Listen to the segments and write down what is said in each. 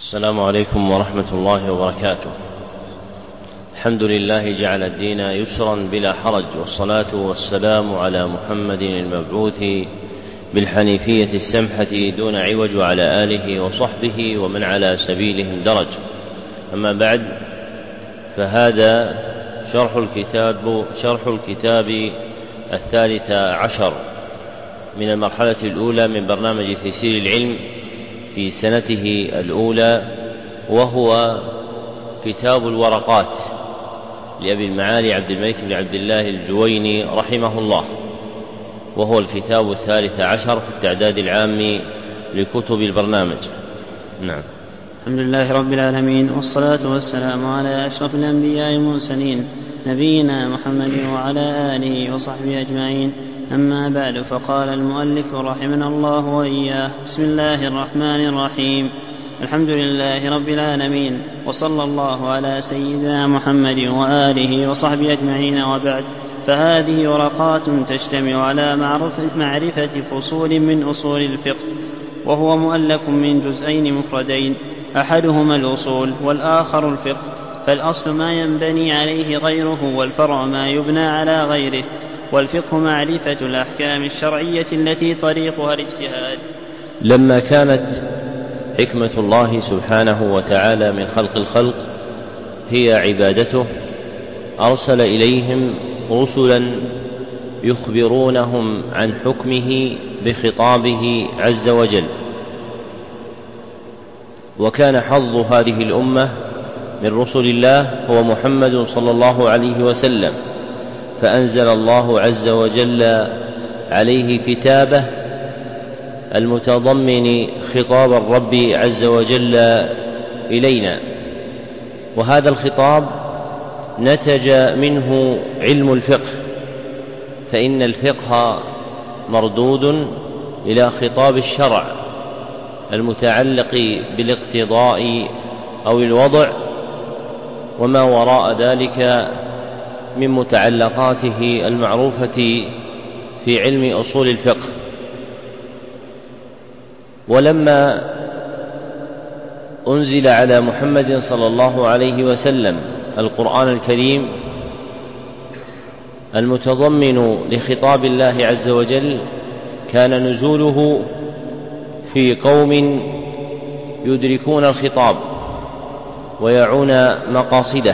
السلام عليكم ورحمة الله وبركاته. الحمد لله جعل الدين يسرا بلا حرج، والصلاة والسلام على محمد المبعوث بالحنيفية السمحة دون عوج، وعلى آله وصحبه ومن على سبيلهم درج. أما بعد، فهذا شرح الكتاب 13 من المرحلة الأولى من برنامج تيسير العلم في سنته الأولى، وهو كتاب الورقات لأبي المعالي عبد الملك بن عبد الله الجويني رحمه الله، وهو الكتاب 13 في التعداد العام لكتب البرنامج. نعم. الحمد لله رب العالمين، والصلاة والسلام على أشرف الأنبياء المرسلين نبينا محمد وعلى آله وصحبه أجمعين. أما بعد، فقال المؤلف رحمنا الله وإياه: بسم الله الرحمن الرحيم. الحمد لله رب العالمين، وصلى الله على سيدنا محمد وآله وصحبه أجمعين. وبعد، فهذه ورقات تجتمع على معرفة فصول من أصول الفقه، وهو مؤلف من جزئين مفردين، أحدهما الأصول والآخر الفقه. فالأصل ما ينبني عليه غيره، والفرع ما يبنى على غيره. والفقه معرفة الأحكام الشرعية التي طريقها الاجتهاد. لما كانت حكمة الله سبحانه وتعالى من خلق الخلق هي عبادته، أرسل إليهم رسلا يخبرونهم عن حكمه بخطابه عز وجل. وكان حظ هذه الأمة من رسل الله هو محمد صلى الله عليه وسلم، فأنزل الله عز وجل عليه كتابه المتضمن خطاب الرب عز وجل إلينا، وهذا الخطاب نتج منه علم الفقه، فإن الفقه مردود إلى خطاب الشرع المتعلق بالاقتضاء أو الوضع وما وراء ذلك من متعلقاته المعروفة في علم أصول الفقه. ولما أنزل على محمد صلى الله عليه وسلم القرآن الكريم المتضمن لخطاب الله عز وجل، كان نزوله في قوم يدركون الخطاب ويعون مقاصده،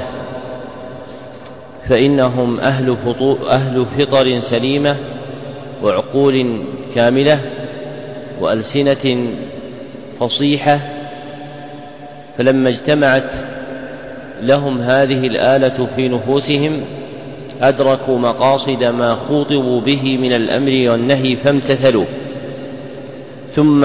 فإنهم أهل فطر سليمة وعقول كاملة وألسنة فصيحة. فلما اجتمعت لهم هذه الآلة في نفوسهم أدركوا مقاصد ما خوطبوا به من الأمر والنهي فامتثلوا. ثم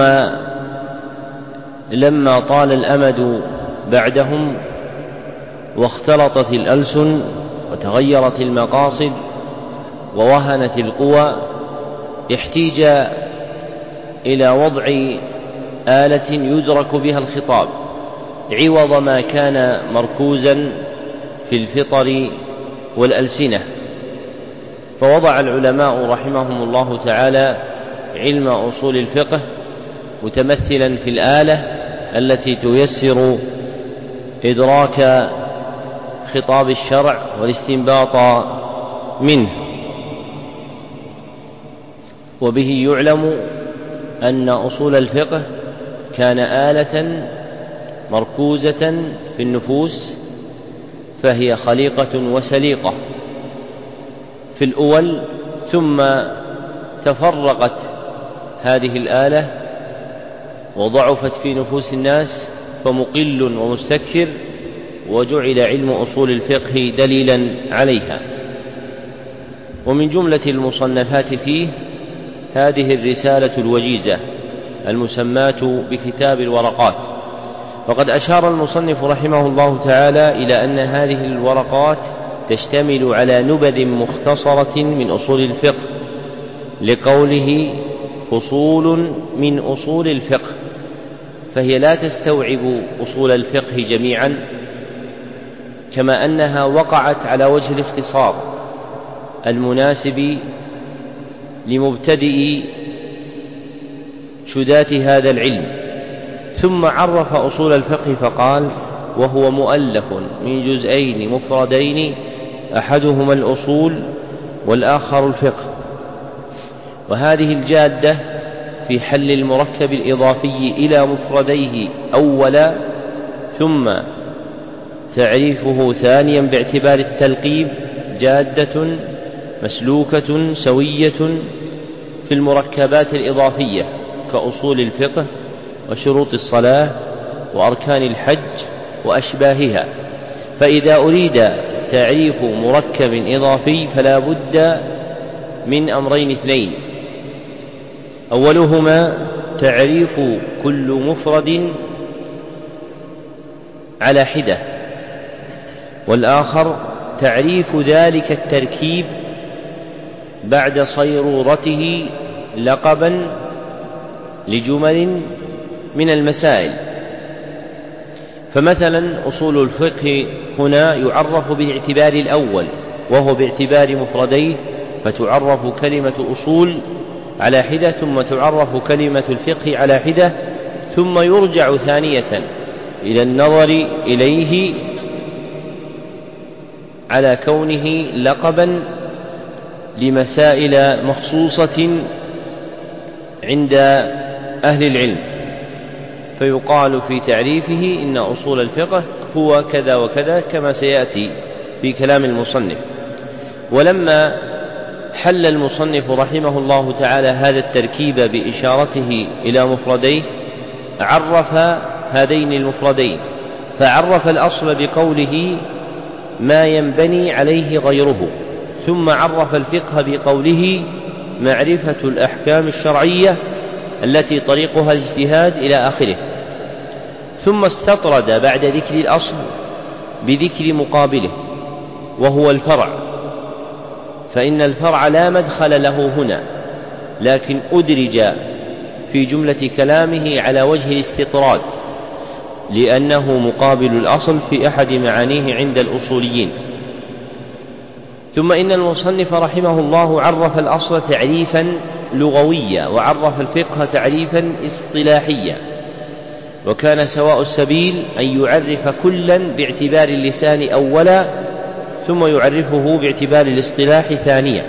لما طال الأمد بعدهم واختلطت الألسن وتغيرت المقاصد ووهنت القوى، احتيج إلى وضع آلة يدرك بها الخطاب عوض ما كان مركوزا في الفطر والألسنة. فوضع العلماء رحمهم الله تعالى علم أصول الفقه متمثلا في الآلة التي تيسر إدراك خطاب الشرع والاستنباط منه. وبه يعلم أن أصول الفقه كان آلة مركوزة في النفوس، فهي خليقة وسليقة في الأول، ثم تفرقت هذه الآلة وضعفت في نفوس الناس فمقل ومستكثر، وجعل علم أصول الفقه دليلا عليها. ومن جملة المصنفات فيه هذه الرسالة الوجيزة المسماة بكتاب الورقات. وقد أشار المصنف رحمه الله تعالى إلى أن هذه الورقات تشتمل على نبذ مختصرة من أصول الفقه، لقوله فصول من أصول الفقه، فهي لا تستوعب أصول الفقه جميعا، كما أنها وقعت على وجه الاختصار المناسب لمبتدئ شدات هذا العلم، ثم عرف أصول الفقه فقال: وهو مؤلف من جزئين مفردين، أحدهما الأصول والآخر الفقه. وهذه الجادة في حل المركب الإضافي إلى مفرديه أولا، ثم تعريفه ثانيا باعتبار التلقيب، جادة مسلوكة سوية في المركبات الإضافية كأصول الفقه وشروط الصلاة وأركان الحج وأشباهها. فإذا أريد تعريف مركب إضافي فلا بد من أمرين اثنين: أولهما تعريف كل مفرد على حدة، والآخر تعريف ذلك التركيب بعد صيرورته لقبا لجمل من المسائل. فمثلا أصول الفقه هنا يعرف بالاعتبار الأول وهو باعتبار مفرديه، فتعرف كلمة أصول على حدة، ثم تعرف كلمة الفقه على حدة، ثم يرجع ثانية إلى النظر إليه على كونه لقبا لمسائل مخصوصة عند أهل العلم، فيقال في تعريفه إن أصول الفقه هو كذا وكذا كما سيأتي في كلام المصنف. ولما حل المصنف رحمه الله تعالى هذا التركيب بإشارته إلى مفرديه عرف هذين المفردين، فعرف الأصل بقوله ما ينبني عليه غيره، ثم عرف الفقه بقوله معرفة الأحكام الشرعية التي طريقها الاجتهاد إلى آخره، ثم استطرد بعد ذكر الأصل بذكر مقابله وهو الفرع، فإن الفرع لا مدخل له هنا، لكن أدرج في جملة كلامه على وجه الاستطراد لأنه مقابل الأصل في أحد معانيه عند الأصوليين. ثم إن المصنف رحمه الله عرف الأصل تعريفا لغويا وعرف الفقه تعريفا اصطلاحيا، وكان سواء السبيل أن يعرف كلا باعتبار اللسان أولا ثم يعرفه باعتبار الاصطلاح ثانيا،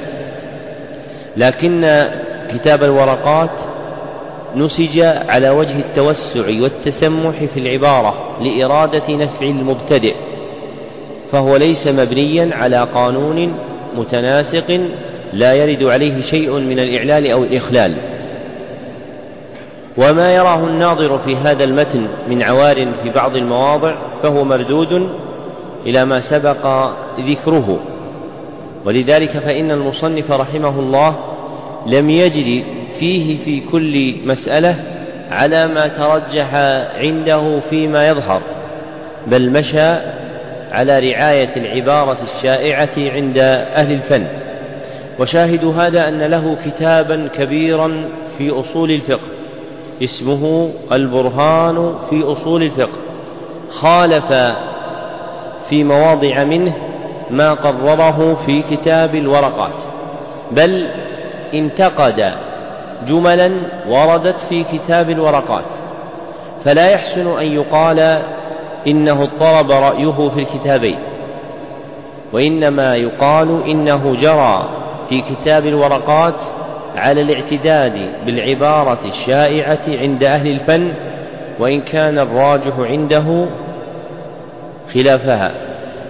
لكن كتاب الورقات نسج على وجه التوسع والتسمح في العبارة لإرادة نفع المبتدئ، فهو ليس مبنيا على قانون متناسق لا يرد عليه شيء من الإعلال أو الإخلال. وما يراه الناظر في هذا المتن من عوار في بعض المواضع فهو مردود إلى ما سبق ذكره، ولذلك فإن المصنف رحمه الله لم يجري فيه في كل مسألة على ما ترجح عنده فيما يظهر، بل مشى على رعاية العبارة الشائعة عند أهل الفن. وشاهد هذا أن له كتابا كبيرا في أصول الفقه اسمه البرهان في أصول الفقه، خالف في مواضع منه ما قرره في كتاب الورقات، بل انتقد جملا وردت في كتاب الورقات، فلا يحسن أن يقال إنه اضطرب رأيه في الكتابين، وإنما يقال إنه جرى في كتاب الورقات على الاعتداد بالعبارة الشائعة عند أهل الفن، وإن كان الراجح عنده خلافها.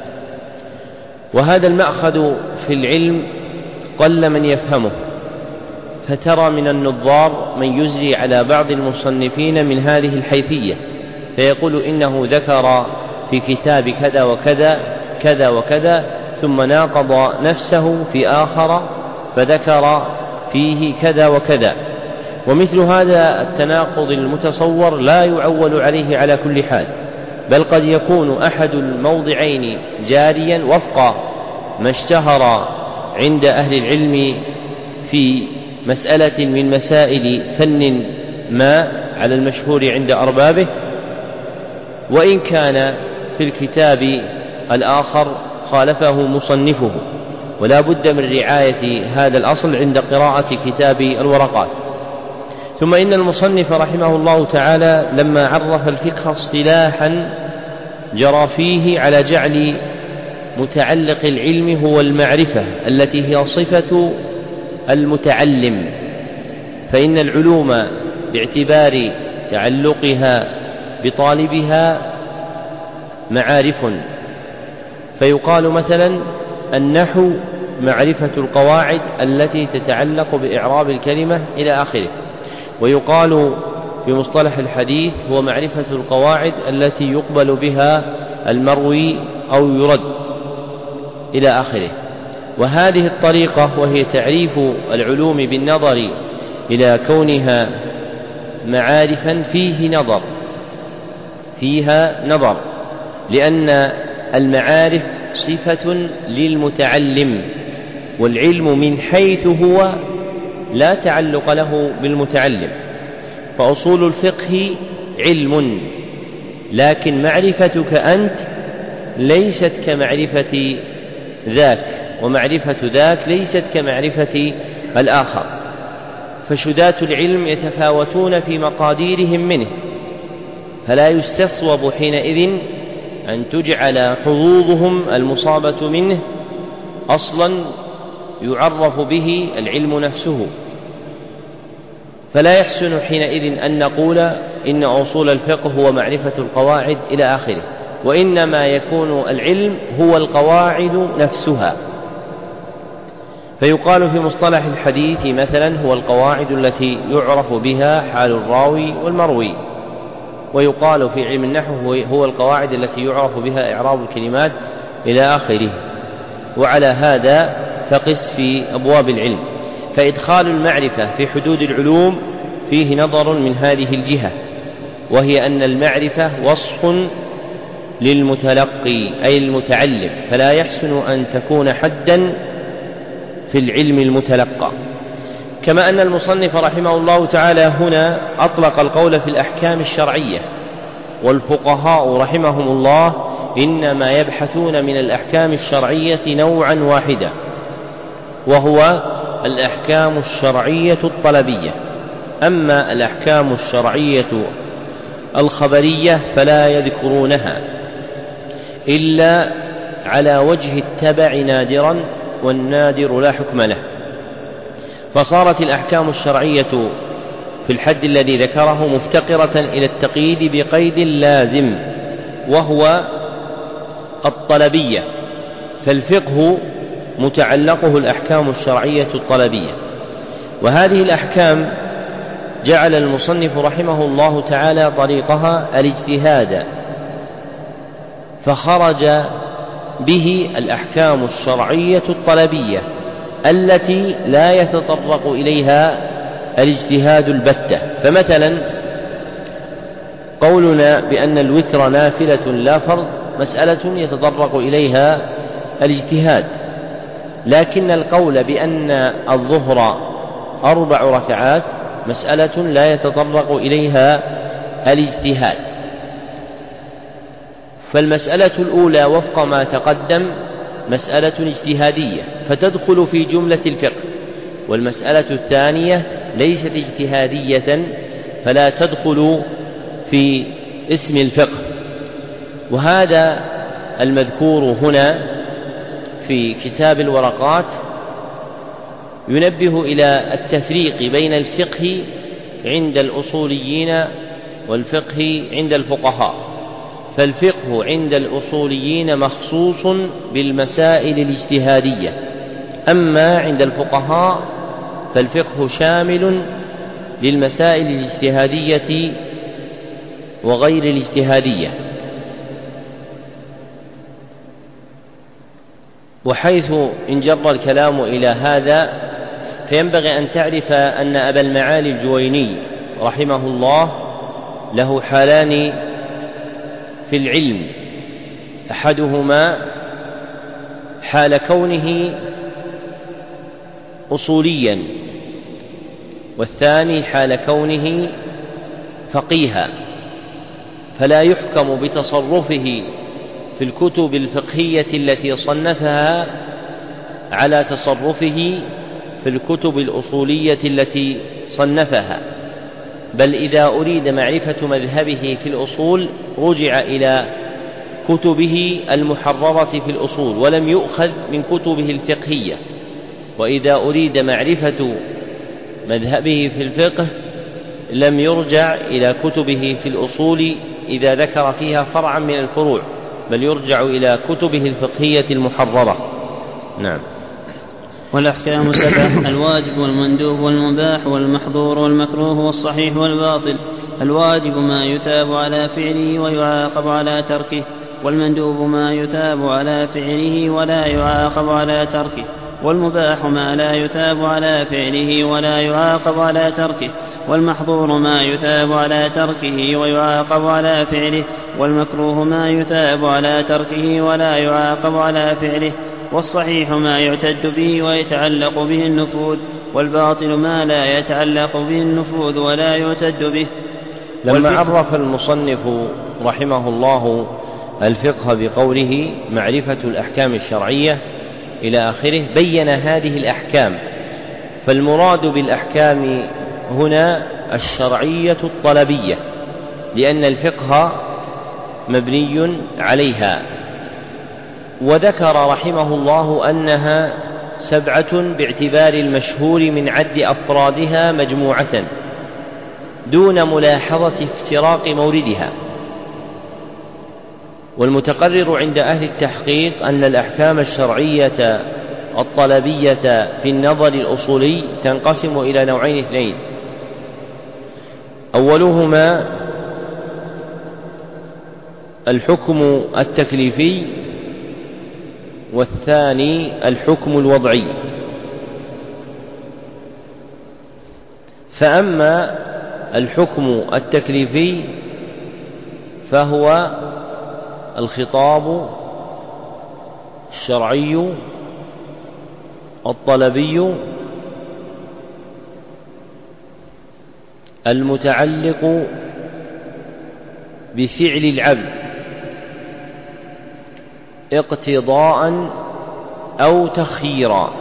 وهذا المأخذ في العلم قل من يفهمه، فترى من النظار من يجري على بعض المصنفين من هذه الحيثية، فيقول إنه ذكر في كتاب كذا وكذا كذا وكذا ثم ناقض نفسه في آخر فذكر فيه كذا وكذا، ومثل هذا التناقض المتصور لا يعول عليه على كل حال، بل قد يكون أحد الموضعين جاريا وفق ما اشتهر عند أهل العلم في مسألة من مسائل فن ما على المشهور عند أربابه، وإن كان في الكتاب الآخر خالفه مصنفه، ولا بد من رعاية هذا الأصل عند قراءة كتاب الورقات. ثم إن المصنف رحمه الله تعالى لما عرف الفقه اصطلاحا جرى فيه على جعل متعلق العلم هو المعرفة التي هي صفة المتعلم، فإن العلوم باعتبار تعلقها بطالبها معارف، فيقال مثلا النحو معرفة القواعد التي تتعلق بإعراب الكلمة إلى آخره، ويقال في مصطلح الحديث هو معرفة القواعد التي يقبل بها المروي أو يرد إلى آخره. وهذه الطريقة وهي تعريف العلوم بالنظر إلى كونها معارفا فيها نظر، لأن المعارف صفة للمتعلم، والعلم من حيث هو لا تعلق له بالمتعلم، فأصول الفقه علم، لكن معرفتك أنت ليست كمعرفة ذاك، ومعرفة ذاك ليست كمعرفة الآخر، فشداة العلم يتفاوتون في مقاديرهم منه، فلا يستصوب حينئذ أن تجعل حظوظهم المصابة منه أصلا يعرف به العلم نفسه، فلا يحسن حينئذ أن نقول إن أصول الفقه هو معرفة القواعد إلى آخره، وإنما يكون العلم هو القواعد نفسها. فيقال في مصطلح الحديث مثلا هو القواعد التي يعرف بها حال الراوي والمروي، ويقال في علم النحو هو القواعد التي يعرف بها إعراب الكلمات إلى آخره. وعلى هذا فقس في أبواب العلم، فإدخال المعرفة في حدود العلوم فيه نظر من هذه الجهة، وهي أن المعرفة وصف للمتلقي أي المتعلم، فلا يحسن أن تكون حدا في العلم المتلقى. كما أن المصنف رحمه الله تعالى هنا أطلق القول في الأحكام الشرعية، والفقهاء رحمهم الله إنما يبحثون من الأحكام الشرعية نوعا واحدا، وهو الأحكام الشرعية الطلبية. أما الأحكام الشرعية الخبرية فلا يذكرونها إلا على وجه التبع نادرا، والنادر لا حكم له، فصارت الأحكام الشرعية في الحد الذي ذكره مفتقرة إلى التقييد بقيد لازم وهو الطلبية، فالفقه متعلقه الأحكام الشرعية الطلبية. وهذه الأحكام جعل المصنف رحمه الله تعالى طريقها الاجتهاد، فخرج به الأحكام الشرعية الطلبية التي لا يتطرق إليها الاجتهاد البتة. فمثلا قولنا بأن الوتر نافلة لا فرض مسألة يتطرق إليها الاجتهاد، لكن القول بأن الظهر 4 ركعات مسألة لا يتطرق إليها الاجتهاد. فالمسألة الأولى وفق ما تقدم مسألة اجتهادية فتدخل في جملة الفقه، والمسألة الثانية ليست اجتهادية فلا تدخل في اسم الفقه. وهذا المذكور هنا في كتاب الورقات ينبه إلى التفريق بين الفقه عند الأصوليين والفقه عند الفقهاء. فالفقه عند الأصوليين مخصوص بالمسائل الاجتهادية، أما عند الفقهاء فالفقه شامل للمسائل الاجتهادية وغير الاجتهادية. وحيث إن جر الكلام إلى هذا فينبغي أن تعرف أن أبا المعالي الجويني رحمه الله له حالان في العلم، أحدهما حال كونه أصوليا، والثاني حال كونه فقيها، فلا يحكم بتصرفه في الكتب الفقهية التي صنفها على تصرفه في الكتب الأصولية التي صنفها، بل إذا أريد معرفة مذهبه في الأصول رجع إلى كتبه المحررة في الأصول ولم يؤخذ من كتبه الفقهية، وإذا أريد معرفة مذهبه في الفقه لم يرجع إلى كتبه في الأصول إذا ذكر فيها فرعا من الفروع، بل يرجع إلى كتبه الفقهية المحررة. نعم. والأحكام 7: الواجب والمندوب والمباح والمحظور والمكروه والصحيح والباطل. الواجب ما يثاب على فعله ويعاقب على تركه، والمندوب ما يثاب على فعله ولا يعاقب على تركه، والمباح ما لا يثاب على فعله ولا يعاقب على تركه، والمحظور ما يثاب على تركه ويعاقب على فعله، والمكروه ما يثاب على تركه ولا يعاقب على فعله، والصحيح ما يعتد به ويتعلق به النفوذ، والباطل ما لا يتعلق به النفوذ ولا يعتد به. لما عرف المصنف رحمه الله الفقه بقوله معرفة الأحكام الشرعية إلى آخره بين هذه الأحكام، فالمراد بالأحكام هنا الشرعية الطلبية، لأن الفقه مبني عليها. وذكر رحمه الله أنها 7 باعتبار المشهور من عد أفرادها مجموعة دون ملاحظة افتراق موردها. والمتقرر عند أهل التحقيق أن الأحكام الشرعية الطلبية في النظر الأصولي تنقسم إلى نوعين 2: أولهما الحكم التكليفي، والثاني الحكم الوضعي. فأما الحكم التكليفي فهو الخطاب الشرعي الطلبي المتعلق بفعل العبد اقتضاء أو تخييرا.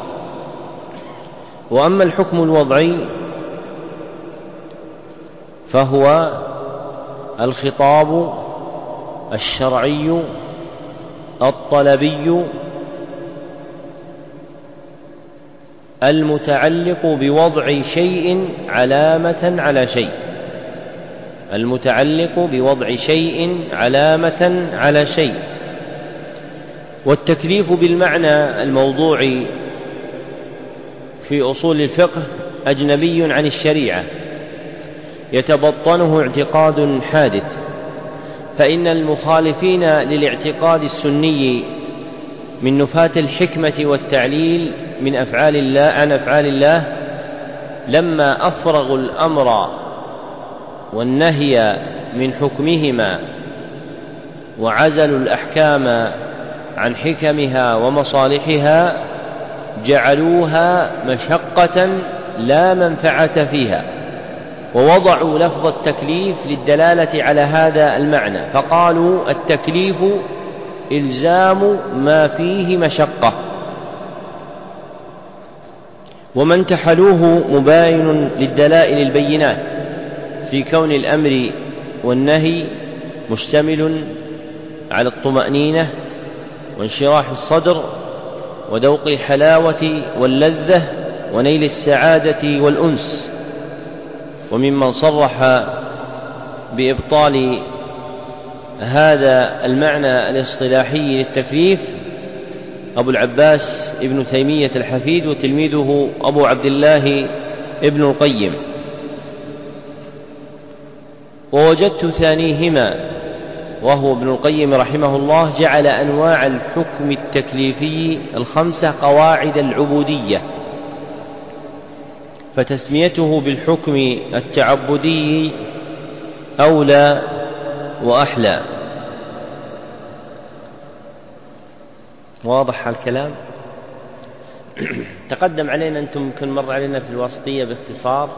وأما الحكم الوضعي فهو الخطاب الشرعي الطلبي المتعلق بوضع شيء علامة على شيء، المتعلق بوضع شيء علامة على شيء. والتكليف بالمعنى الموضوع في أصول الفقه أجنبي عن الشريعة يتبطنه اعتقاد حادث، فإن المخالفين للاعتقاد السني من نفاة الحكمة والتعليل من أفعال الله عن أفعال الله لما أفرغوا الأمر والنهي من حكمهما وعزلوا الأحكام عن حكمها ومصالحها جعلوها مشقة لا منفعة فيها، ووضعوا لفظ التكليف للدلالة على هذا المعنى، فقالوا التكليف إلزام ما فيه مشقة. ومن تحلوه مباين للدلائل البينات في كون الأمر والنهي مشتمل على الطمأنينة وانشراح الصدر وذوق الحلاوة واللذة ونيل السعادة والأنس. وممن صرح بإبطال هذا المعنى الاصطلاحي للتكليف أبو العباس ابن تيمية الحفيد وتلميذه أبو عبد الله ابن القيم. ووجدت ثانيهما وهو ابن القيم رحمه الله جعل أنواع الحكم التكليفي 5 قواعد العبودية، فتسميته بالحكم التعبدي أولى وأحلى. واضح الكلام؟ تقدم علينا أنتم يمكن مر علينا في الواسطية باختصار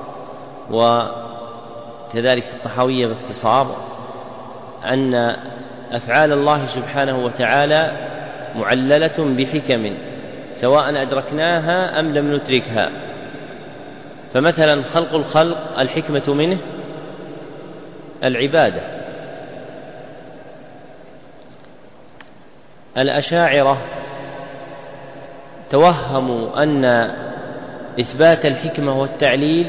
وكذلك في الطحاوية باختصار أن أفعال الله سبحانه وتعالى معللة بحكم سواء أدركناها أم لم ندركها. فمثلا خلق الخلق الحكمة منه العبادة. الأشاعرة توهموا أن إثبات الحكمة والتعليل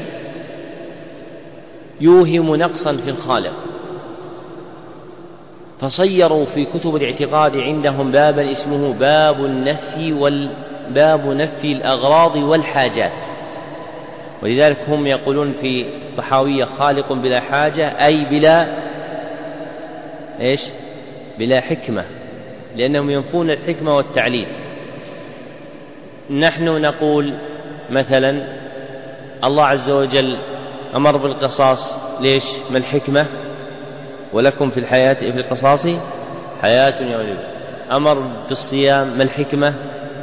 يوهم نقصا في الخالق، فصيروا في كتب الاعتقاد عندهم بابا اسمه باب نفي الأغراض والحاجات، ولذلك هم يقولون في طحاوية خالق بلا حاجة أي بلا حكمة، لأنهم ينفون الحكمة والتعليل. نحن نقول مثلا الله عز وجل أمر بالقصاص، ليش؟ ما الحكمة؟ ولكم في الحياة في القصاص حياة يا أولي. أمر بالصيام، ما الحكمة؟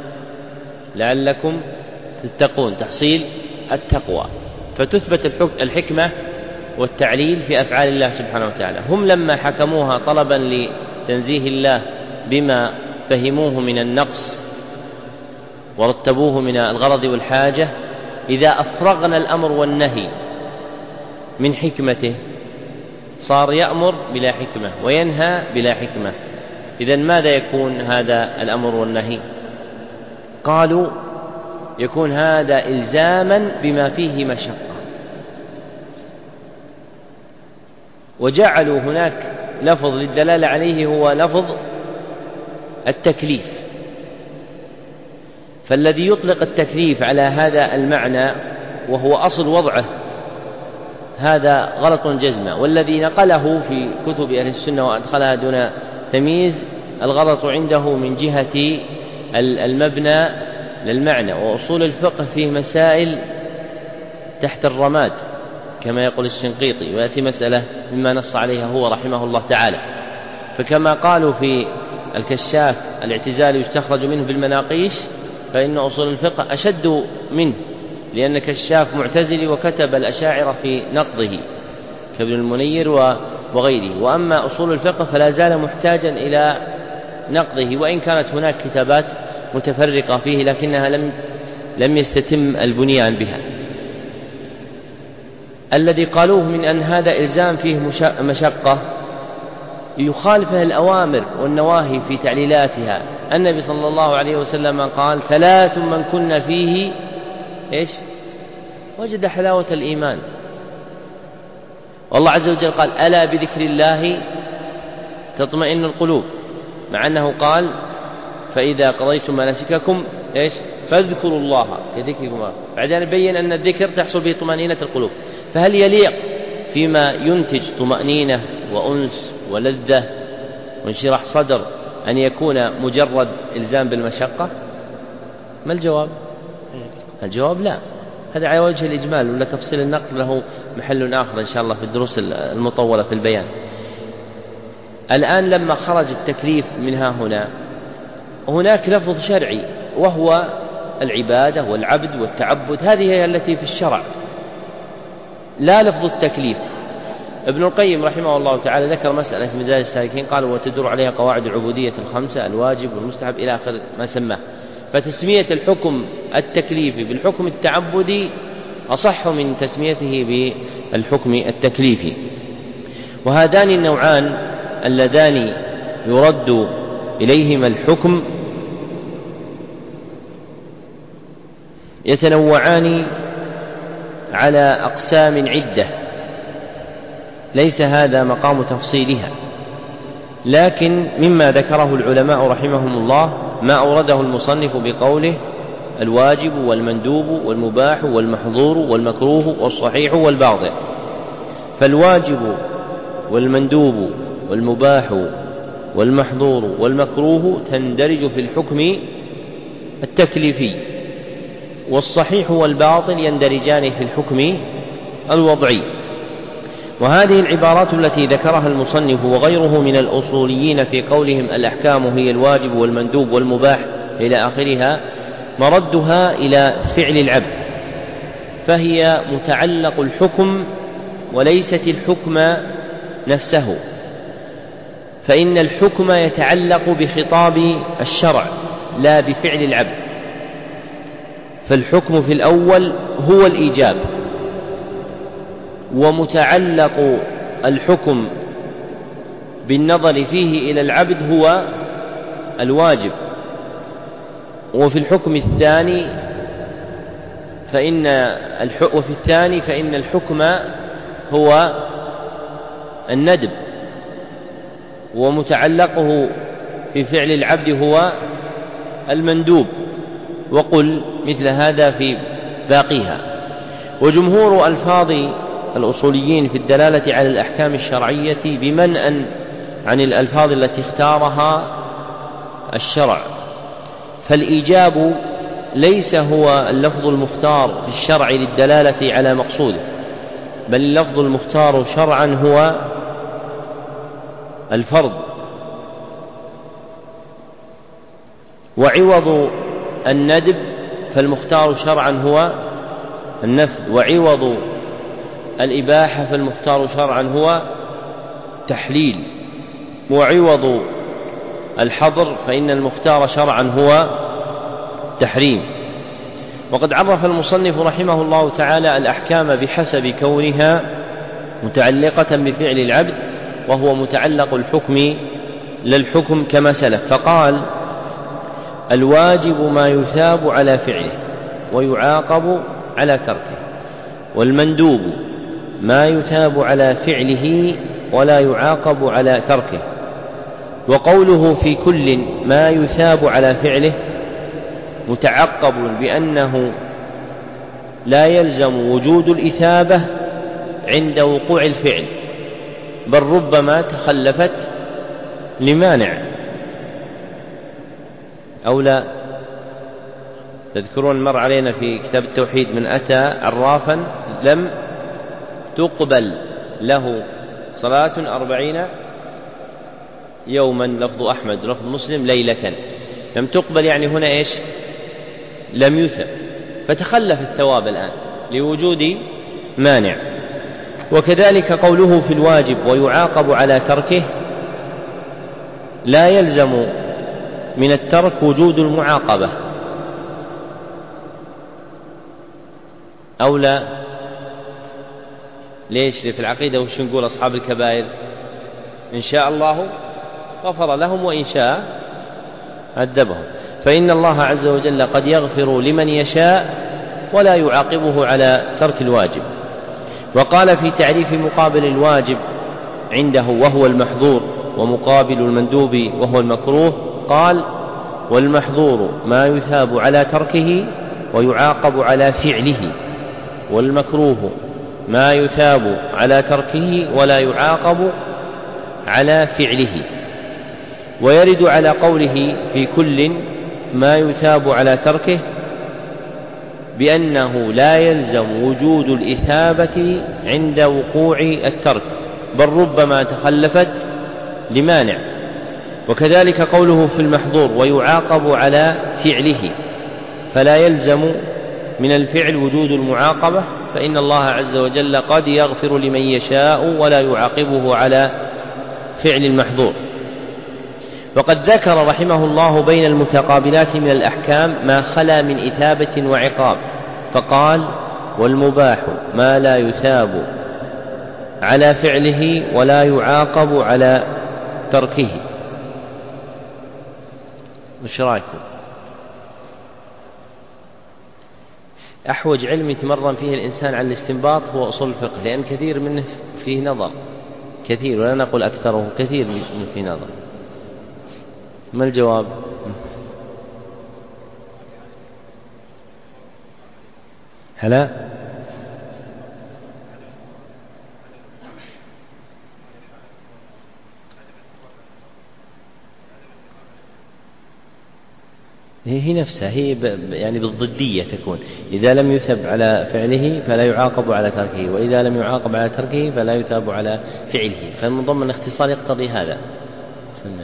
لعلكم تتقون، تحصيل التقوى. فتثبت الحكمة والتعليل في أفعال الله سبحانه وتعالى. هم لما حكموها طلبا لتنزيه الله بما فهموه من النقص ورتبوه من الغرض والحاجة، إذا أفرغنا الأمر والنهي من حكمته صار يأمر بلا حكمة وينهى بلا حكمة. إذن ماذا يكون هذا الأمر والنهي؟ قالوا يكون هذا إلزاما بما فيه مشقة، وجعلوا هناك لفظ للدلالة عليه هو لفظ التكليف. فالذي يطلق التكليف على هذا المعنى وهو أصل وضعه هذا غلط جزما، والذي نقله في كتب أهل السنة وأدخلها دون تمييز الغلط عنده من جهة المبنى للمعنى. وأصول الفقه فيه مسائل تحت الرماد كما يقول الشنقيطي، ويأتي مسألة مما نص عليها هو رحمه الله تعالى. فكما قالوا في الكشاف الاعتزال يستخرج منه بالمناقيش، فإن أصول الفقه أشد منه، لأن كشاف معتزلي وكتب الأشاعرة في نقضه كابن المنير وغيره. وأما أصول الفقه فلا زال محتاجا إلى نقضه، وإن كانت هناك كتابات متفرقة فيه لكنها لم يستتم البنيان بها. الذي قالوه من أن هذا إلزام فيه مشقة يخالفه الأوامر والنواهي في تعليلاتها. النبي صلى الله عليه وسلم قال: 3 من كن فيه وجد حلاوة الإيمان. والله عز وجل قال: ألا بذكر الله تطمئن القلوب، مع أنه قال: فإذا قضيتم مناسككم فاذكروا الله كذكركم. بعدين بين أن الذكر تحصل به طمأنينة القلوب. فهل يليق فيما ينتج طمأنينة وأنس ولذة وانشراح صدر أن يكون مجرد إلزام بالمشقة؟ ما الجواب؟ الجواب لا، هذا على وجه الإجمال، ولا تفصيل النقل له محل آخر إن شاء الله في الدروس المطولة في البيان. الآن لما خرج التكليف منها هناك لفظ شرعي وهو العبادة والعبد والتعبد، هذه هي التي في الشرع، لا لفظ التكليف. ابن القيم رحمه الله تعالى ذكر مسألة في مدارج السالكين، قالوا: وتدور عليها قواعد العبودية 5: الواجب والمستحب إلى آخر ما سماه. فتسمية الحكم التكليفي بالحكم التعبدي أصح من تسميته بالحكم التكليفي. وهذان النوعان اللذان يرد إليهما الحكم يتنوعان على أقسام عدة، ليس هذا مقام تفصيلها، لكن مما ذكره العلماء رحمهم الله ما أورده المصنف بقوله: الواجب والمندوب والمباح والمحظور والمكروه والصحيح والباطل. فالواجب والمندوب والمباح والمحظور والمكروه تندرج في الحكم التكليفي، والصحيح والباطل يندرجان في الحكم الوضعي. وهذه العبارات التي ذكرها المصنف وغيره من الأصوليين في قولهم الأحكام هي الواجب والمندوب والمباح إلى آخرها مردها إلى فعل العبد، فهي متعلق الحكم وليست الحكم نفسه، فإن الحكم يتعلق بخطاب الشرع لا بفعل العبد. فالحكم في الأول هو الإيجاب، ومتعلق الحكم بالنظر فيه إلى العبد هو الواجب. وفي الحكم الثاني فإن الحكم هو الندب، ومتعلقه في فعل العبد هو المندوب. وقل مثل هذا في باقيها. وجمهور ألفاظ الأصوليين في الدلالة على الأحكام الشرعية بمنأ عن الألفاظ التي اختارها الشرع، فالإيجاب ليس هو اللفظ المختار في الشرع للدلالة على مقصوده، بل اللفظ المختار شرعا هو الفرض. وعوض الندب فالمختار شرعا هو النفل، وعوض الإباحة فالمختار شرعا هو تحليل، وعوض الحظر فإن المختار شرعا هو تحريم. وقد عرف المصنف رحمه الله تعالى الأحكام بحسب كونها متعلقة بفعل العبد، وهو متعلق الحكم للحكم كما سلف، فقال: الواجب ما يثاب على فعله ويعاقب على تركه، والمندوب ما يثاب على فعله ولا يعاقب على تركه. وقوله في كل ما يثاب على فعله متعقب بأنه لا يلزم وجود الإثابة عند وقوع الفعل، بل ربما تخلفت لمانع أو لا. تذكرون مر علينا في كتاب التوحيد: من أتى عرافا لم تقبل له صلاة 40 يوما، لفظ أحمد لفظ مسلم ليلة. لم تقبل يعني هنا إيش؟ لم يثب، فتخلف الثواب الآن لوجود مانع. وكذلك قوله في الواجب ويعاقب على تركه، لا يلزم من الترك وجود المعاقبة أو لا. ليش؟ في العقيدة وش نقول أصحاب الكبائر؟ إن شاء الله غفر لهم وإن شاء عذبهم، فإن الله عز وجل قد يغفر لمن يشاء ولا يعاقبه على ترك الواجب. وقال في تعريف مقابل الواجب عنده وهو المحظور، ومقابل المندوب وهو المكروه، قال: والمحظور ما يثاب على تركه ويعاقب على فعله، والمكروه ما يثاب على تركه ولا يعاقب على فعله. ويرد على قوله في كل ما يثاب على تركه بأنه لا يلزم وجود الإثابة عند وقوع الترك، بل ربما تخلفت لمانع. وكذلك قوله في المحظور ويعاقب على فعله، فلا يلزم من الفعل وجود المعاقبة، فإن الله عز وجل قد يغفر لمن يشاء ولا يعاقبه على فعل المحظور. وقد ذكر رحمه الله بين المتقابلات من الأحكام ما خلا من إثابة وعقاب، فقال: والمباح ما لا يثاب على فعله ولا يعاقب على تركه. وش رأيكم؟ أحوج علم يتمرن فيه الإنسان على الاستنباط هو أصول الفقه، لأن كثير منه فيه نظر، كثير، ولا نقول أكثره، كثير منه فيه نظر. ما الجواب؟ هلا؟ هي نفسها، هي يعني بالضدية تكون: إذا لم يثب على فعله فلا يعاقب على تركه، وإذا لم يعاقب على تركه فلا يثاب على فعله، فمن ضمن الاختصار يقتضي هذا. سنة.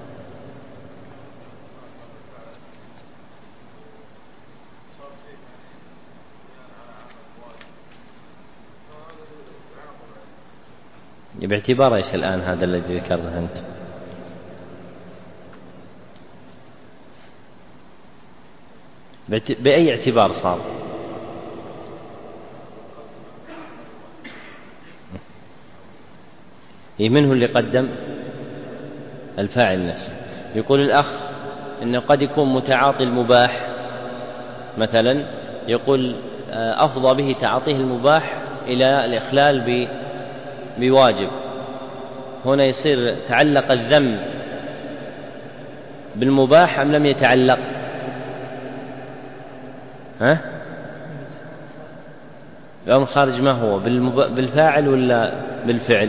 باعتبار ايش الآن هذا الذي ذكرته أنت؟ بأي اعتبار صار؟ منه اللي قدم الفاعل نفسه. يقول الأخ إنه قد يكون متعاطي المباح مثلا، يقول أفضى به تعاطيه المباح إلى الإخلال بواجب، هنا يصير تعلق الذم بالمباح أم لم يتعلق؟ يوم خارج ما هو بالفاعل ولا بالفعل؟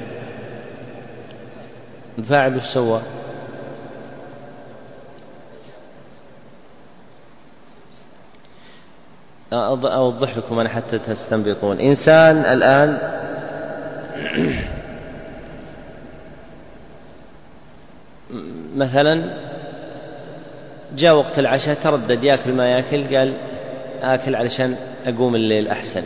الفاعل وش سوى؟ أوضح لكم أنا حتى تستنبطون. إنسان الآن مثلا جاء وقت العشاء تردد يأكل ما يأكل، قال آكل علشان أقوم الليل أحسن،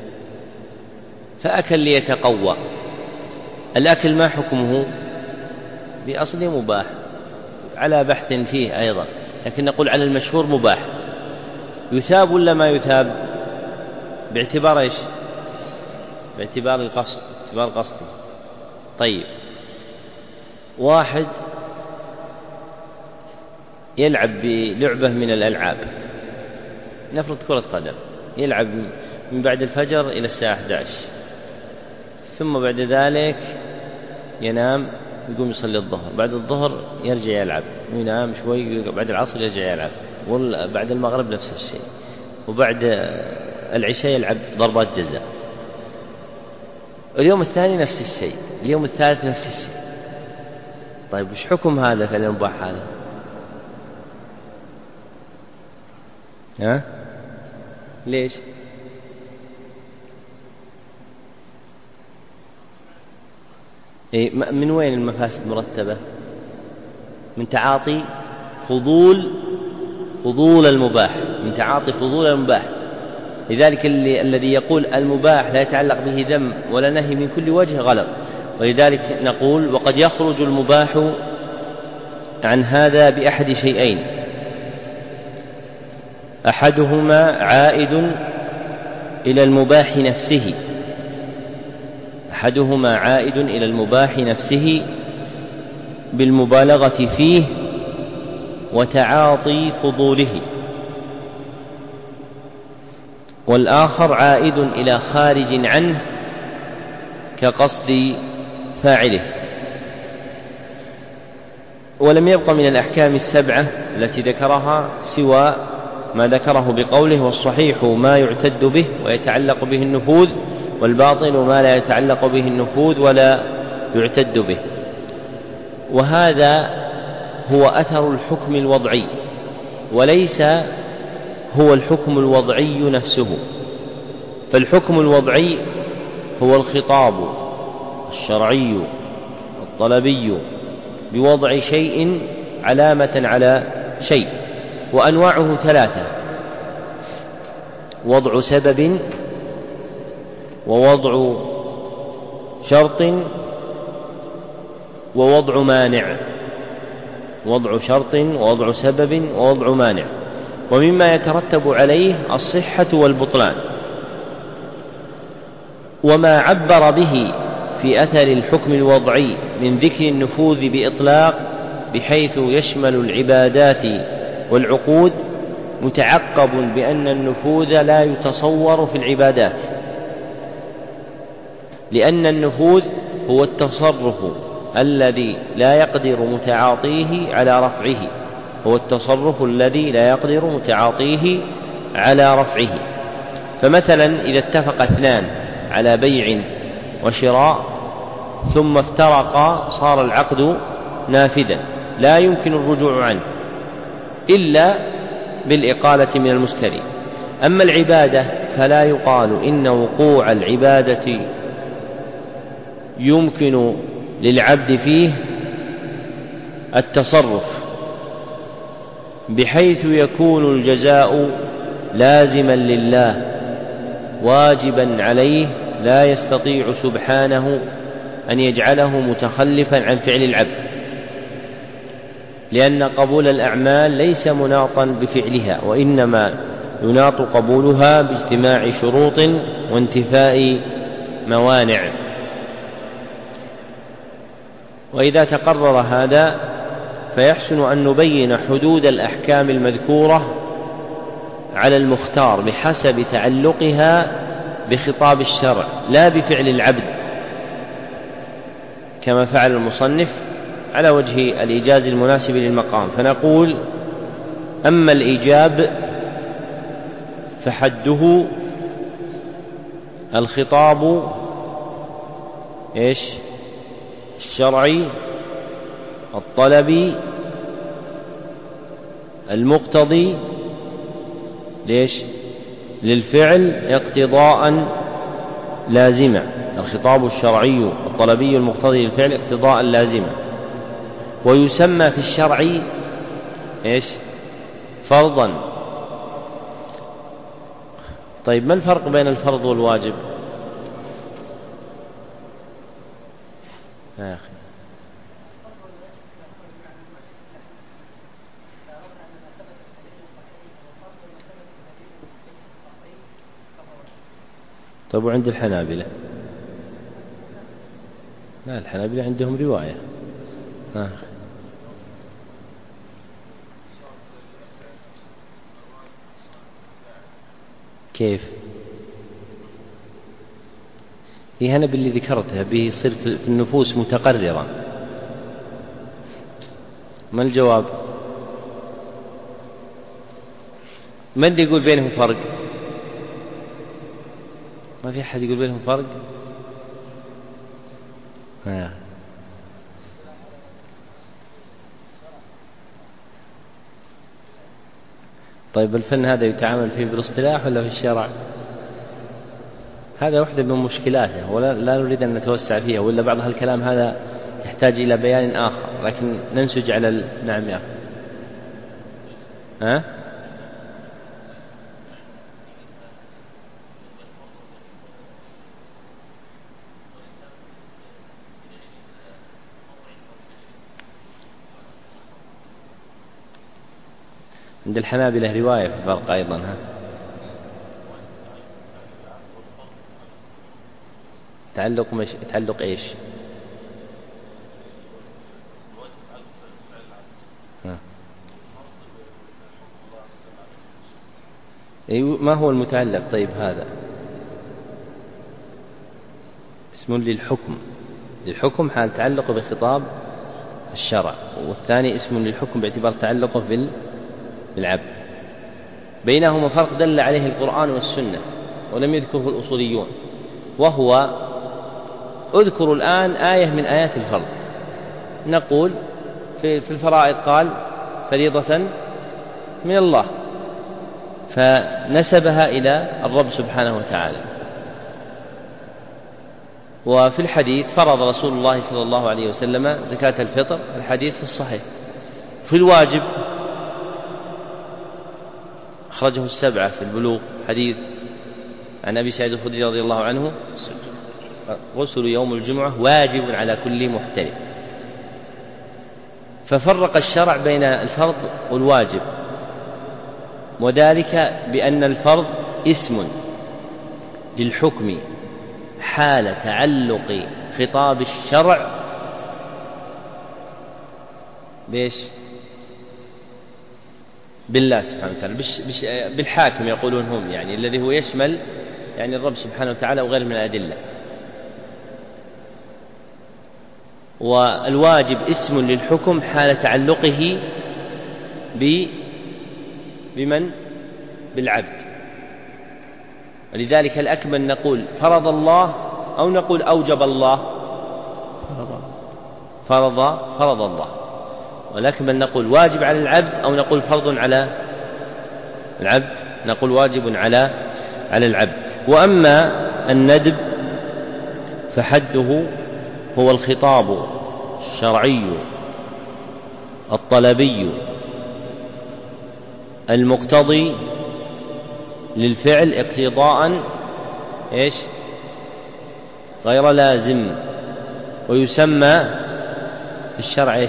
فأكل ليتقوى. الأكل ما حكمه؟ بأصله مباح على بحث فيه أيضا، لكن نقول على المشهور مباح. يثاب ولا ما يثاب؟ باعتبار إيش؟ باعتبار القصد، باعتبار قصدي. طيب، واحد يلعب بلعبة من الألعاب، نفرض كرة قدم، يلعب من بعد الفجر إلى الساعة 11، ثم بعد ذلك ينام، يقوم يصلي الظهر، بعد الظهر يرجع يلعب، ينام شوي، بعد العصر يرجع يلعب، بعد المغرب نفس الشيء، وبعد العشاء يلعب ضربات جزاء، اليوم الثاني نفس الشيء، اليوم الثالث نفس الشيء. طيب وش حكم هذا في المباح هذا؟ ليش؟ من وين المفاسد مرتبة؟ من تعاطي فضول المباح، من تعاطي فضول المباح. لذلك الذي يقول المباح لا يتعلق به ذم ولا نهي من كل وجه غلط. ولذلك نقول وقد يخرج المباح عن هذا بأحد شيئين: أحدهما عائد إلى المباح نفسه، أحدهما عائد إلى المباح نفسه بالمبالغة فيه وتعاطي فضوله، والآخر عائد إلى خارج عنه كقصد فاعله. ولم يبق من الأحكام السبعة التي ذكرها سوى ما ذكره بقوله: والصحيح ما يعتد به ويتعلق به النفوذ، والباطل ما لا يتعلق به النفوذ ولا يعتد به. وهذا هو أثر الحكم الوضعي، وليس هو الحكم الوضعي نفسه. فالحكم الوضعي هو الخطاب الشرعي الطلبي بوضع شيء علامة على شيء، وأنواعه ثلاثة: وضع سبب، ووضع شرط، ووضع مانع. وضع شرط ووضع سبب ووضع مانع. ومما يترتب عليه الصحة والبطلان. وما عبر به في أثر الحكم الوضعي من ذكر النفوذ بإطلاق بحيث يشمل العبادات والعقود متعقب بأن النفوذ لا يتصور في العبادات، لأن النفوذ هو التصرف الذي لا يقدر متعاطيه على رفعه، هو التصرف الذي لا يقدر متعاطيه على رفعه. فمثلا إذا اتفق اثنان على بيع وشراء ثم افترقا صار العقد نافذا لا يمكن الرجوع عنه إلا بالإقالة من المشتري. أما العبادة فلا يقال إن وقوع العبادة يمكن للعبد فيه التصرف بحيث يكون الجزاء لازما لله واجبا عليه، لا يستطيع سبحانه أن يجعله متخلفا عن فعل العبد، لأن قبول الأعمال ليس مناطا بفعلها، وإنما يناط قبولها باجتماع شروط وانتفاء موانع. وإذا تقرر هذا فيحسن أن نبين حدود الأحكام المذكورة على المختار بحسب تعلقها بخطاب الشرع لا بفعل العبد، كما فعل المصنف على وجه الإيجاز المناسب للمقام. فنقول: أما الإيجاب فحده الخطاب الشرعي الطلبي المقتضي للفعل اقتضاء لازما. الخطاب الشرعي الطلبي المقتضي للفعل اقتضاء لازما، ويسمى في الشرع فرضا. طيب، ما الفرق بين الفرض والواجب يا أخي؟ طيب، وعند الحنابلة؟ لا، الحنابلة عندهم رواية. كيف؟ هنا باللي ذكرتها به يصير في النفوس متقررا. ما الجواب؟ من اللي يقول بينهم فرق؟ ما في أحد يقول بينهم فرق؟ طيب، الفن هذا يتعامل فيه بالاصطلاح ولا في الشرع؟ هذا واحدة من مشكلاته، ولا نريد أن نتوسع فيها، ولا بعض هالكلام هذا يحتاج إلى بيان آخر، لكن ننسج على نعم يا أخي. عند الحنابلة رواية في فرق أيضا. تعلق إيش؟ ما هو المتعلق؟ طيب، هذا اسم للحكم حال تعلقه بخطاب الشرع، والثاني اسم للحكم باعتبار تعلقه بالعبد. بينهما فرق دل عليه القرآن والسنة ولم يذكره الأصوليون، وهو: اذكر الآن آية من آيات الفرض. نقول في الفرائض قال: فريضة من الله، فنسبها إلى الرب سبحانه وتعالى. وفي الحديث: فرض رسول الله صلى الله عليه وسلم زكاة الفطر، الحديث في الصحيح. في الواجب أخرجه السبعة في البلوغ، حديث عن أبي سعيد الخدري رضي الله عنه: غسل يوم الجمعة واجب على كل محترم. ففرق الشرع بين الفرض والواجب، وذلك بأن الفرض اسم للحكم حال تعلق خطاب الشرع بالله سبحانه وتعالى، بالحاكم يقولون هم، يعني الذي هو يشمل يعني الرب سبحانه وتعالى وغيره من الأدلة. والواجب اسم للحكم حال تعلقه بمن؟ بالعبد. ولذلك الأكمل نقول فرض الله أو نقول أوجب الله؟ فرض الله. والأكمل نقول واجب على العبد أو نقول فرض على العبد؟ نقول واجب على العبد. وأما الندب فحده هو الخطاب الشرعي الطلبي المقتضي للفعل اقتضاء غير لازم، ويسمى في الشرع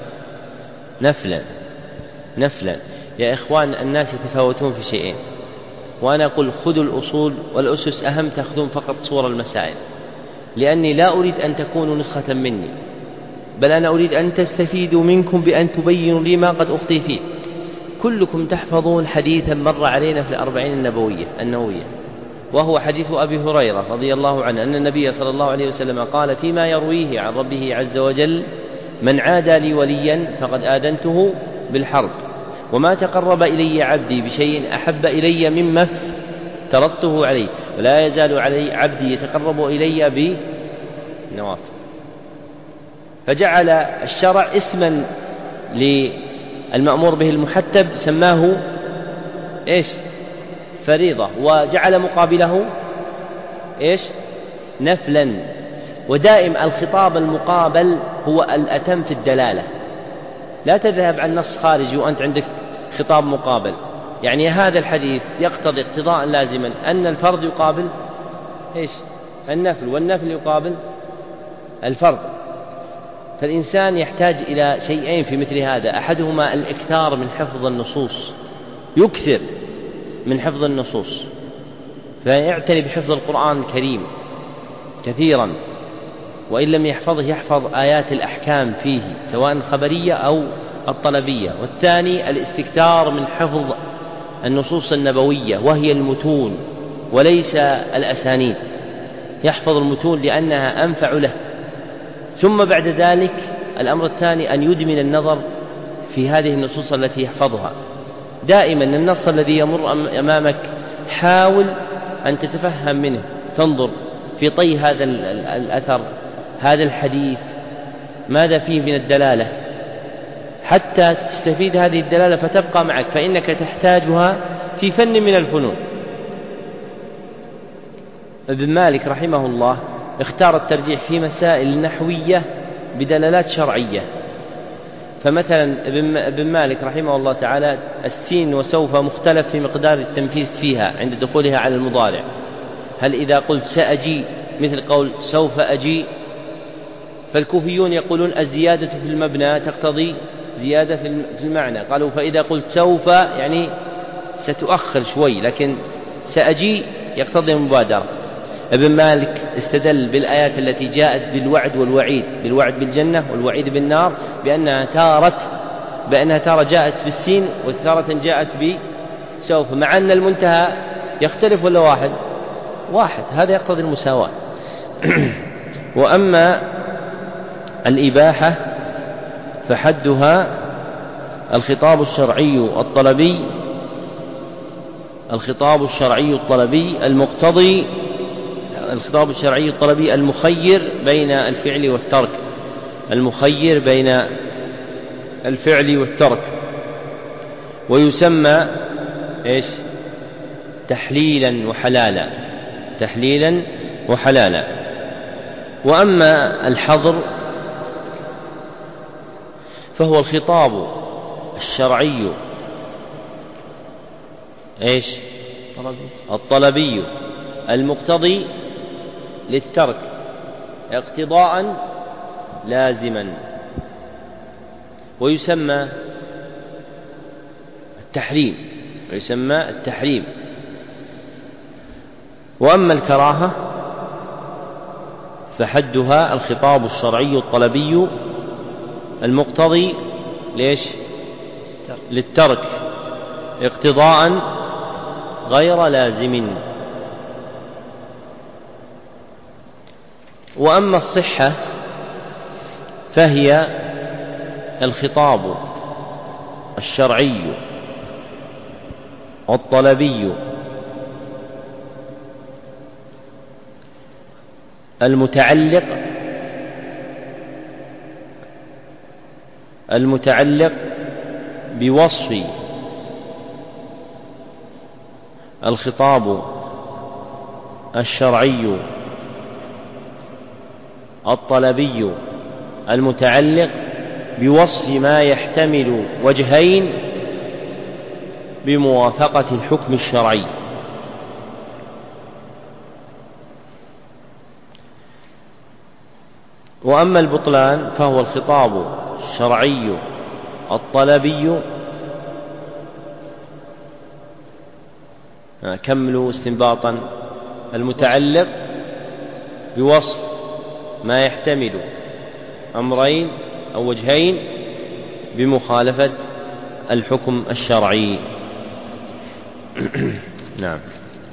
نفلا. يا إخوان، الناس يتفاوتون في شيئين، وأنا أقول خذوا الأصول والأسس أهم، تأخذون فقط صور المسائل، لأني لا أريد أن تكونوا نسخة مني، بل أنا أريد أن تستفيدوا منكم بأن تبينوا لي ما قد أخطي فيه. كلكم تحفظون حديثا مر علينا في الأربعين النووية، وهو حديث أبي هريرة رضي الله عنه أن النبي صلى الله عليه وسلم قال فيما يرويه عن ربه عز وجل: من عادى لي وليا فقد آذنته بالحرب، وما تقرب إلي عبدي بشيء أحب إلي مما افترضته عليه، ولا يزال علي عبدي يتقرب إلي بالنوافل. فجعل الشرع اسما للمأمور به المحتب سماه فريضة، وجعل مقابله نفلا. ودائم الخطاب المقابل هو الأتم في الدلالة. لا تذهب عن نص خارجي وأنت عندك خطاب مقابل. يعني هذا الحديث يقتضي اقتضاء لازما أن الفرض يقابل النفل، والنفل يقابل الفرض. فالإنسان يحتاج إلى شيئين في مثل هذا: أحدهما الإكثار من حفظ النصوص، يكثر من حفظ النصوص، فيعتني بحفظ القرآن الكريم كثيرا، وإن لم يحفظه يحفظ آيات الأحكام فيه سواء الخبرية أو الطلبية. والثاني الاستكثار من حفظ النصوص النبوية وهي المتون وليس الأسانيد، يحفظ المتون لأنها أنفع له. ثم بعد ذلك الأمر الثاني أن يدمن النظر في هذه النصوص التي يحفظها. دائما النص الذي يمر أمامك حاول أن تتفهم منه، تنظر في طي هذا الأثر، هذا الحديث ماذا فيه من الدلالة، حتى تستفيد هذه الدلالة فتبقى معك، فإنك تحتاجها في فن من الفنون. ابن مالك رحمه الله اختار الترجيح في مسائل نحوية بدلالات شرعية. فمثلا ابن مالك رحمه الله تعالى السين وسوف مختلف في مقدار التنفيذ فيها عند دخولها على المضارع. هل إذا قلت سأجي مثل قول سوف أجي؟ فالكوفيون يقولون الزيادة في المبنى تقتضي زيادة في المعنى، قالوا فإذا قلت سوف يعني ستؤخر شوي، لكن سأجي يقتضي المبادرة. ابن مالك استدل بالآيات التي جاءت بالوعد والوعيد، بالوعد بالجنة والوعيد بالنار، بأنها تارة جاءت بالسين وتارة جاءت بسوف، مع أن المنتهى يختلف ولا واحد، هذا يقتضي المساواة. وأما الإباحة فحدها الخطاب الشرعي الطلبي المقتضي، الخطاب الشرعي الطلبي المخير بين الفعل والترك، ويسمى تحليلا وحلالا. وأما الحظر فهو الخطاب الشرعي الطلبي المقتضي للترك اقتضاء لازما، ويسمى التحريم. وأما الكراهة فحدها الخطاب الشرعي الطلبي المقتضي للترك اقتضاء غير لازم. وأما الصحة فهي الخطاب الشرعي الطلبي المتعلق بوصف الخطاب الشرعي الطلبي المتعلق بوصف ما يحتمل وجهين بموافقة الحكم الشرعي. وأما البطلان فهو الخطاب الشرعي الطلبي، كملوا استنباطا، المتعلق بوصف ما يحتمل أمرين أو وجهين بمخالفة الحكم الشرعي. نعم.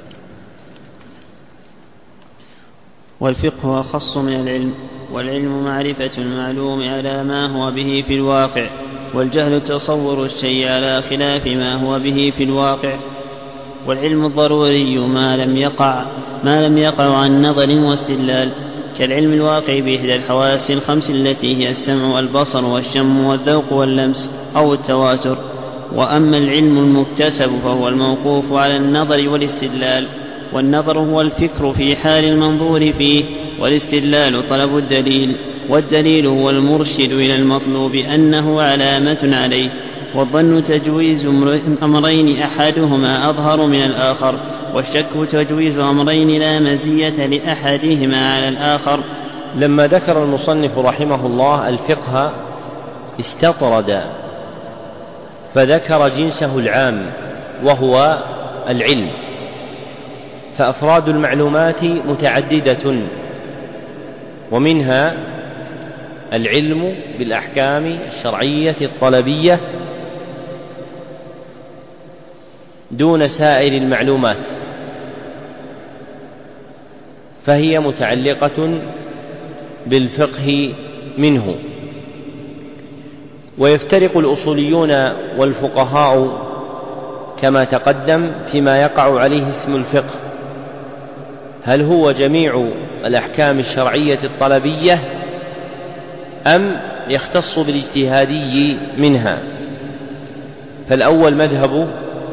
والفقه أخص من العلم، والعلم معرفة المعلوم على ما هو به في الواقع، والجهل تصور الشيء على خلاف ما هو به في الواقع. والعلم الضروري ما لم يقع عن نظر واستدلال، كالعلم الواقع بإحدى الحواس الخمس التي هي السمع والبصر والشم والذوق واللمس أو التواتر. وأما العلم المكتسب فهو الموقوف على النظر والاستدلال، والنظر هو الفكر في حال المنظور فيه، والاستدلال طلب الدليل، والدليل هو المرشد إلى المطلوب أنه علامة عليه. والظن تجويز أمرين أحدهما أظهر من الآخر، والشك تجويز أمرين لا مزية لأحدهما على الآخر. لما ذكر المصنف رحمه الله الفقه استطرد فذكر جنسه العام وهو العلم، فأفراد المعلومات متعددة، ومنها العلم بالأحكام الشرعية الطلبية دون سائر المعلومات، فهي متعلقة بالفقه منه. ويفترق الأصوليون والفقهاء كما تقدم فيما يقع عليه اسم الفقه، هل هو جميع الأحكام الشرعية الطلبية أم يختص بالاجتهادي منها. فالأول مذهب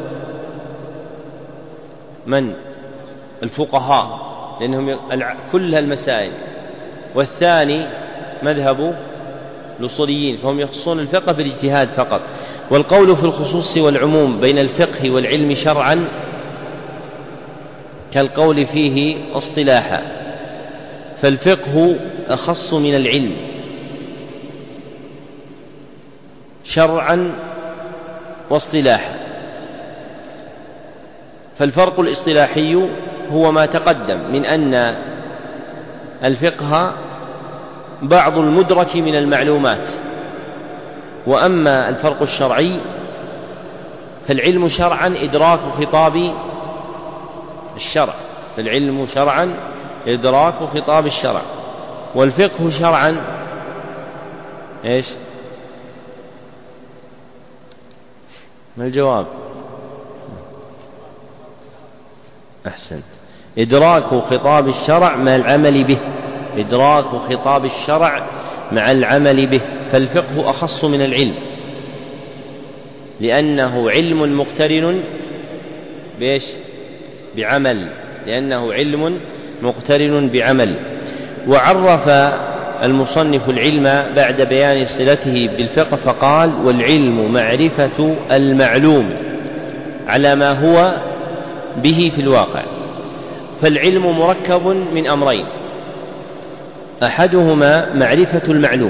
من؟ الفقهاء، لأنهم كل المسائل، والثاني مذهب الأصوليين فهم يخصون الفقه بالاجتهاد فقط. والقول في الخصوص والعموم بين الفقه والعلم شرعا كالقول فيه اصطلاحا، فالفقه أخص من العلم شرعا واصطلاحا. فالفرق الاصطلاحي هو ما تقدم من أن الفقه بعض المدرك من المعلومات، وأما الفرق الشرعي فالعلم شرعا إدراك خطاب الشرع، فالعلم شرعا إدراك خطاب الشرع، والفقه شرعا إيش؟ ما الجواب؟ أحسن، إدراك خطاب الشرع مع العمل به، إدراك خطاب الشرع مع العمل به. فالفقه أخص من العلم لأنه علم مقترن بإيش؟ بعمل، لأنه علم مقترن بعمل. وعرف المصنف العلم بعد بيان صلته بالفقه فقال: والعلم معرفة المعلوم على ما هو به في الواقع. فالعلم مركب من أمرين، أحدهما معرفة المعلوم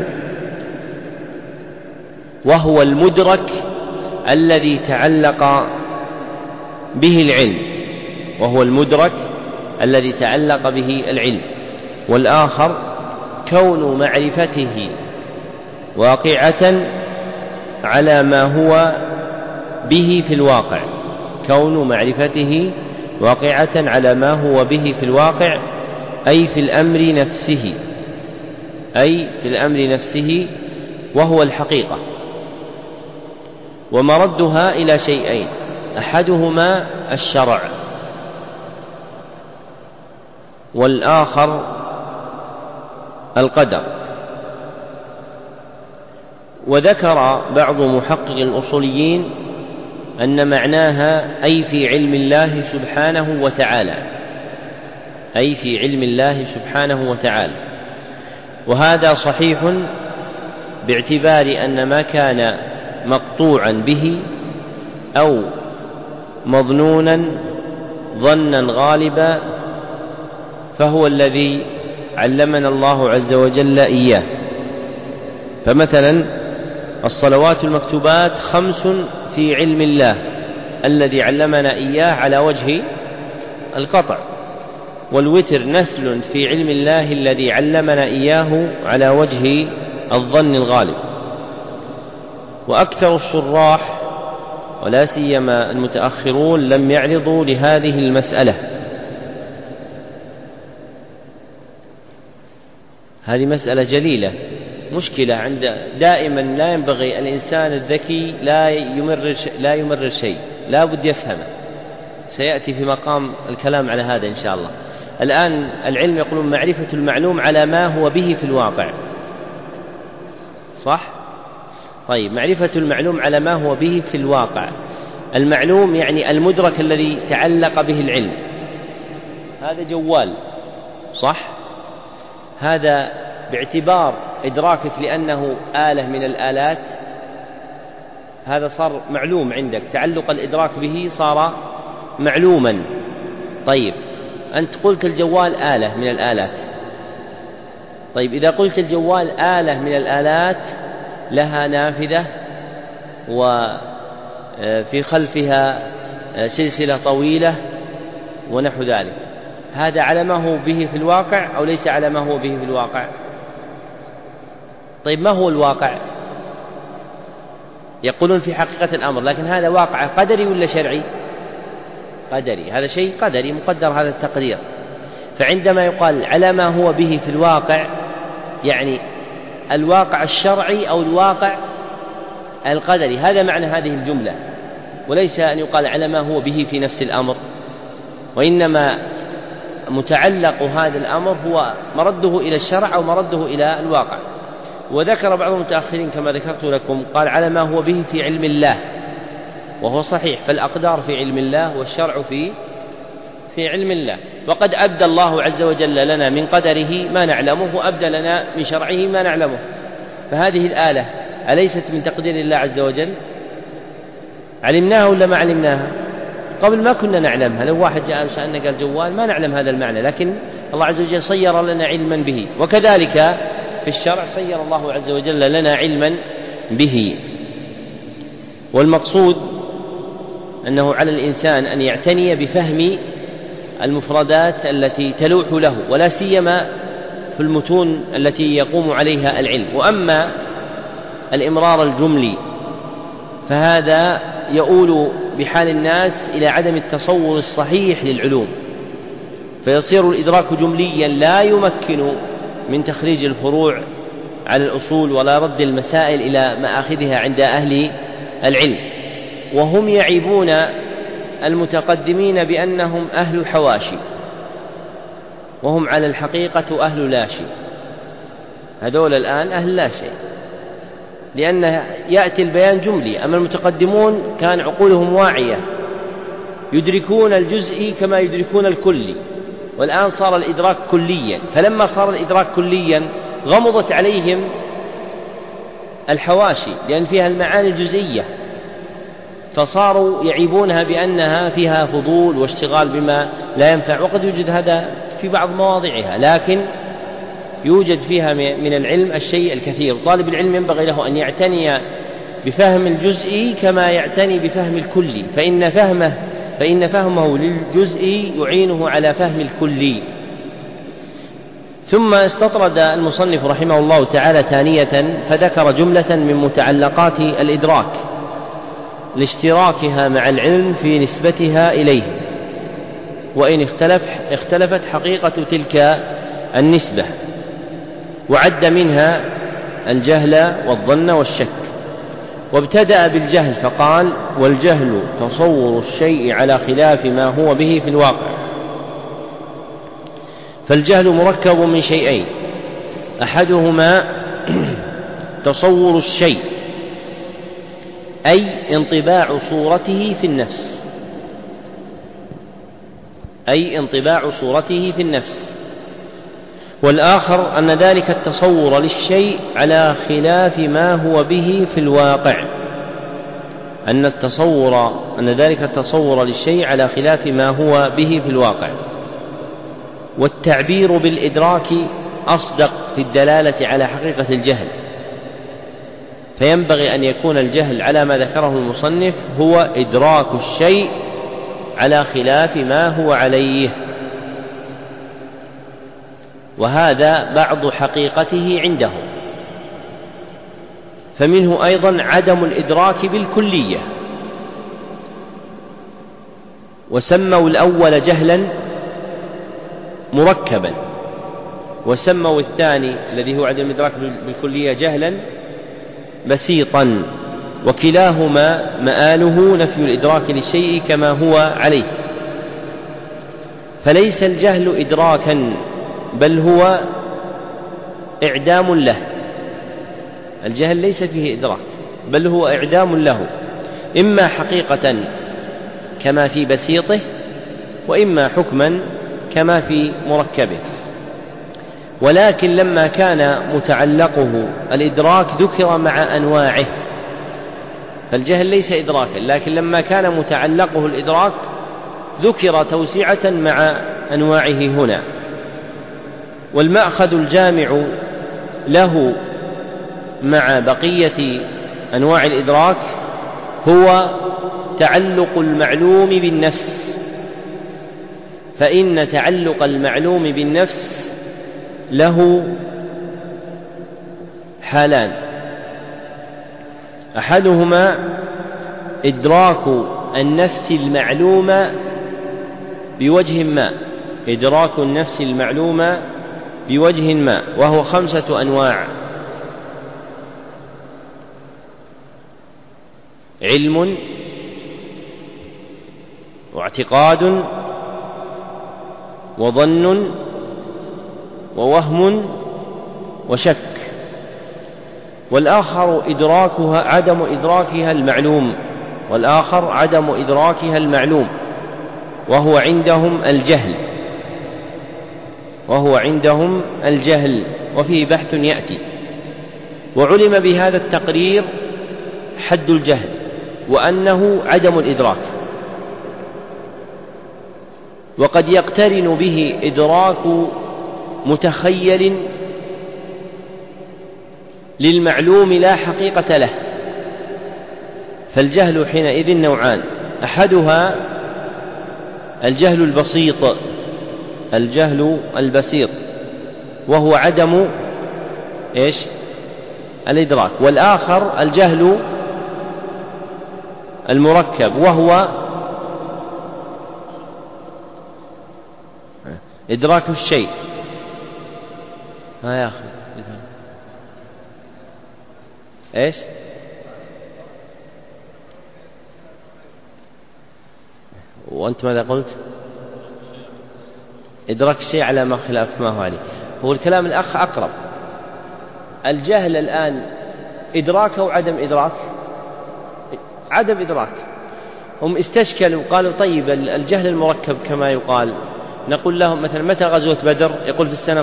وهو المدرك الذي تعلق به العلم، وهو المدرك الذي تعلق به العلم. والآخر كون معرفته واقعة على ما هو به في الواقع، كون معرفته واقعة على ما هو به في الواقع، أي في الأمر نفسه، أي في الأمر نفسه وهو الحقيقة. ومردها إلى شيئين، أحدهما الشرع والآخر القدر. وذكر بعض محقق الأصوليين أن معناها أي في علم الله سبحانه وتعالى، أي في علم الله سبحانه وتعالى. وهذا صحيح باعتبار أن ما كان مقطوعا به أو مظنونا ظنا غالبا فهو الذي علمنا الله عز وجل إياه. فمثلا الصلوات المكتوبات 5 في علم الله الذي علمنا إياه على وجه القطع، والوتر نفل في علم الله الذي علمنا إياه على وجه الظن الغالب. وأكثر الشراح ولا سيما المتأخرون لم يعرضوا لهذه المسألة. هذه مسألة جليلة مشكلة عند دائما. لا ينبغي الإنسان الذكي لا يمرر شيء، لا بد يفهمه. سيأتي في مقام الكلام على هذا إن شاء الله. الآن العلم يقولون معرفة المعلوم على ما هو به في الواقع، صح؟ طيب، معرفة المعلوم على ما هو به في الواقع. المعلوم يعني المدرك الذي تعلق به العلم. هذا جوال، صح؟ هذا باعتبار إدراكك لأنه آلة من الآلات، هذا صار معلوم عندك، تعلق الإدراك به صار معلوما. طيب، أنت قلت الجوال آلة من الآلات. طيب، إذا قلت الجوال آلة من الآلات لها نافذة وفي خلفها سلسلة طويلة ونحو ذلك، هذا على ما هو به في الواقع أو ليس على ما هو به في الواقع؟ طيب، ما هو الواقع؟ يقولون في حقيقة الأمر، لكن هذا واقع قدري ولا شرعي؟ قدري، هذا شيء قدري مقدر، هذا التقدير. فعندما يقال على ما هو به في الواقع يعني الواقع الشرعي أو الواقع القدري، هذا معنى هذه الجملة، وليس أن يقال على ما هو به في نفس الأمر، وإنما متعلق هذا الأمر هو مرده إلى الشرع أو مرده إلى الواقع. وذكر بعض المتأخرين كما ذكرت لكم قال على ما هو به في علم الله، وهو صحيح، فالأقدار في علم الله والشرع في علم الله. وقد أبدى الله عز وجل لنا من قدره ما نعلمه، وأبدى لنا من شرعه ما نعلمه. فهذه الآلة أليست من تقدير الله عز وجل؟ علمناها ولا ما علمناها؟ قبل ما كنا نعلمها. لو واحد جاء سألنا قال جوال ما نعلم هذا المعنى، لكن الله عز وجل صير لنا علما به. وكذلك في الشرع صير الله عز وجل لنا علما به. والمقصود أنه على الإنسان أن يعتني بفهم المفردات التي تلوح له، ولا سيما في المتون التي يقوم عليها العلم. وأما الإمرار الجملي فهذا يؤول بحال الناس إلى عدم التصور الصحيح للعلوم، فيصير الإدراك جمليا لا يمكن من تخريج الفروع على الأصول ولا رد المسائل إلى مآخذها عند أهل العلم. وهم يعيبون المتقدمين بأنهم أهل الحواشي، وهم على الحقيقة أهل لا شيء. هذول الآن أهل لا شيء، لأن يأتي البيان جملي. أما المتقدمون كان عقولهم واعية، يدركون الجزئي كما يدركون الكلي، والآن صار الإدراك كليا. فلما صار الإدراك كليا غمضت عليهم الحواشي لأن فيها المعاني الجزئية، فصاروا يعيبونها بأنها فيها فضول واشتغال بما لا ينفع. وقد يوجد هذا في بعض مواضعها، لكن يوجد فيها من العلم الشيء الكثير. طالب العلم ينبغي له أن يعتني بفهم الجزئي كما يعتني بفهم الكلي، فإن فهمه للجزئي يعينه على فهم الكلي. ثم استطرد المصنف رحمه الله تعالى ثانية فذكر جملة من متعلقات الإدراك لاشتراكها مع العلم في نسبتها إليه، وإن اختلفت حقيقة تلك النسبة، وعد منها الجهل والظن والشك. وابتدأ بالجهل فقال: والجهل تصور الشيء على خلاف ما هو به في الواقع. فالجهل مركب من شيئين: أحدهما تصور الشيء، أي انطباع صورته في النفس، والآخر أن ذلك التصور للشيء على خلاف ما هو به في الواقع. أن ذلك التصور للشيء على خلاف ما هو به في الواقع. والتعبير بالإدراك أصدق في الدلالة على حقيقة الجهل، فينبغي أن يكون الجهل على ما ذكره المصنف هو إدراك الشيء على خلاف ما هو عليه، وهذا بعض حقيقته عندهم. فمنه أيضا عدم الإدراك بالكلية، وسموا الأول جهلا مركبا، وسموا الثاني الذي هو عدم الإدراك بالكلية جهلا بسيطا، وكلاهما مآله نفي الإدراك للشيء كما هو عليه. فليس الجهل إدراكا بل هو إعدام له. الجهل ليس فيه إدراك بل هو إعدام له، إما حقيقة كما في بسيطه، وإما حكما كما في مركبه. ولكن لما كان متعلقه الإدراك ذكر مع أنواعه، فالجهل ليس إدراكا، لكن لما كان متعلقه الإدراك ذكر توسعة مع أنواعه هنا. والمأخذ الجامع له مع بقية أنواع الإدراك هو تعلق المعلوم بالنفس، فإن تعلق المعلوم بالنفس له حالان: أحدهما إدراك النفس المعلومة بوجه ما، إدراك النفس المعلومة بوجه ما، وهو 5 أنواع: علم، واعتقاد، وظن، ووهم، وشك. والآخر عدم إدراكها المعلوم، والآخر عدم إدراكها المعلوم، وهو عندهم الجهل، وفيه بحث يأتي. وعلم بهذا التقرير حد الجهل، وأنه عدم الإدراك. وقد يقترن به إدراك متخيل للمعلوم لا حقيقة له، فالجهل حينئذ نوعان: أحدها الجهل البسيط وهو عدم الإدراك، والآخر الجهل المركب وهو إدراك الشيء. يا أخي وأنت ماذا قلت؟ إدراك الشيء على ما خلاف ما هو عليه. هو الكلام الأخ أقرب. الجهل الآن إدراك أو عدم إدراك؟ عدم إدراك. هم استشكلوا قالوا طيب الجهل المركب كما يقال، نقول لهم مثلا متى غزوة بدر؟ يقول في السنة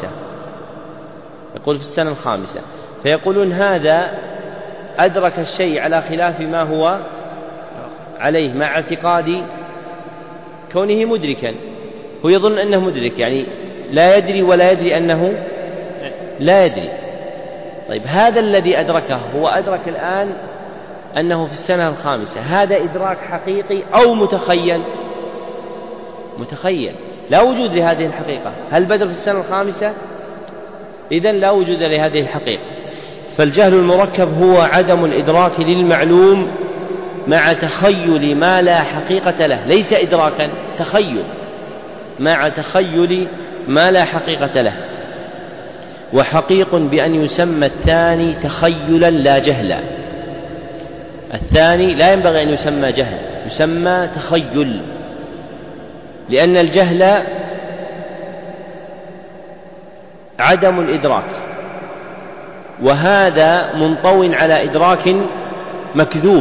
الخامسة. فيقولون هذا أدرك الشيء على خلاف ما هو عليه مع اعتقاد كونه مدركا. هو يظن أنه مدرك، يعني لا يدري ولا يدري أنه لا يدري. طيب هذا الذي أدركه هو أدرك الآن أنه في السنة الخامسة، هذا إدراك حقيقي أو متخيل؟ لا وجود لهذه الحقيقة. هل بدر في السنة الخامسة؟ إذن لا وجود لهذه الحقيقة. فالجهل المركب هو عدم الإدراك للمعلوم مع تخيل ما لا حقيقة له، ليس إدراكا، تخيل مع تخيل ما لا حقيقة له. وحقيق بأن يسمى الثاني تخيلا لا جهلا. الثاني لا ينبغي أن يسمى جهل، يسمى تخيل، لأن الجهل عدم الإدراك، وهذا منطو على إدراك مكذوب،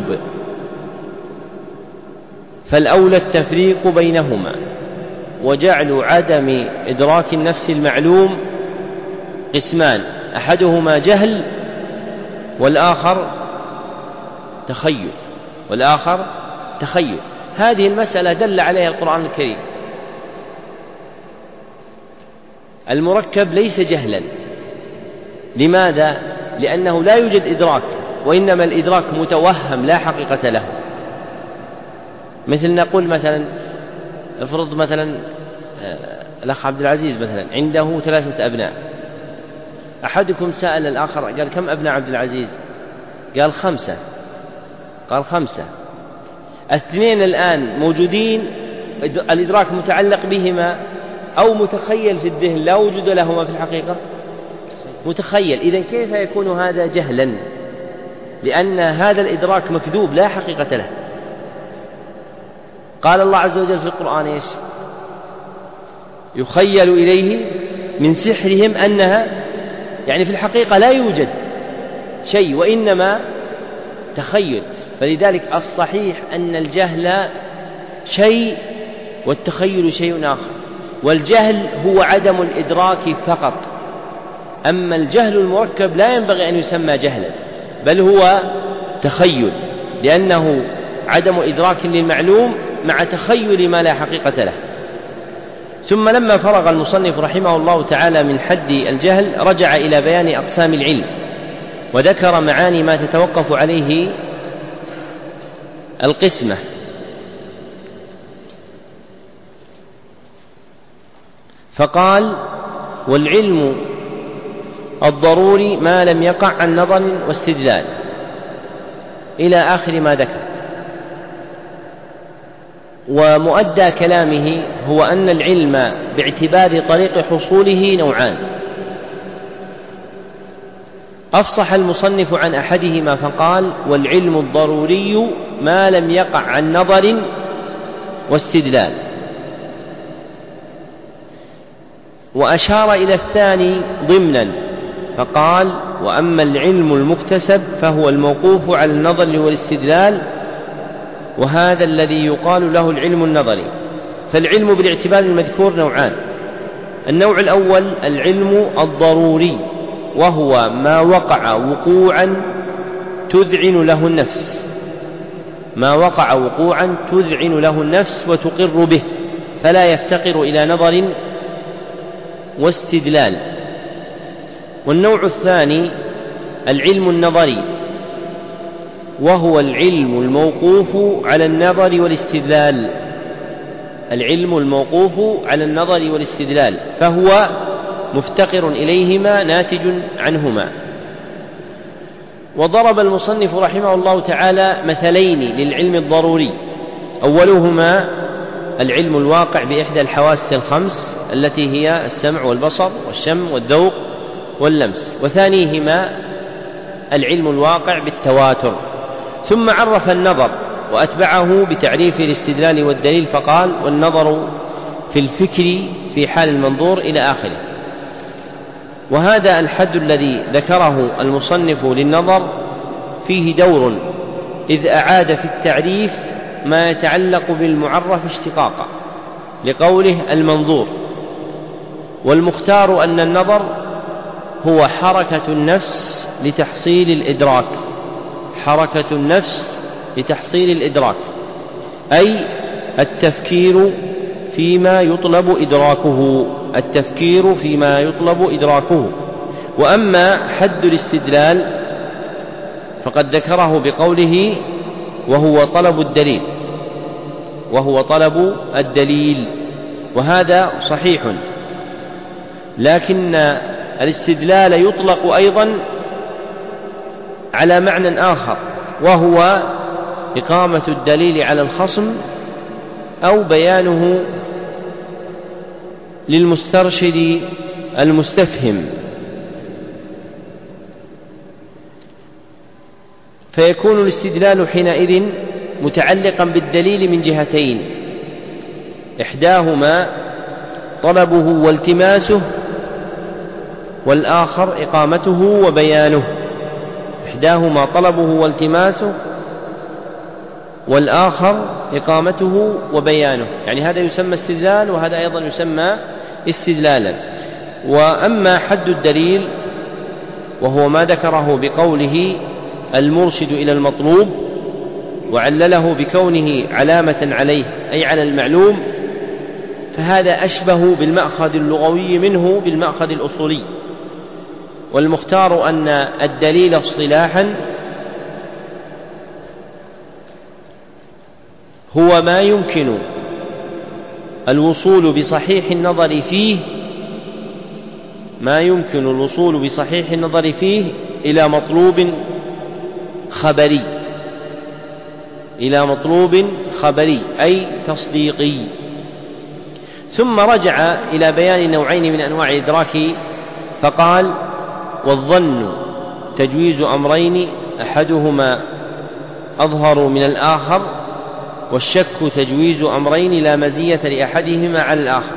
فالأولى التفريق بينهما وجعل عدم إدراك النفس المعلوم قسمان: أحدهما جهل والآخر تخيل. هذه المسألة دل عليها القرآن الكريم. المركب ليس جهلا. لماذا؟ لأنه لا يوجد إدراك، وإنما الإدراك متوهم لا حقيقة له. مثل نقول مثلا افرض مثلا الأخ عبد العزيز مثلا عنده 3 أبناء، أحدكم سأل الآخر قال: كم أبناء عبد العزيز؟ قال 5. 2 الآن موجودين، الإدراك متعلق بهما أو متخيل في الذهن لا وجود لهما في الحقيقة؟ متخيل. إذن كيف يكون هذا جهلا؟ لأن هذا الإدراك مكذوب لا حقيقة له. قال الله عز وجل في القرآن إيش؟ يخيل إليه من سحرهم أنها، يعني في الحقيقة لا يوجد شيء وإنما تخيل. فلذلك الصحيح أن الجهل شيء والتخيل شيء آخر، والجهل هو عدم الإدراك فقط. أما الجهل المركب لا ينبغي أن يسمى جهلا، بل هو تخيل، لأنه عدم إدراك للمعلوم مع تخيل ما لا حقيقة له. ثم لما فرغ المصنف رحمه الله تعالى من حد الجهل رجع إلى بيان أقسام العلم، وذكر معاني ما تتوقف عليه القسمة. فقال: والعلم الضروري ما لم يقع عن نظر واستدلال، إلى آخر ما ذكر. ومؤدى كلامه هو أن العلم باعتبار طريق حصوله نوعان. أفصح المصنف عن أحدهما فقال: والعلم الضروري ما لم يقع عن نظر واستدلال. وأشار إلى الثاني ضمنا فقال: وأما العلم المكتسب فهو الموقوف على النظر والاستدلال، وهذا الذي يقال له العلم النظري. فالعلم بالاعتبار المذكور نوعان: النوع الأول العلم الضروري، وهو ما وقع وقوعا تذعن له النفس، ما وقع وقوعا تذعن له النفس وتقر به، فلا يفتقر إلى نظر واستدلال. والنوع الثاني العلم النظري، وهو العلم الموقوف على النظر والاستدلال، العلم الموقوف على النظر والاستدلال، فهو مفتقر إليهما ناتج عنهما. وضرب المصنف رحمه الله تعالى مثلين للعلم الضروري: أولهما العلم الواقع بإحدى الحواس الخمس التي هي السمع والبصر والشم والذوق واللمس، وثانيهما العلم الواقع بالتواتر. ثم عرف النظر وأتبعه بتعريف الاستدلال والدليل فقال: والنظر في الفكر في حال المنظور، إلى آخره. وهذا الحد الذي ذكره المصنف للنظر فيه دور، إذ أعاد في التعريف ما يتعلق بالمعرف اشتقاقا لقوله المنظور. والمختار أن النظر هو حركة النفس لتحصيل الإدراك، حركة النفس لتحصيل الإدراك، أي التفكير فيما يطلب إدراكه، التفكير فيما يطلب إدراكه. وأما حد الاستدلال فقد ذكره بقوله: وهو طلب الدليل، وهو طلب الدليل، وهذا صحيح. لكن الاستدلال يطلق أيضا على معنى آخر، وهو إقامة الدليل على الخصم أو بيانه للمسترشد المستفهم، فيكون الاستدلال حينئذ متعلقا بالدليل من جهتين: إحداهما طلبه والتماسه، والآخر إقامته وبيانه. إحداهما طلبه والتماسه، والآخر إقامته وبيانه، يعني هذا يسمى استدلال وهذا أيضا يسمى استدلالا. وأما حد الدليل وهو ما ذكره بقوله المرشد إلى المطلوب، وعلله بكونه علامة عليه أي على المعلوم، فهذا أشبه بالمأخذ اللغوي منه بالمأخذ الأصولي. والمختار أن الدليل اصطلاحا هو ما يمكن الوصول بصحيح النظر فيه، ما يمكن الوصول بصحيح النظر فيه إلى مطلوب خبري، إلى مطلوب خبري أي تصديقي. ثم رجع إلى بيان نوعين من أنواع الإدراك فقال: والظن تجويز أمرين أحدهما أظهر من الآخر، والشك تجويز أمرين لا مزية لأحدهما على الآخر.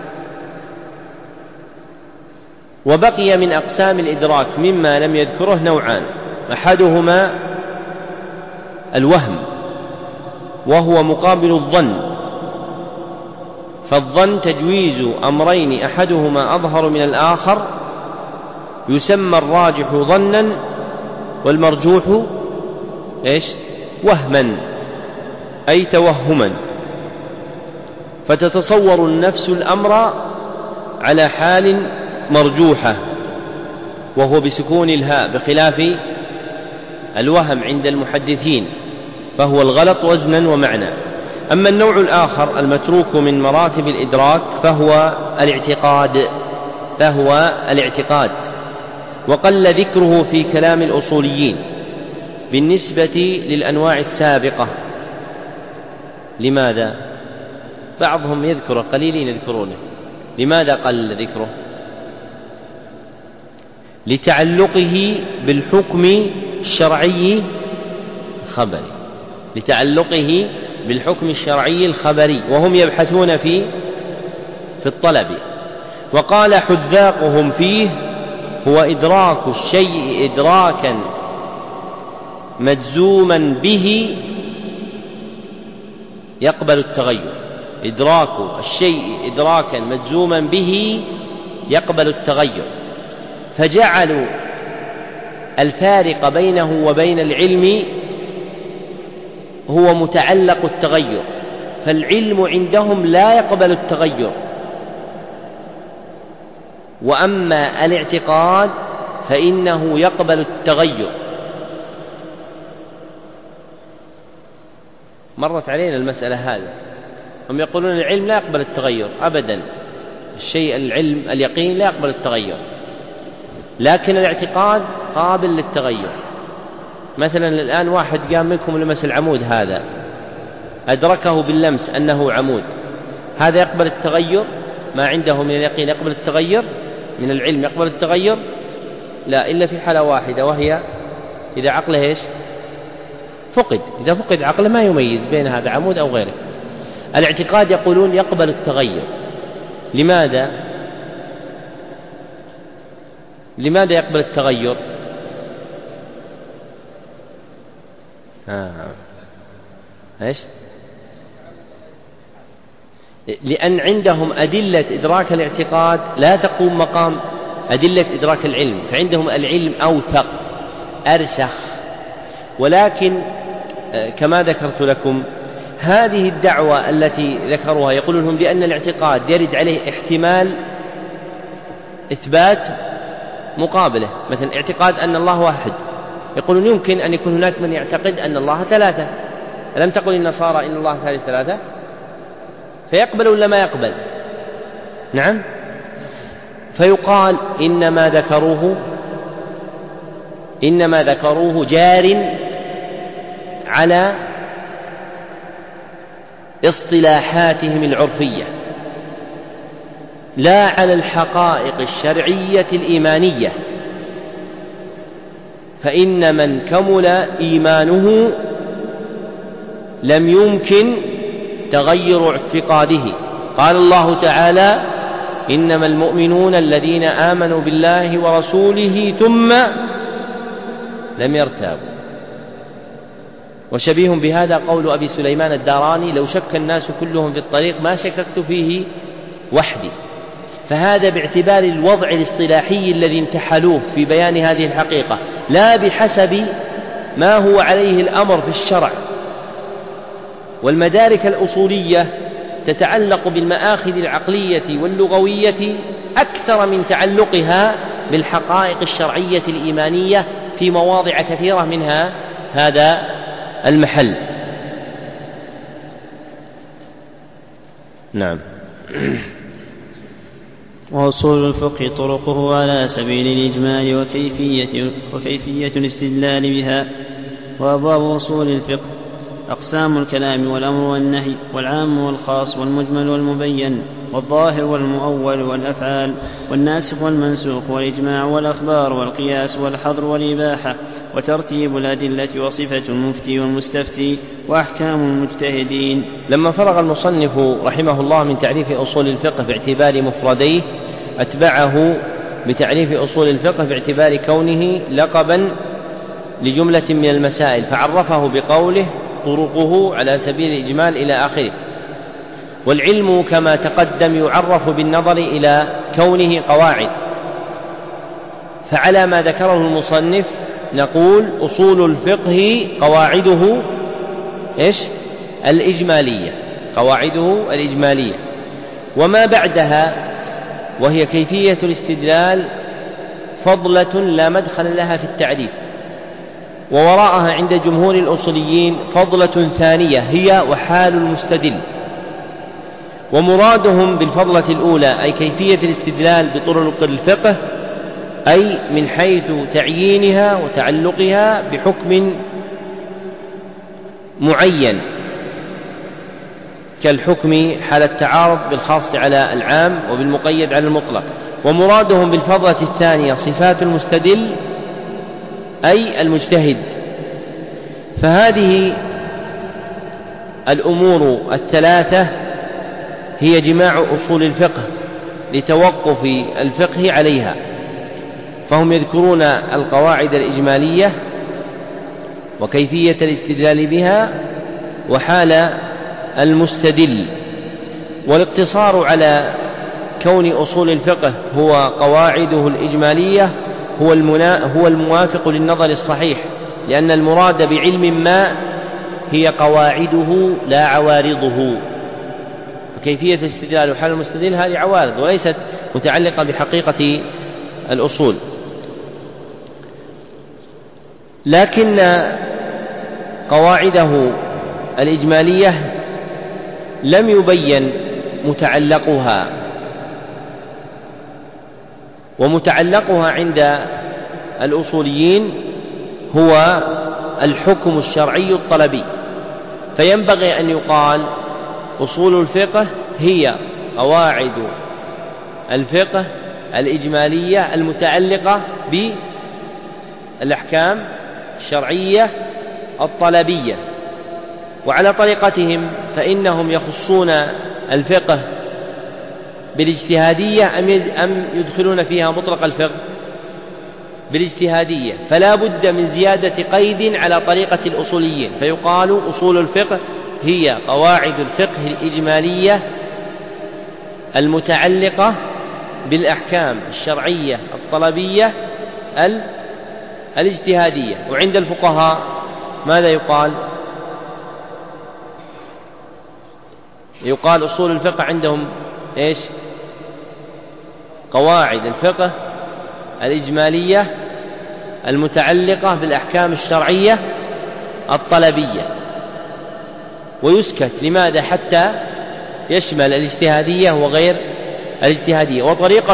وبقي من أقسام الإدراك مما لم يذكره نوعان: أحدهما الوهم وهو مقابل الظن، فالظن تجويز أمرين أحدهما أظهر من الآخر، يسمى الراجح ظنا والمرجوح وهما أي توهما، فتتصور النفس الأمر على حال مرجوحة وهو بسكون الهاء، بخلاف الوهم عند المحدثين فهو الغلط وزنا ومعنى. أما النوع الآخر المتروك من مراتب الإدراك فهو الاعتقاد، وقل ذكره في كلام الأصوليين بالنسبة للأنواع السابقة. لماذا؟ بعضهم يذكر، قليلين يذكرونه. لماذا قل ذكره؟ لتعلقه بالحكم الشرعي الخبري، وهم يبحثون في الطلب. وقال حذاقهم فيه: هو إدراك الشيء إدراكا مجزوما به يقبل التغير. إدراك الشيء إدراكا مجزوما به يقبل التغير، فجعلوا الفارق بينه وبين العلم هو متعلق التغير، فالعلم عندهم لا يقبل التغير، وأما الاعتقاد فإنه يقبل التغير. مرت علينا المسألة هذه، هم يقولون العلم لا يقبل التغير أبدا، العلم اليقين لا يقبل التغير، لكن الاعتقاد قابل للتغير. مثلا الآن واحد قام منكم لمس العمود هذا، أدركه باللمس أنه عمود، هذا يقبل التغير؟ ما عنده من اليقين يقبل التغير، من العلم يقبل التغير؟ لا، إلا في حالة واحدة، وهي إذا عقله فقد. إذا فقد عقله ما يميز بين هذا عمود أو غيره. الاعتقاد يقولون يقبل التغير. لماذا يقبل التغير؟ لأن عندهم أدلة إدراك الاعتقاد لا تقوم مقام أدلة إدراك العلم، فعندهم العلم أوثق أرسخ. ولكن كما ذكرت لكم هذه الدعوة التي ذكروها يقولون بأن الاعتقاد يرد عليه احتمال إثبات مقابله، مثلا اعتقاد أن الله واحد، يقولون يمكن أن يكون هناك من يعتقد أن الله ثلاثة. ألم تقل النصارى إن الله ثالث ثلاثة؟ فيقبل ولا ما يقبل؟ نعم. فيقال إنما ذكروه جار على اصطلاحاتهم العرفية لا على الحقائق الشرعية الإيمانية، فإن من كمل إيمانه لم يمكن تغير اعتقاده. قال الله تعالى: إنما المؤمنون الذين آمنوا بالله ورسوله ثم لم يرتابوا. وشبيه بهذا قول أبي سليمان الداراني: لو شك الناس كلهم في الطريق ما شككت فيه وحدي. فهذا باعتبار الوضع الاصطلاحي الذي امتحلوه في بيان هذه الحقيقة، لا بحسب ما هو عليه الأمر في الشرع. والمدارك الأصولية تتعلق بالمآخذ العقلية واللغوية أكثر من تعلقها بالحقائق الشرعية الإيمانية في مواضع كثيرة منها هذا المحل. نعم. وأصول الفقه طرقه على سبيل الإجمال وكيفية الاستدلال بها. وأبواب أصول الفقه. أقسام الكلام والأمر والنهي والعام والخاص والمجمل والمبين والظاهر والمؤول والأفعال والناسخ والمنسوخ والإجماع والأخبار والقياس والحظر والإباحة وترتيب الأدلة وصفة المفتي والمستفتي وأحكام المجتهدين. لما فرغ المصنف رحمه الله من تعريف أصول الفقه باعتبار مفرديه أتبعه بتعريف أصول الفقه باعتبار كونه لقبا لجملة من المسائل، فعرفه بقوله طرقه على سبيل الإجمال إلى آخره. والعلم كما تقدم يعرف بالنظر إلى كونه قواعد، فعلى ما ذكره المصنف نقول أصول الفقه قواعده الإجمالية، قواعده الإجمالية، وما بعدها وهي كيفية الاستدلال فضلة لا مدخل لها في التعريف، ووراءها عند جمهور الأصوليين فضلة ثانية هي وحال المستدل. ومرادهم بالفضلة الأولى أي كيفية الاستدلال بطرق الفقه، أي من حيث تعيينها وتعلقها بحكم معين كالحكم حال التعارض بالخاص على العام وبالمقيد على المطلق. ومرادهم بالفضلة الثانية صفات المستدل أي المجتهد. فهذه الأمور الثلاثة هي جماع أصول الفقه لتوقف الفقه عليها، فهم يذكرون القواعد الإجمالية وكيفية الاستدلال بها وحال المستدل. والاقتصار على كون أصول الفقه هو قواعده الإجمالية هو الموافق للنظر الصحيح، لأن المراد بعلم ما هي قواعده لا عوارضه، فكيفية الاستدلال وحال المستدل هذه عوارض وليست متعلقة بحقيقة الأصول. لكن قواعده الإجمالية لم يبين متعلقها، ومتعلقها عند الأصوليين هو الحكم الشرعي الطلبي، فينبغي أن يقال أصول الفقه هي قواعد الفقه الإجمالية المتعلقة بالأحكام الشرعية الطلبية. وعلى طريقتهم فإنهم يخصون الفقه بالاجتهادية أم يدخلون فيها مطلق الفقه بالاجتهادية، فلا بد من زيادة قيد على طريقة الأصوليين، فيقال أصول الفقه هي قواعد الفقه الإجمالية المتعلقة بالأحكام الشرعية الطلبية الاجتهادية. وعند الفقهاء ماذا يقال؟ يقال أصول الفقه عندهم قواعد الفقه الإجمالية المتعلقة بالأحكام الشرعية الطلبية، ويسكت لماذا؟ حتى يشمل الاجتهادية وغير الاجتهادية. وطريقة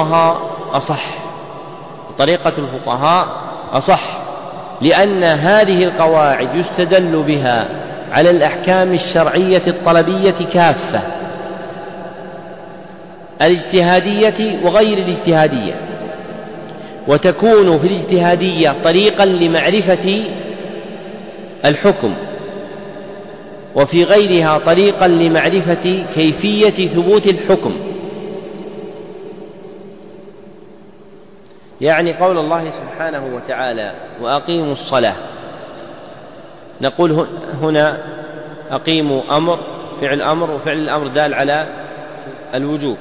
الفقهاء أصح، لأن هذه القواعد يستدل بها على الأحكام الشرعية الطلبية كافة، الاجتهادية وغير الاجتهادية، وتكون في الاجتهادية طريقا لمعرفة الحكم، وفي غيرها طريقا لمعرفة كيفية ثبوت الحكم. يعني قول الله سبحانه وتعالى وأقيموا الصلاة، نقول هنا أقيموا أمر فعل أمر، وفعل الأمر دال على الوجوب.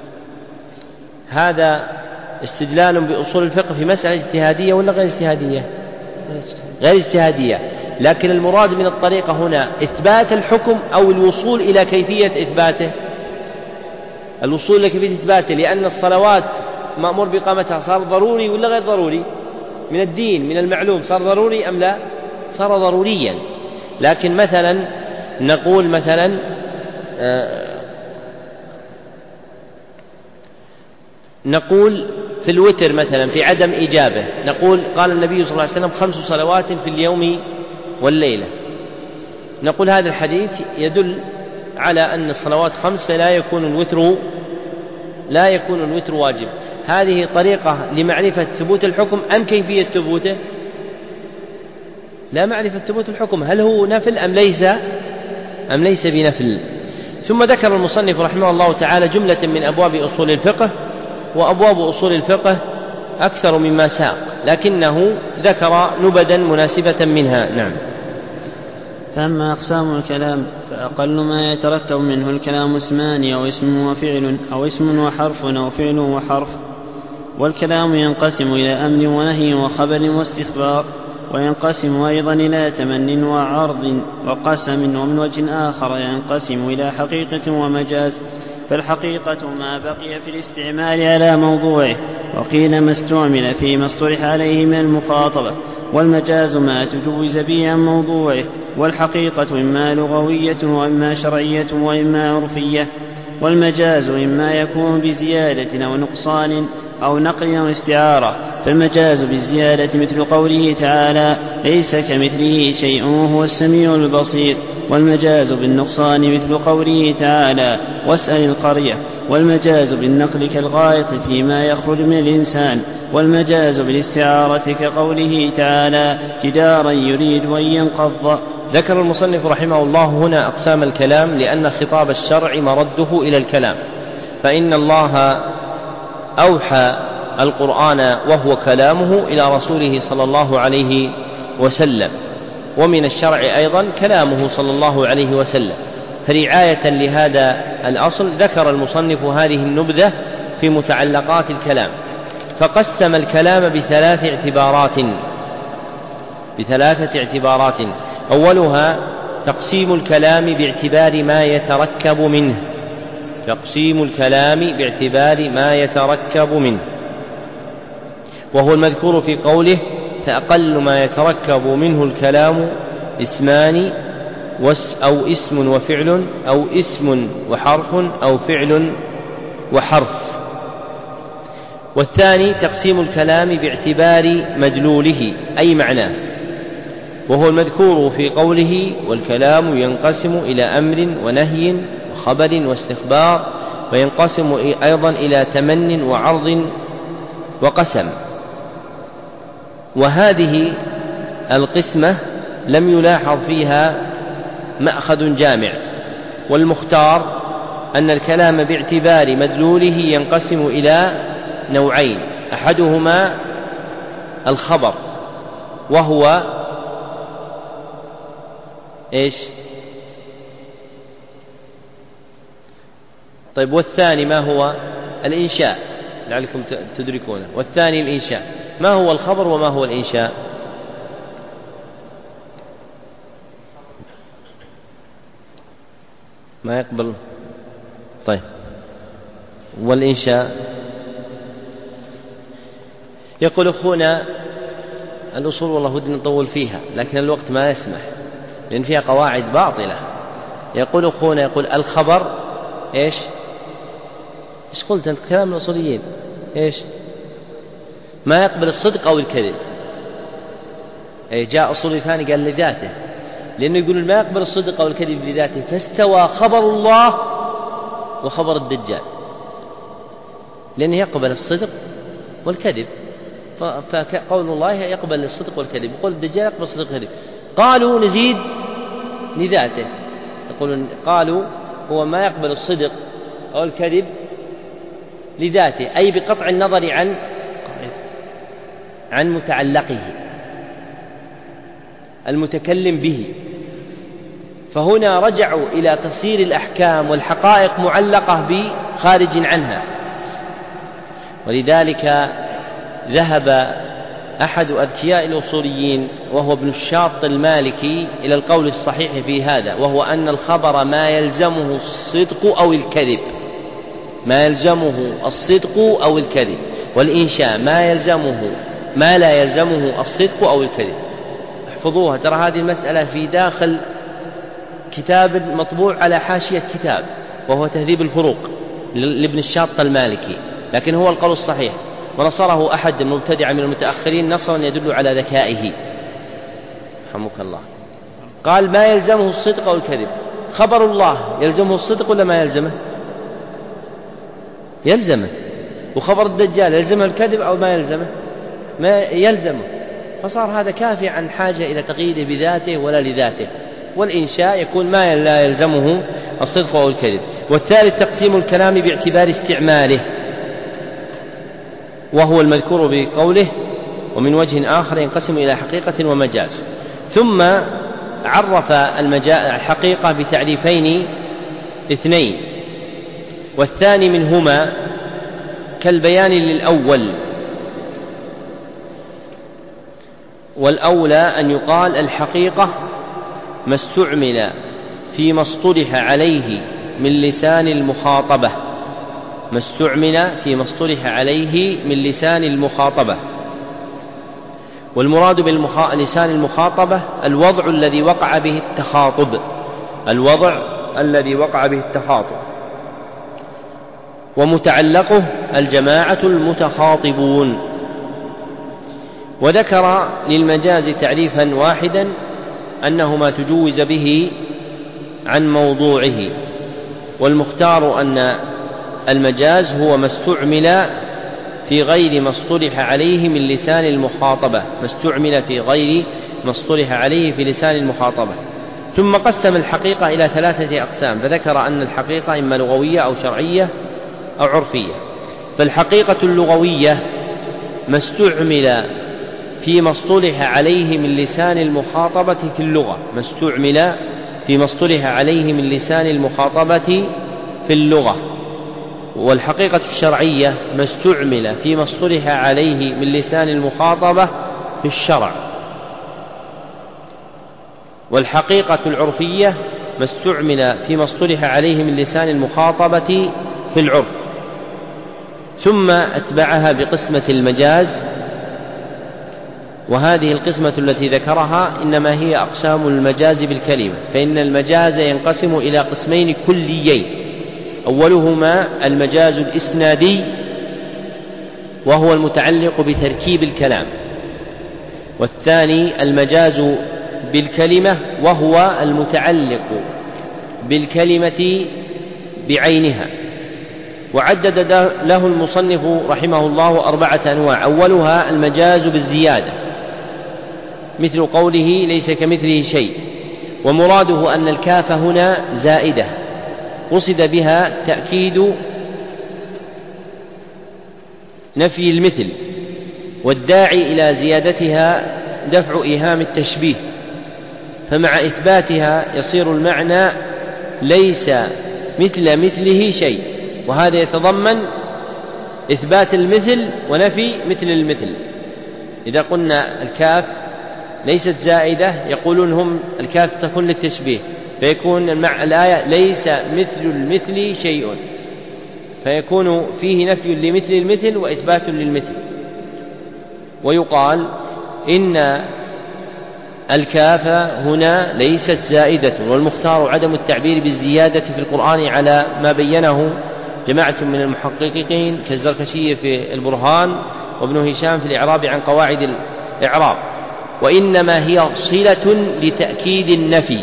هذا استدلال بأصول الفقه في مسألة اجتهادية ولا غير اجتهادية؟ غير اجتهادية، لكن المراد من الطريقة هنا إثبات الحكم أو الوصول إلى كيفية إثباته، الوصول إلى كيفية إثباته، لأن الصلوات مأمور بإقامتها صار ضروري ولا غير ضروري؟ من الدين من المعلوم صار ضروري أم لا؟ صار ضروريا. لكن مثلا نقول مثلا نقول في الوتر مثلا في عدم إجابة، نقول قال النبي صلى الله عليه وسلم 5 صلوات في اليوم والليلة. نقول هذا الحديث يدل على أن الصلوات 5 فلا يكون الوتر واجب. هذه طريقة لمعرفة ثبوت الحكم أم كيفية ثبوته؟ لا، معرفة ثبوت الحكم، هل هو نفل أم ليس بنفل. ثم ذكر المصنف رحمه الله تعالى جملة من أبواب أصول الفقه، وأبواب أصول الفقه أكثر مما ساق، لكنه ذكر نبذا مناسبة منها. نعم. فأما أقسام الكلام فأقل ما يترتب منه الكلام اسمان أو اسم وفعل أو اسم وحرف أو فعل وحرف. والكلام ينقسم إلى أمر ونهي وخبر واستخبار، وينقسم أيضا إلى تمن وعرض وقسم. ومن وجه آخر ينقسم إلى حقيقة ومجاز، فالحقيقة ما بقي في الاستعمال على موضوعه، وقيل ما استعمل فيما اصطلح عليه من المخاطبة، والمجاز ما تجوز به عن موضوعه. والحقيقة إما لغوية وإما شرعية وإما عرفية. والمجاز إما يكون بزيادة أو نقصان أو نقل أو استعارة. فالمجاز بالزيادة مثل قوله تعالى ليس كمثله شيء وهو السميع البصير. والمجاز بالنقصان مثل قوله تعالى واسأل القرية. والمجاز بالنقل كالغائط فيما يخرج من الإنسان. والمجاز بالاستعارة كقوله تعالى جدارا يريد أن ينقض. ذكر المصنف رحمه الله هنا أقسام الكلام، لأن خطاب الشرع مرده إلى الكلام، فإن الله أوحى القرآن وهو كلامه إلى رسوله صلى الله عليه وسلم، ومن الشرع أيضا كلامه صلى الله عليه وسلم. فرعاية لهذا الأصل ذكر المصنف هذه النبذة في متعلقات الكلام، فقسم الكلام بثلاثة اعتبارات. أولها تقسيم الكلام باعتبار ما يتركب منه، وهو المذكور في قوله فأقل ما يتركب منه الكلام اسمان أو اسم وفعل أو اسم وحرف أو فعل وحرف. والثاني تقسيم الكلام باعتبار مدلوله أي معناه، وهو المذكور في قوله والكلام ينقسم إلى أمر ونهي وخبر واستخبار، وينقسم أيضا إلى تمن وعرض وقسم. وهذه القسمة لم يلاحظ فيها مأخذ جامع، والمختار أن الكلام باعتبار مدلوله ينقسم إلى نوعين، أحدهما الخبر وهو إيش؟ طيب، والثاني ما هو؟ الإنشاء، لعلكم تدركونه. والثاني الإنشاء. ما هو الخبر وما هو الإنشاء؟ ما يقبل. طيب، والإنشاء يقول أخونا الأصول والله ودنا نطول فيها لكن الوقت ما يسمح لأن فيها قواعد باطلة. يقول أخونا يقول الخبر إيش قلت أنت؟ كلام الأصوليين إيش؟ ما يقبل الصدق أو الكذب. جاء أصولي ثاني قال لذاته، لأنه يقول ما يقبل الصدق أو الكذب لذاته، فاستوى خبر الله وخبر الدجال، لأنه يقبل الصدق والكذب، فقول الله يقبل الصدق والكذب، يقول الدجال يقبل الصدق والكذب. قالوا نزيد لذاته، يقولون قالوا هو ما يقبل الصدق أو الكذب لذاته، أي بقطع النظر عن متعلقه المتكلم به. فهنا رجعوا إلى تفسير الأحكام والحقائق معلقة بخارج عنها، ولذلك ذهب أحد أذكياء الأصوليين وهو ابن الشاط المالكي إلى القول الصحيح في هذا، وهو أن الخبر ما يلزمه الصدق أو الكذب، ما يلزمه الصدق أو الكذب، والإنشاء ما لا يلزمه الصدق أو الكذب. احفظوها، ترى هذه المسألة في داخل كتاب مطبوع على حاشية كتاب وهو تهذيب الفروق لابن الشاط المالكي، لكن هو القول الصحيح، ونصره أحد المبتدع من المتأخرين نصرا يدل على ذكائه رحمك الله. قال ما يلزمه الصدق أو الكذب. خبر الله يلزمه الصدق ولا ما يلزمه؟ يلزمه. وخبر الدجال يلزمه الكذب أو ما يلزمه؟ ما يلزمه. فصار هذا كافي عن حاجة إلى تقييده بذاته ولا لذاته. والإنشاء يكون ما لا يلزمه الصدق أو الكذب. والثالث تقسيم الكلام باعتبار استعماله، وهو المذكور بقوله ومن وجه آخر ينقسم إلى حقيقة ومجاز. ثم عرف الحقيقة بتعريفين اثنين، والثاني منهما كالبيان للأول، والأولى أن يقال الحقيقة ما استعمل فيما اصطلح عليه من لسان المخاطبة، ما استعمل فيما اصطلح عليه من لسان المخاطبة. والمراد بلسان المخاطبة الوضع الذي وقع به التخاطب، الوضع الذي وقع به التخاطب، ومتعلقه الجماعة المتخاطبون. وذكر للمجاز تعريفا واحدا أنه ما تجوز به عن موضوعه، والمختار أن المجاز هو ما استعمل في غير ما اصطلح عليه من لسان المخاطبة، ما استعمل في غير ما اصطلح عليه في لسان المخاطبة. ثم قسم الحقيقة إلى 3 أقسام، فذكر أن الحقيقة إما لغوية أو شرعية أو عرفية. فالحقيقة اللغوية ما استعمل فيما اصطلح عليه من لسان المخاطبة في اللغة، ما استعمل فيما اصطلح عليه من لسان المخاطبة في اللغة. والحقيقة الشرعية ما استعمل فيما اصطلح عليه من لسان المخاطبة في الشرع. والحقيقة العرفية ما استعمل فيما اصطلح عليه من لسان المخاطبة في العرف. ثم أتبعها بقسمة المجاز، وهذه القسمة التي ذكرها إنما هي أقسام المجاز بالكلمة، فإن المجاز ينقسم إلى قسمين كليين، أولهما المجاز الإسنادي وهو المتعلق بتركيب الكلام، والثاني المجاز بالكلمة وهو المتعلق بالكلمة بعينها. وعدد له المصنف رحمه الله 4 أنواع. أولها المجاز بالزيادة، مثل قوله ليس كمثله شيء، ومراده أن الكاف هنا زائدة قصد بها تأكيد نفي المثل، والداعي إلى زيادتها دفع إيهام التشبيه، فمع إثباتها يصير المعنى ليس مثل مثله شيء، وهذا يتضمن إثبات المثل ونفي مثل المثل. إذا قلنا الكاف ليست زائدة يقولون هم الكاف تكون للتشبيه، فيكون الآية ليس مثل المثل شيء، فيكون فيه نفي لمثل المثل وإثبات للمثل. ويقال إن الكاف هنا ليست زائدة، والمختار عدم التعبير بالزيادة في القرآن على ما بينه جماعة من المحققين كالزركشي في البرهان وابن هشام في الإعراب عن قواعد الإعراب، وإنما هي صلة لتأكيد النفي.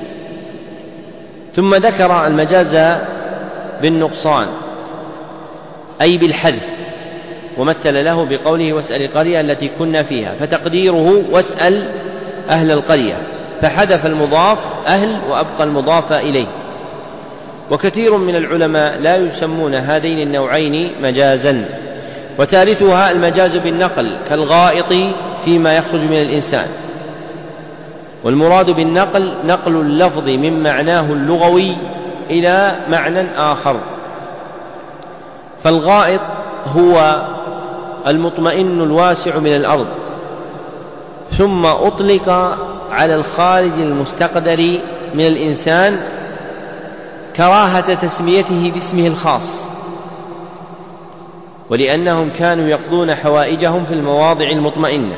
ثم ذكر المجاز بالنقصان أي بالحذف، ومثل له بقوله واسأل القرية التي كنا فيها، فتقديره واسأل أهل القرية، فحذف المضاف أهل وأبقى المضاف إليه. وكثير من العلماء لا يسمون هذين النوعين مجازا. وثالثها المجاز بالنقل كالغائط فيما يخرج من الإنسان، والمراد بالنقل نقل اللفظ من معناه اللغوي إلى معنى آخر. فالغائط هو المطمئن الواسع من الأرض، ثم أطلق على الخارج المستقدر من الإنسان كراهة تسميته باسمه الخاص، ولأنهم كانوا يقضون حوائجهم في المواضع المطمئنة.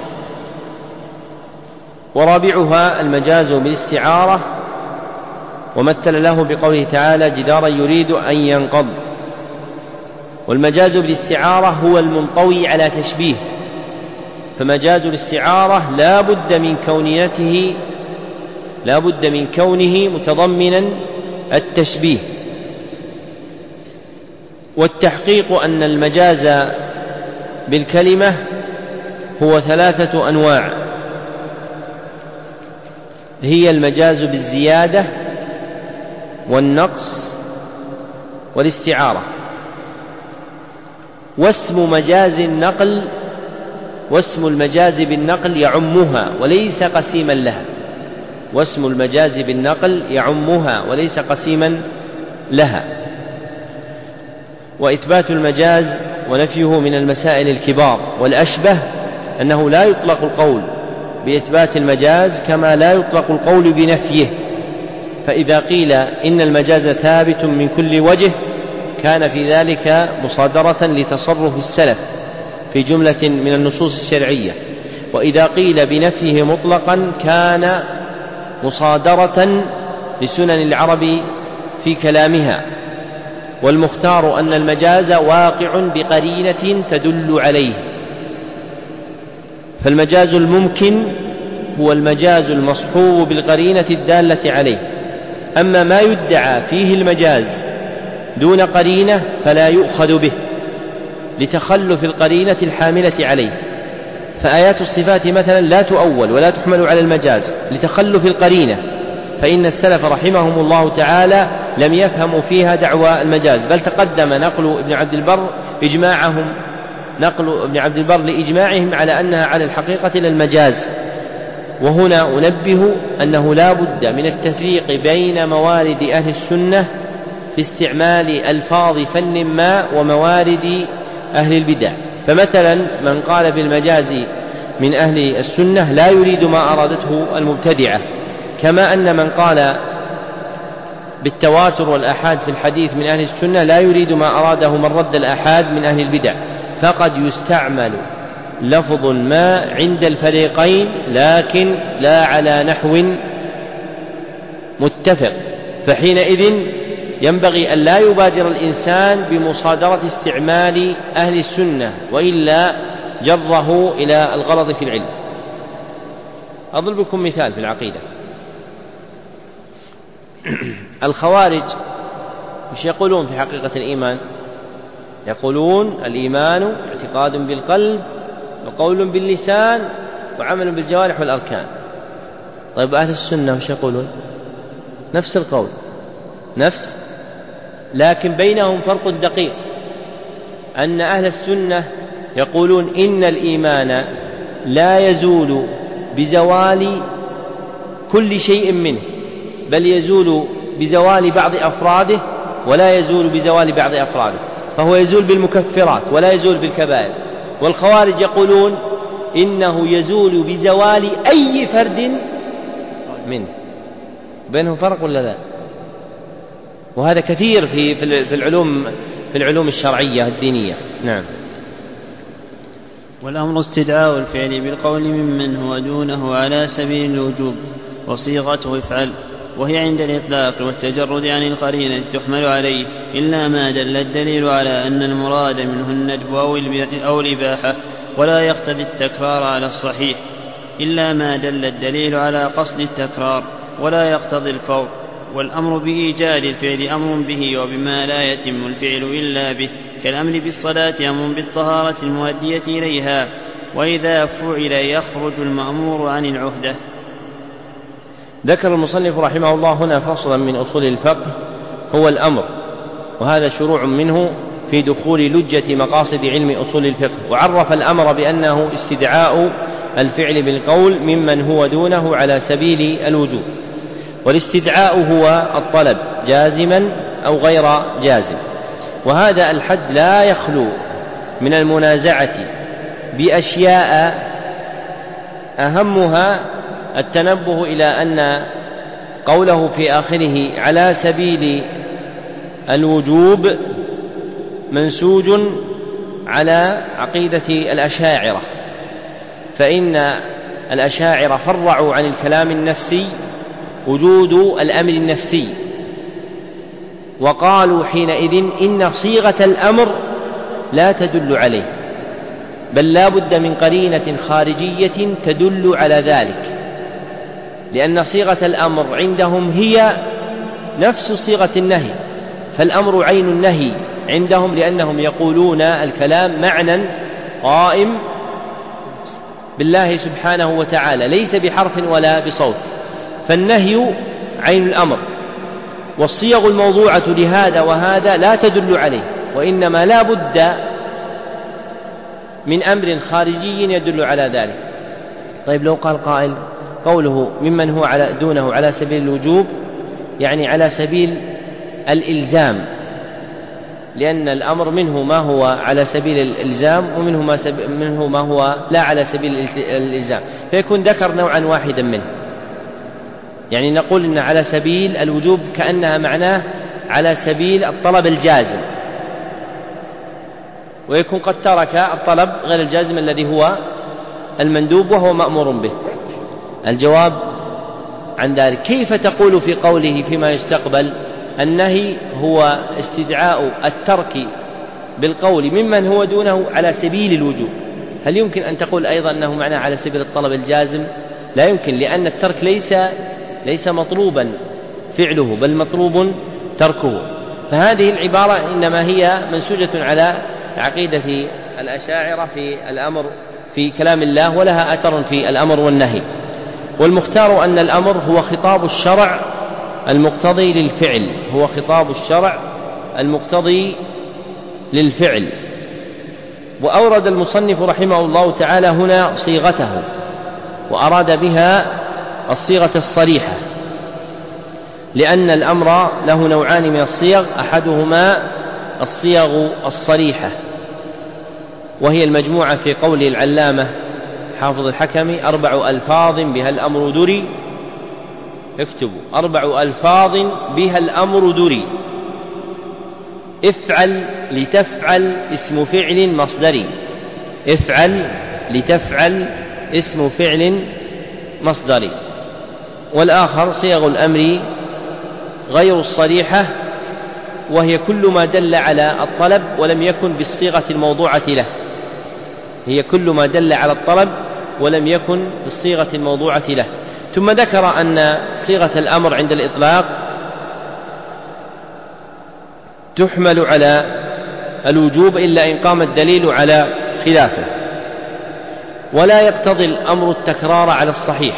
ورابعها المجاز بالاستعارة، ومثل له بقوله تعالى جدارا يريد أن ينقض. والمجاز بالاستعارة هو المنطوي على تشبيه، فمجاز الاستعارة لا بد من كونيته لا بد من كونه متضمنا التشبيه. والتحقيق أن المجاز بالكلمة هو 3 أنواع، هي المجاز بالزيادة والنقص والاستعارة. واسم المجاز بالنقل يعمها وليس قسيما لها، واسم المجاز بالنقل يعمها وليس قسيما لها. وإثبات المجاز ونفيه من المسائل الكبار، والأشبه أنه لا يطلق القول بإثبات المجاز كما لا يطلق القول بنفيه، فإذا قيل إن المجاز ثابت من كل وجه كان في ذلك مصادرة لتصرف السلف في جملة من النصوص الشرعية، وإذا قيل بنفيه مطلقا كان مصادرة لسنن العرب في كلامها. والمختار أن المجاز واقع بقرينة تدل عليه، فالمجاز الممكن هو المجاز المصحوب بالقرينة الدالة عليه. أما ما يدعى فيه المجاز دون قرينة فلا يؤخذ به لتخلف القرينة الحاملة عليه. فآيات الصفات مثلا لا تؤول ولا تحمل على المجاز لتخلف القرينة، فإن السلف رحمهم الله تعالى لم يفهموا فيها دعوى المجاز، بل تقدم نقل ابن عبد البر لإجماعهم على أنها على الحقيقة للمجاز. وهنا أنبه أنه لا بد من التفريق بين موارد أهل السنة في استعمال ألفاظ فن ما وموارد أهل البدع. فمثلا من قال بالمجاز من أهل السنة لا يريد ما أرادته المبتدعة، كما أن من قال بالتواتر والآحاد في الحديث من أهل السنة لا يريد ما أراده من رد الآحاد من أهل البدع. فقد يستعمل لفظ ما عند الفريقين لكن لا على نحو متفق، فحينئذ ينبغي أن لا يبادر الإنسان بمصادرة استعمال أهل السنة، وإلا جره إلى الغلط في العلم. أضرب لكم مثال في العقيدة. الخوارج مش يقولون في حقيقة الإيمان؟ يقولون الإيمان اعتقاد بالقلب وقول باللسان وعمل بالجوارح والأركان. طيب أهل السنة مش يقولون؟ نفس القول، لكن بينهم فرق دقيق، أن أهل السنة يقولون إن الإيمان لا يزول بزوال كل شيء منه، بل يزول بزوال بعض أفراده ولا يزول بزوال بعض أفراده، فهو يزول بالمكفرات ولا يزول بالكبائر. والخوارج يقولون إنه يزول بزوال أي فرد منه. بينهم فرق ولا لا؟ وهذا كثير في العلوم الشرعية الدينية. نعم. والأمر استدعاء الفعل بالقول ممن هو دونه على سبيل الوجوب، وصيغته افعل، وهي عند الإطلاق والتجرد عن القرينة تحمل عليه، إلا ما دل الدليل على أن المراد منه الندب أو الإباحة، ولا يقتضي التكرار على الصحيح، إلا ما دل الدليل على قصد التكرار ولا يقتضي الفور. والأمر بإيجاد الفعل أمر به وبما لا يتم الفعل إلا به، كالأمر بالصلاة أمر بالطهارة المؤدية إليها، وإذا فعل يخرج المأمور عن العهدة. ذكر المصنف رحمه الله هنا فصلا من أصول الفقه هو الأمر، وهذا شروع منه في دخول لجة مقاصد علم أصول الفقه. وعرف الأمر بأنه استدعاء الفعل بالقول ممن هو دونه على سبيل الوجوب، والاستدعاء هو الطلب جازما أو غير جازم. وهذا الحد لا يخلو من المنازعة بأشياء أهمها التنبه إلى أن قوله في آخره على سبيل الوجوب منسوج على عقيدة الأشاعرة، فإن الأشاعرة فرعوا عن الكلام النفسي وجود الأمر النفسي، وقالوا حينئذ إن صيغة الأمر لا تدل عليه، بل لا بد من قرينة خارجية تدل على ذلك. لأن صيغة الأمر عندهم هي نفس صيغة النهي، فالأمر عين النهي عندهم، لأنهم يقولون الكلام معنى قائم بالله سبحانه وتعالى ليس بحرف ولا بصوت، فالنهي عين الأمر، والصيغ الموضوعة لهذا وهذا لا تدل عليه، وإنما لا بد من أمر خارجي يدل على ذلك. طيب لو قال قائل قوله ممن هو دونه على سبيل الوجوب يعني على سبيل الإلزام، لأن الأمر منه ما هو على سبيل الإلزام ومنه ما هو لا على سبيل الإلزام، فيكون ذكر نوعا واحدا منه. يعني نقول إن على سبيل الوجوب كأنها معناه على سبيل الطلب الجازم، ويكون قد ترك الطلب غير الجازم الذي هو المندوب وهو مأمور به. الجواب عن ذلك: كيف تقول في قوله فيما يستقبل النهي هو استدعاء الترك بالقول ممن هو دونه على سبيل الوجوب؟ هل يمكن أن تقول أيضا أنه معناه على سبيل الطلب الجازم؟ لا يمكن، لأن الترك ليس مطلوبا فعله بل مطلوب تركه. فهذه العبارة إنما هي منسوجة على عقيدة الأشاعرة في الأمر في كلام الله، ولها أثر في الأمر والنهي. والمختار أن الأمر هو خطاب الشرع المقتضي للفعل، هو خطاب الشرع المقتضي للفعل. وأورد المصنف رحمه الله تعالى هنا صيغته، وأراد بها الصيغة الصريحة، لأن الأمر له نوعان من الصيغ، أحدهما الصيغ الصريحة وهي المجموعة في قول العلامة حافظ الحكمي: 4 ألفاظ بها الأمر دري. اكتبوا: 4 ألفاظ بها الأمر دري. افعل لتفعل اسم فعل مصدري. افعل لتفعل اسم فعل مصدري. والآخر صيغ الأمر غير الصريحة، وهي كل ما دل على الطلب ولم يكن بالصيغة الموضوعة له. هي كل ما دل على الطلب ولم يكن بالصيغة الموضوعة له. ثم ذكر أن صيغة الأمر عند الإطلاق تحمل على الوجوب إلا إن قام الدليل على خلافه، ولا يقتضي الأمر التكرار على الصحيح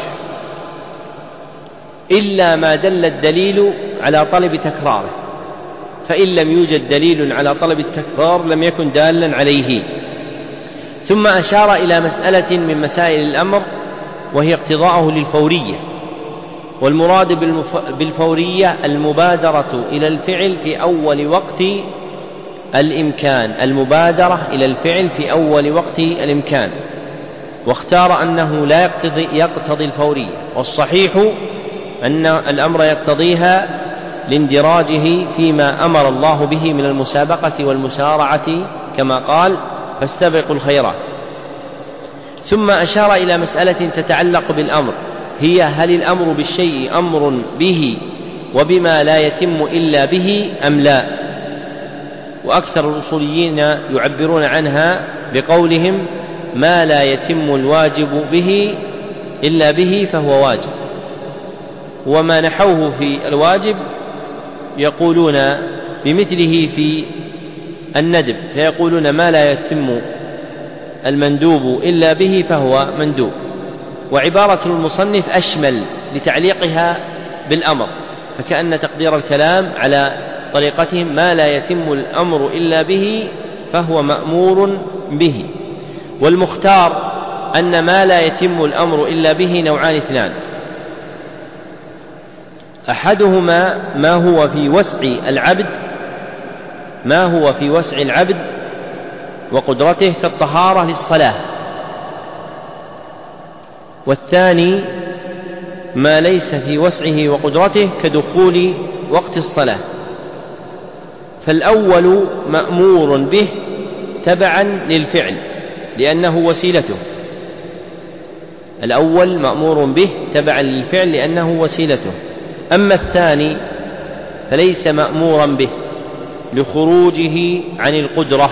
إلا ما دل الدليل على طلب تكراره، فإن لم يوجد دليل على طلب التكرار لم يكن دالا عليه. ثم أشار إلى مسألة من مسائل الأمر وهي اقتضاءه للفورية، والمراد بالفورية المبادرة إلى الفعل في أول وقت الإمكان، المبادرة إلى الفعل في أول وقت الإمكان. واختار أنه لا يقتضي الفورية، والصحيح أن الأمر يقتضيها لاندراجه فيما أمر الله به من المسابقة والمسارعة، كما قال: فاستبقوا الخيرات. ثم أشار إلى مسألة تتعلق بالأمر، هي: هل الأمر بالشيء أمر به وبما لا يتم إلا به أم لا؟ وأكثر الأصوليين يعبرون عنها بقولهم: ما لا يتم الواجب به إلا به فهو واجب. وما نحوه في الواجب يقولون بمثله في الندب، فيقولون: ما لا يتم المندوب إلا به فهو مندوب. وعبارة المصنف أشمل لتعليقها بالأمر، فكأن تقدير الكلام على طريقتهم: ما لا يتم الأمر إلا به فهو مأمور به. والمختار أن ما لا يتم الأمر إلا به نوعان اثنان: أحدهما ما هو في وسع العبد وقدرته كالطهارة للصلاة، والثاني ما ليس في وسعه وقدرته كدخول وقت الصلاة. فالأول مأمور به تبعا للفعل لأنه وسيلته، الأول مأمور به تبعا للفعل لأنه وسيلته. أما الثاني فليس مأمورا به لخروجه عن القدرة،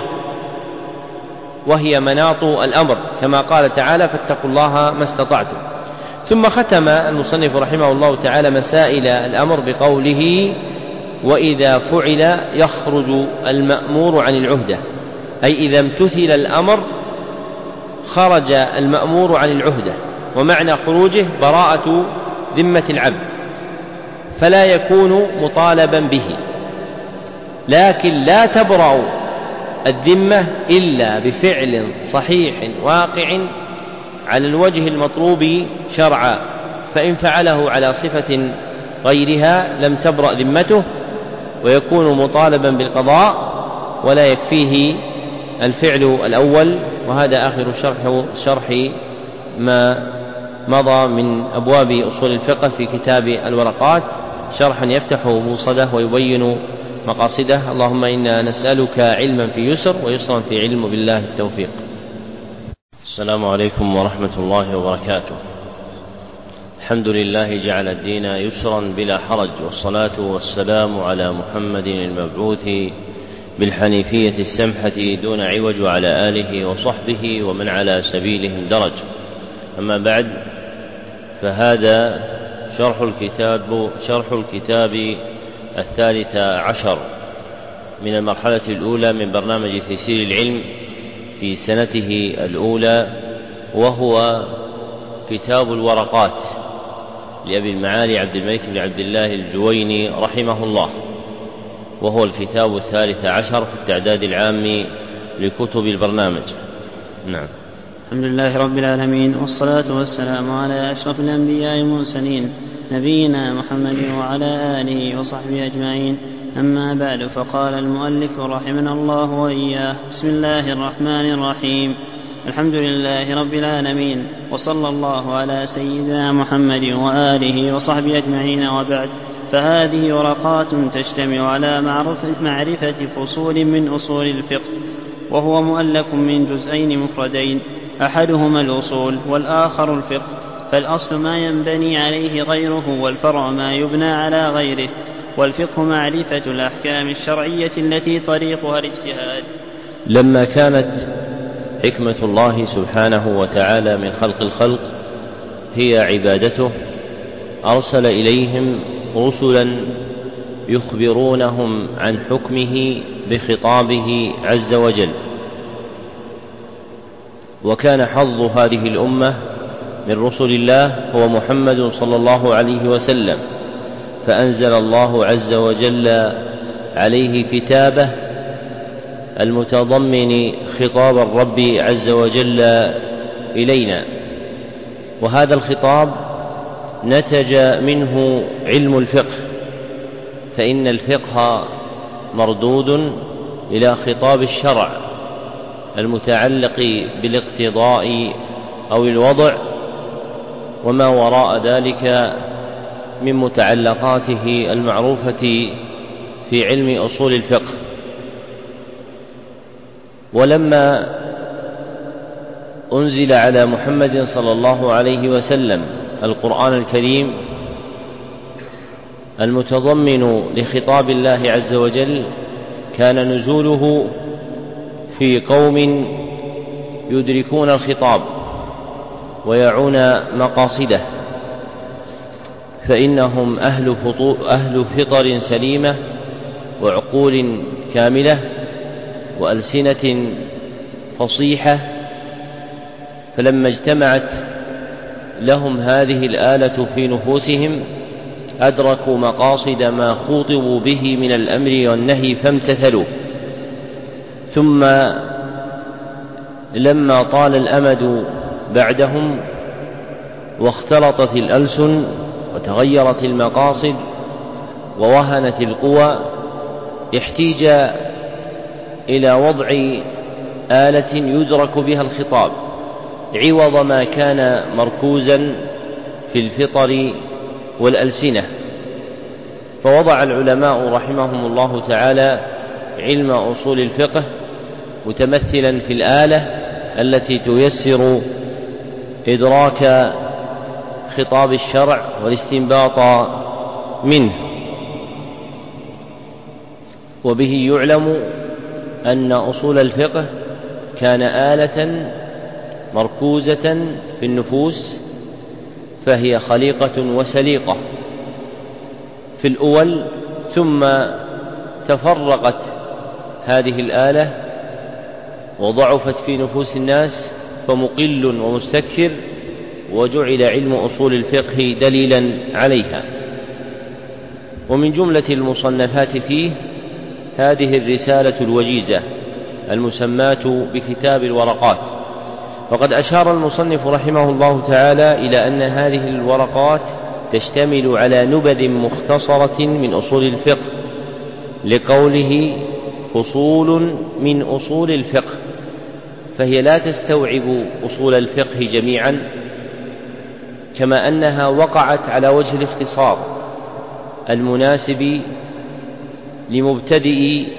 وهي مناط الأمر، كما قال تعالى: فاتقوا الله ما استطعتم. ثم ختم المصنف رحمه الله تعالى مسائل الأمر بقوله: وإذا فعل يخرج المأمور عن العهدة، أي إذا امتثل الأمر خرج المأمور عن العهدة، ومعنى خروجه براءة ذمة العبد، فلا يكون مطالبا به، لكن لا تبرأ الذمة إلا بفعل صحيح واقع على الوجه المطلوب شرعا، فإن فعله على صفة غيرها لم تبرأ ذمته ويكون مطالبا بالقضاء ولا يكفيه الفعل الأول. وهذا آخر شرح ما مضى من أبواب أصول الفقه في كتاب الورقات، شرحا يفتح موصده ويبين مقاصده. اللهم إنا نسألك علما في يسر ويسرا في علم، بالله التوفيق. السلام عليكم ورحمة الله وبركاته. الحمد لله جعل الدين يسرا بلا حرج، والصلاة والسلام على محمد المبعوث بالحنيفية السمحة دون عوج، وعلى آله وصحبه ومن على سبيلهم درج. أما بعد، فهذا شرح الكتاب 13 من المرحلة الأولى من برنامج تيسير العلم في سنته الأولى، وهو كتاب الورقات لأبي المعالي عبد الملك بن عبد الله الجويني رحمه الله، وهو الكتاب 13 في التعداد العام لكتب البرنامج. نعم. الحمد لله رب العالمين، والصلاة والسلام على أشرف الأنبياء المرسلين نبينا محمد وعلى آله وصحبه أجمعين. أما بعد، فقال المؤلف رحمنا الله وإياه: بسم الله الرحمن الرحيم. الحمد لله رب العالمين، وصلى الله على سيدنا محمد وآله وصحبه أجمعين. وبعد، فهذه ورقات تجتمع على معرفة فصول من أصول الفقه، وهو مؤلف من جزئين مفردين، أحدهما الأصول والآخر الفقه. فالأصل ما ينبني عليه غيره، والفرع ما يبنى على غيره. والفقه معرفة الأحكام الشرعية التي طريقها الاجتهاد. لما كانت حكمة الله سبحانه وتعالى من خلق الخلق هي عبادته، أرسل إليهم رسلا يخبرونهم عن حكمه بخطابه عز وجل. وكان حظ هذه الأمة من رسل الله هو محمد صلى الله عليه وسلم، فأنزل الله عز وجل عليه كتابه المتضمن خطاب الرب عز وجل إلينا، وهذا الخطاب نتج منه علم الفقه، فإن الفقه مردود إلى خطاب الشرع المتعلق بالاقتضاء أو الوضع وما وراء ذلك من متعلقاته المعروفة في علم أصول الفقه. ولما أنزل على محمد صلى الله عليه وسلم القرآن الكريم المتضمن لخطاب الله عز وجل، كان نزوله في قوم يدركون الخطاب ويعون مقاصده، فإنهم أهل فطر سليمة وعقول كاملة وألسنة فصيحة. فلما اجتمعت لهم هذه الآلة في نفوسهم أدركوا مقاصد ما خوطبوا به من الأمر والنهي فامتثلوا. ثم لما طال الأمد بعدهم واختلطت الألسن وتغيرت المقاصد ووهنت القوى، احتيج إلى وضع آلة يدرك بها الخطاب عوض ما كان مركوزا في الفطر والألسنة. فوضع العلماء رحمهم الله تعالى علم أصول الفقه متمثلا في الآلة التي تيسر إدراك خطاب الشرع والاستنباط منه. وبه يعلم أن أصول الفقه كان آلة مركوزة في النفوس فهي خليقة وسليقة في الأول، ثم تفرقت هذه الآلة وضعفت في نفوس الناس فمقل ومستكثر، وجعل علم أصول الفقه دليلا عليها. ومن جملة المصنفات فيه هذه الرسالة الوجيزة المسماة بكتاب الورقات. وقد أشار المصنف رحمه الله تعالى إلى أن هذه الورقات تشتمل على نبذ مختصرة من أصول الفقه، لقوله فصول من أصول الفقه، فهي لا تستوعب أصول الفقه جميعا، كما أنها وقعت على وجه الاختصار المناسب لمبتدئ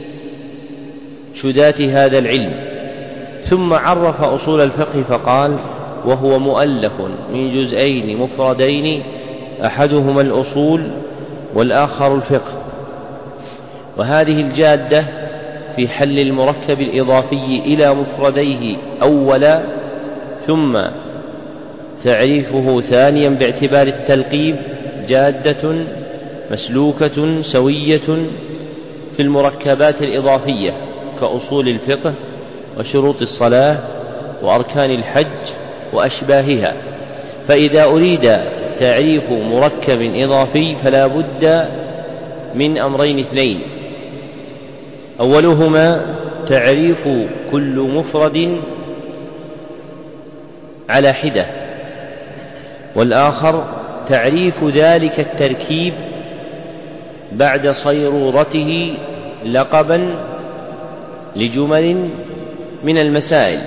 شدات هذا العلم. ثم عرف أصول الفقه فقال: وهو مؤلف من جزئين مفردين، أحدهما الأصول والآخر الفقه. وهذه الجادة في حل المركب الإضافي إلى مفرديه أولا، ثم تعريفه ثانيا باعتبار التلقيب، جادة مسلوكة سوية في المركبات الإضافية كأصول الفقه وشروط الصلاة وأركان الحج وأشباهها. فإذا أريد تعريف مركب إضافي فلا بد من أمرين اثنين: أولهما تعريف كل مفرد على حدة، والآخر تعريف ذلك التركيب بعد صيرورته لقبا لجمل من المسائل.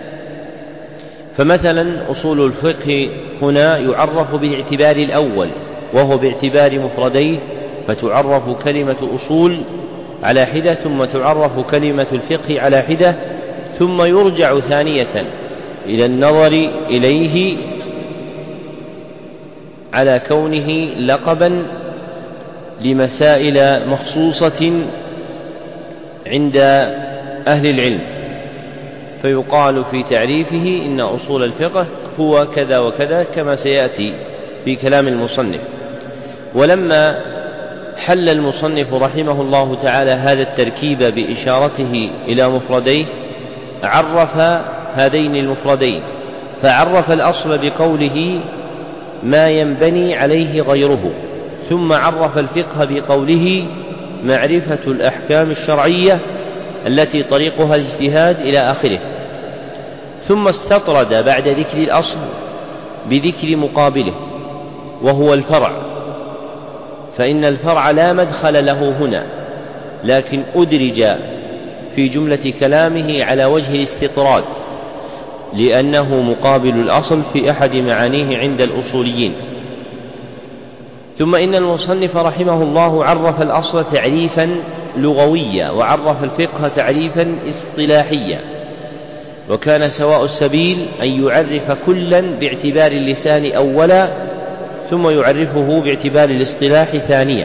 فمثلا أصول الفقه هنا يعرف باعتبار الأول وهو باعتبار مفرديه، فتعرف كلمة أصول على حدة، ثم تعرف كلمة الفقه على حدة، ثم يرجع ثانية إلى النظر إليه على كونه لقبا لمسائل مخصوصة عند أهل العلم، فيقال في تعريفه إن أصول الفقه هو كذا وكذا، كما سيأتي في كلام المصنف. ولما حل المصنف رحمه الله تعالى هذا التركيب بإشارته إلى مفرديه، عرف هذين المفردين، فعرف الأصل بقوله ما ينبني عليه غيره، ثم عرف الفقه بقوله معرفة الأحكام الشرعية التي طريقها الاجتهاد إلى آخره، ثم استطرد بعد ذكر الأصل بذكر مقابله وهو الفرع، فإن الفرع لا مدخل له هنا، لكن أدرج في جملة كلامه على وجه الاستطراد، لأنه مقابل الأصل في أحد معانيه عند الأصوليين. ثم إن المصنف رحمه الله عرف الأصل تعريفا لغويا، وعرف الفقه تعريفا اصطلاحيا، وكان سواء السبيل أن يعرف كلا باعتبار اللسان أولا، ثم يعرفه باعتبار الاصطلاح ثانيا.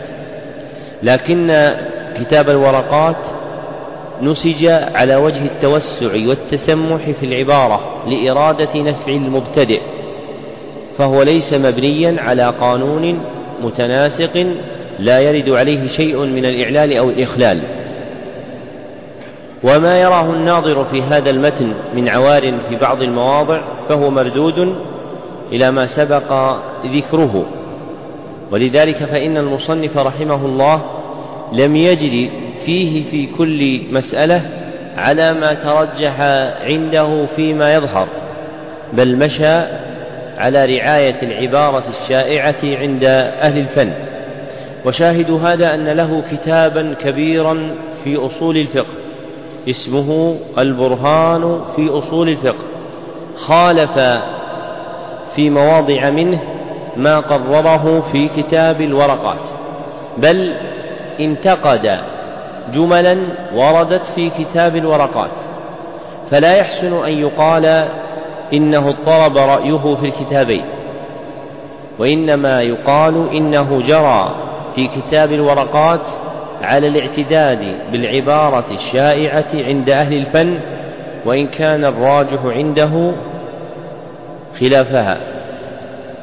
لكن كتاب الورقات نسج على وجه التوسع والتسمح في العبارة لإرادة نفع المبتدئ، فهو ليس مبنيا على قانون متناسق لا يرد عليه شيء من الإعلال أو الإخلال. وما يراه الناظر في هذا المتن من عوار في بعض المواضع فهو مردود إلى ما سبق ذكره، ولذلك فإن المصنف رحمه الله لم يجري فيه في كل مسألة على ما ترجح عنده فيما يظهر، بل مشى على رعاية العبارة الشائعة عند أهل الفن. وشاهد هذا أن له كتابا كبيرا في أصول الفقه اسمه البرهان في أصول الفقه، خالف في مواضع منه ما قرره في كتاب الورقات، بل انتقد جملا وردت في كتاب الورقات، فلا يحسن أن يقال إنه اضطرب رأيه في الكتابين، وإنما يقال إنه جرى في كتاب الورقات على الاعتداد بالعبارة الشائعة عند أهل الفن، وإن كان الراجح عنده خلافها.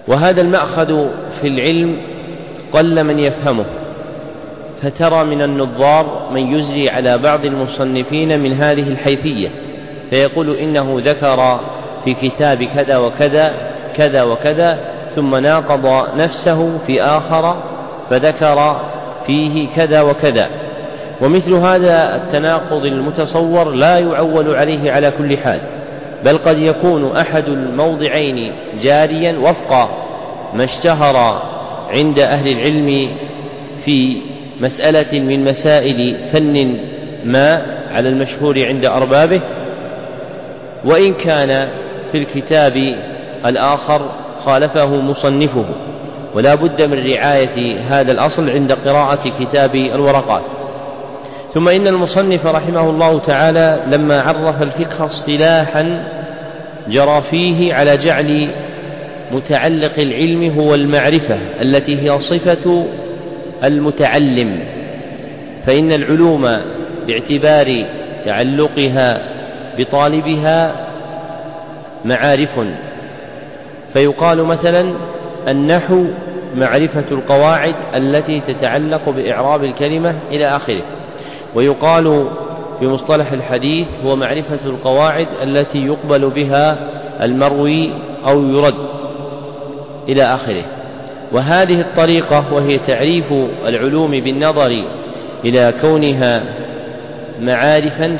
وهذا المأخذ في العلم قل من يفهمه، فترى من النظار من يزري على بعض المصنفين من هذه الحيثية، فيقول إنه ذكر في كتاب كذا وكذا كذا وكذا، ثم ناقض نفسه في آخر فذكر فيه كذا وكذا. ومثل هذا التناقض المتصور لا يعول عليه على كل حال، بل قد يكون أحد الموضعين جاريا وفق ما اشتهر عند أهل العلم في مسألة من مسائل فن ما على المشهور عند أربابه، وإن كان في الكتاب الآخر خالفه مصنفه، ولا بد من رعاية هذا الأصل عند قراءة كتاب الورقات. ثم إن المصنف رحمه الله تعالى لما عرف الفقه اصطلاحا جرى فيه على جعل متعلق العلم هو المعرفة التي هي صفة المتعلم، فإن العلوم باعتبار تعلقها بطالبها معارف، فيقال مثلا النحو معرفة القواعد التي تتعلق بإعراب الكلمة إلى آخره، ويقال في مصطلح الحديث هو معرفة القواعد التي يقبل بها المروي أو يرد إلى آخره. وهذه الطريقة وهي تعريف العلوم بالنظر إلى كونها معارفا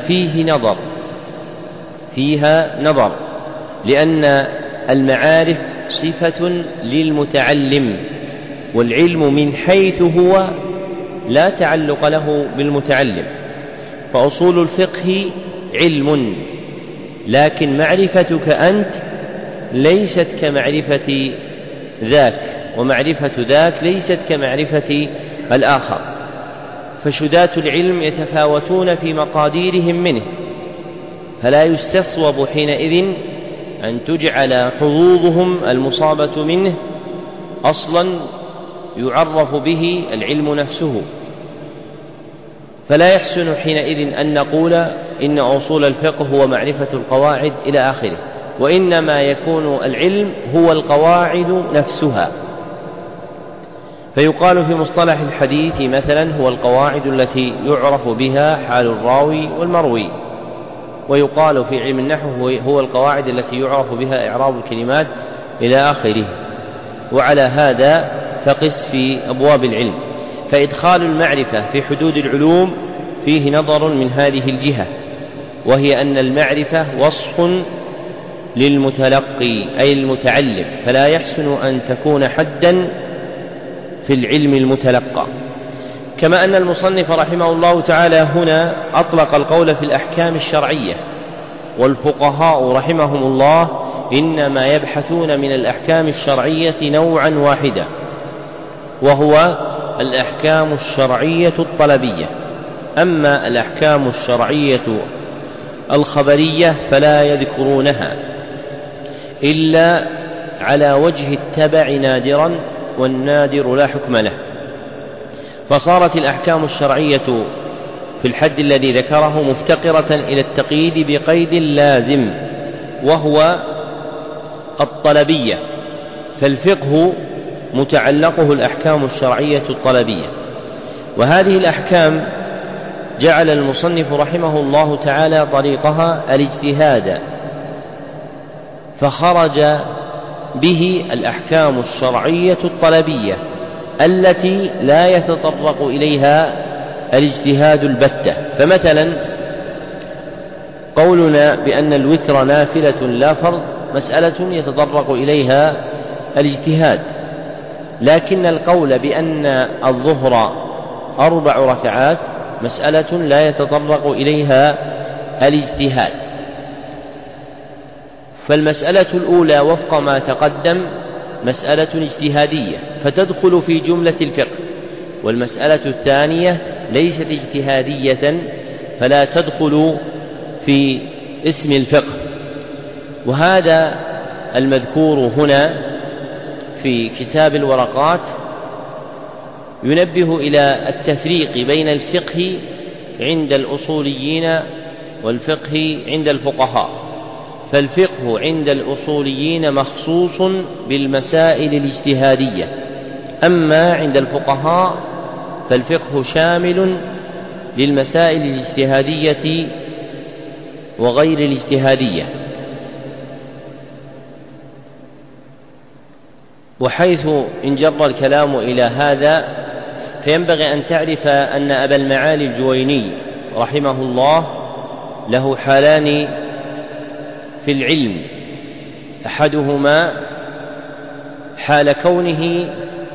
فيها نظر، لأن المعارف صفة للمتعلم، والعلم من حيث هو لا تعلق له بالمتعلم، فأصول الفقه علم، لكن معرفتك أنت ليست كمعرفة ذاك، ومعرفة ذاك ليست كمعرفة الآخر، فشداة العلم يتفاوتون في مقاديرهم منه، فلا يستصوب حينئذ أن تجعل حظوظهم المصابة منه أصلا يعرف به العلم نفسه، فلا يحسن حينئذ أن نقول إن أصول الفقه هو معرفة القواعد إلى آخره، وإنما يكون العلم هو القواعد نفسها. فيقال في مصطلح الحديث مثلا هو القواعد التي يعرف بها حال الراوي والمروي، ويقال في علم النحو هو القواعد التي يعرف بها إعراب الكلمات إلى آخره. وعلى هذا فقس في أبواب العلم، فإدخال المعرفة في حدود العلوم فيه نظر من هذه الجهة، وهي أن المعرفة وصف للمتلقي أي المتعلم، فلا يحسن أن تكون حدا في العلم المتلقى. كما أن المصنف رحمه الله تعالى هنا أطلق القول في الأحكام الشرعية، والفقهاء رحمهم الله إنما يبحثون من الأحكام الشرعية نوعا واحدا، وهو الأحكام الشرعية الطلبية. أما الأحكام الشرعية الخبرية فلا يذكرونها إلا على وجه التبع نادرا، والنادر لا حكم له، فصارت الأحكام الشرعية في الحد الذي ذكره مفتقرة إلى التقييد بقيد لازم وهو الطلبية، فالفقه متعلقه الأحكام الشرعية الطلبية. وهذه الأحكام جعل المصنف رحمه الله تعالى طريقها الاجتهاد، فخرج به الأحكام الشرعية الطلبية التي لا يتطرق إليها الاجتهاد البتة. فمثلا قولنا بأن الوتر نافلة لا فرض مسألة يتطرق إليها الاجتهاد، لكن القول بأن الظهر 4 ركعات مسألة لا يتطرق إليها الاجتهاد. فالمسألة الأولى وفق ما تقدم مسألة اجتهادية فتدخل في جملة الفقه، والمسألة الثانية ليست اجتهادية فلا تدخل في اسم الفقه. وهذا المذكور هنا في كتاب الورقات ينبه إلى التفريق بين الفقه عند الأصوليين والفقه عند الفقهاء، فالفقه عند الأصوليين مخصوص بالمسائل الاجتهادية، أما عند الفقهاء فالفقه شامل للمسائل الاجتهادية وغير الاجتهادية. وحيث إن جر الكلام إلى هذا فينبغي أن تعرف أن أبا المعالي الجويني رحمه الله له حالان في العلم، أحدهما حال كونه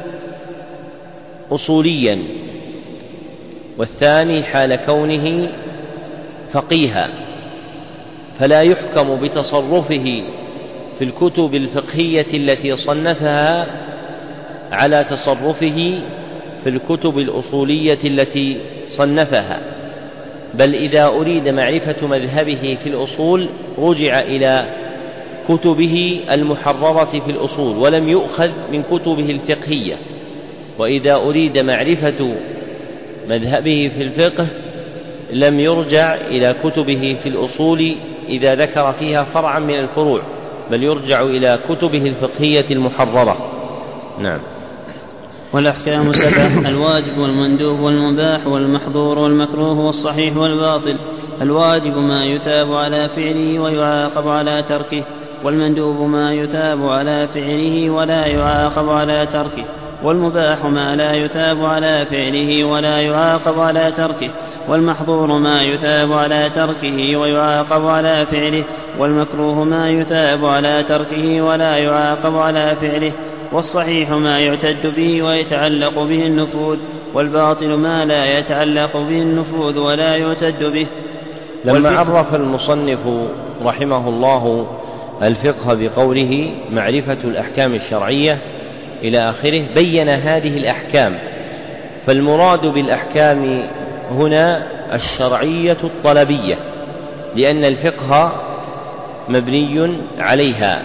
أصوليا، والثاني حال كونه فقيها، فلا يحكم بتصرفه في الكتب الفقهية التي صنفها على تصرفه في الكتب الأصولية التي صنفها، بل إذا أريد معرفة مذهبه في الأصول رجع إلى كتبه المحررة في الأصول ولم يؤخذ من كتبه الفقهية، وإذا أريد معرفة مذهبه في الفقه لم يرجع إلى كتبه في الأصول إذا ذكر فيها فرعا من الفروع، بل يرجع إلى كتبه الفقهية المحررة. نعم. والأحكام 7: الواجب والمندوب والمباح والمحظور والمكروه والصحيح والباطل. الواجب ما يثاب على فعله ويعاقب على تركه، والمندوب ما يثاب على فعله ولا يعاقب على تركه، والمباح ما لا يثاب على فعله ولا يعاقب على تركه، والمحظور ما يثاب على تركه ويعاقب على فعله، والمكروه ما يثاب على تركه ولا يعاقب على فعله، والصحيح ما يعتد به ويتعلق به النفوذ، والباطل ما لا يتعلق به النفوذ ولا يعتد به. لما عرف المصنف رحمه الله الفقه بقوله معرفة الأحكام الشرعية إلى آخره بين هذه الأحكام، فالمراد بالأحكام هنا الشرعية الطلبية، لأن الفقه مبني عليها.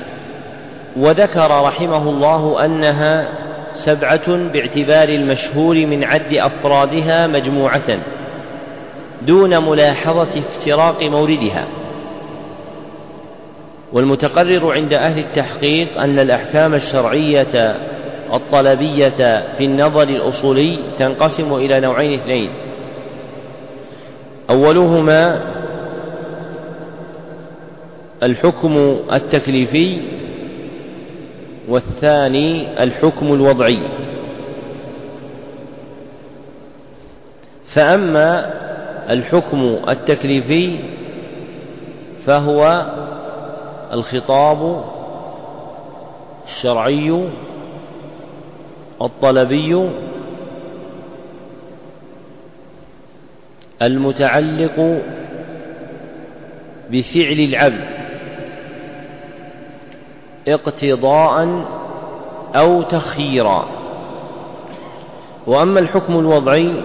وذكر رحمه الله أنها 7 باعتبار المشهور من عد أفرادها مجموعة دون ملاحظة افتراق موردها. والمتقرر عند أهل التحقيق أن الأحكام الشرعية الطلبية في النظر الأصولي تنقسم إلى نوعين 2: أولهما الحكم التكليفي، والثاني الحكم الوضعي. فأما الحكم التكليفي فهو الخطاب الشرعي الطلبي المتعلق بفعل العبد اقتضاء أو تخييرا. وأما الحكم الوضعي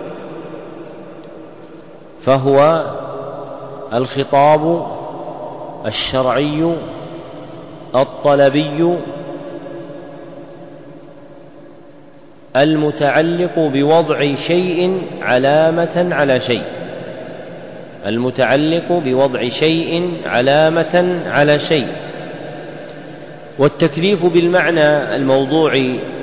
فهو الخطاب الشرعي الطلبي المتعلق بوضع شيء علامة على شيء، المتعلق بوضع شيء علامة على شيء. والتكليف بالمعنى الموضوع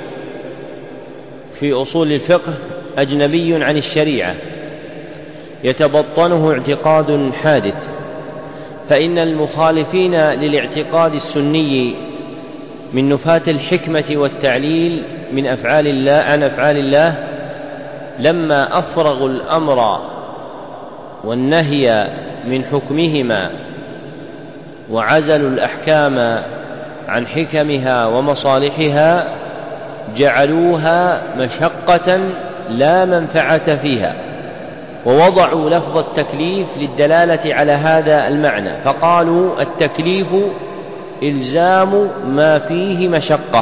في أصول الفقه أجنبي عن الشريعة يتبطنه اعتقاد حادث، فإن المخالفين للاعتقاد السني من نفاة الحكمة والتعليل من أفعال الله عن أفعال الله لما أفرغوا الأمر والنهي من حكمهما وعزلوا الأحكام عن حكمها ومصالحها جعلوها مشقة لا منفعة فيها، ووضعوا لفظ التكليف للدلالة على هذا المعنى، فقالوا التكليف إلزام ما فيه مشقة.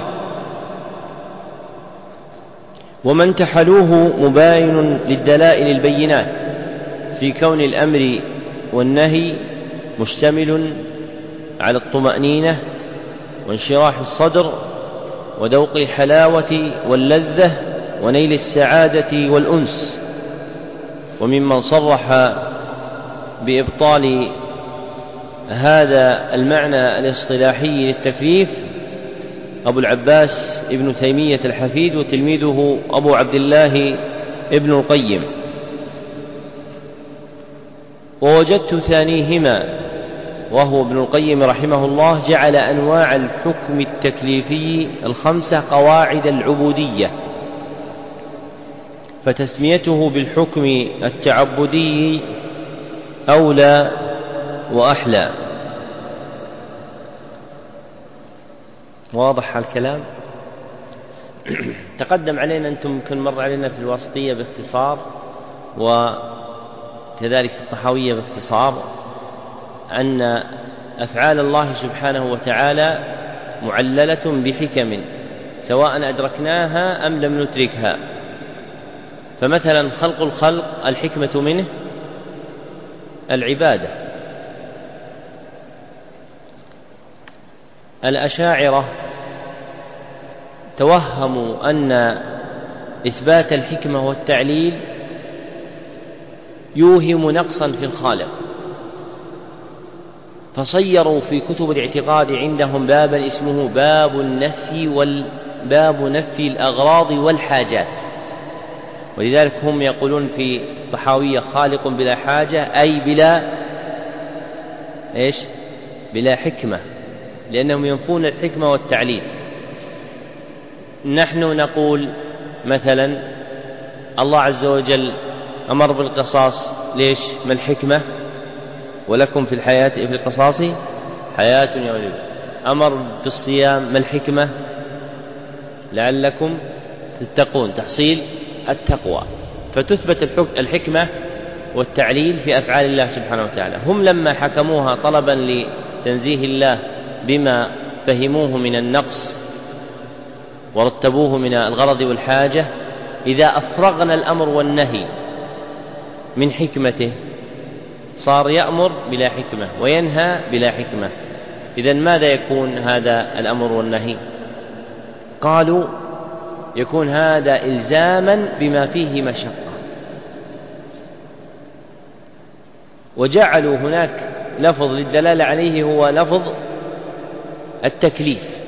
ومن تحلوه مباين للدلائل البينات في كون الأمر والنهي مشتمل على الطمأنينة وانشراح الصدر وذوق الحلاوة واللذة ونيل السعادة والأنس. وممن صرح بإبطال هذا المعنى الاصطلاحي للتكليف أبو العباس ابن تيمية الحفيد وتلميذه أبو عبد الله ابن القيم. ووجدت ثانيهما وهو ابن القيم رحمه الله جعل أنواع الحكم التكليفي 5 قواعد العبودية، فتسميته بالحكم التعبدي أولى وأحلى. واضح الكلام؟ تقدم علينا أنتم كل مرة علينا في الواسطية باختصار وكذلك في الطحاوية باختصار أن أفعال الله سبحانه وتعالى معللة بحكم سواء أدركناها أم لم ندركها. فمثلا خلق الخلق الحكمة منه العبادة. الأشاعرة توهموا أن إثبات الحكمة والتعليل يوهم نقصا في الخالق، فصيروا في كتب الاعتقاد عندهم بابا اسمه باب نفي الأغراض والحاجات. ولذلك هم يقولون في طحاوية خالق بلا حاجة أي بلا حكمة، لأنهم ينفون الحكمة والتعليل. نحن نقول مثلا الله عز وجل أمر بالقصاص، ليش؟ ما الحكمة؟ ولكم في الحياة في القصاص حياة يا أولي. أمر بالصيام، ما الحكمة؟ لعلكم تتقون، تحصيل التقوى. فتثبت الحكمة والتعليل في أفعال الله سبحانه وتعالى. هم لما حكموها طلبا لتنزيه الله بما فهموه من النقص ورتبوه من الغرض والحاجة، إذا أفرغنا الأمر والنهي من حكمته صار يأمر بلا حكمة وينهى بلا حكمة. إذن ماذا يكون هذا الأمر والنهي؟ قالوا يكون هذا إلزاما بما فيه مشقة، وجعلوا هناك لفظ للدلالة عليه هو لفظ التكليف.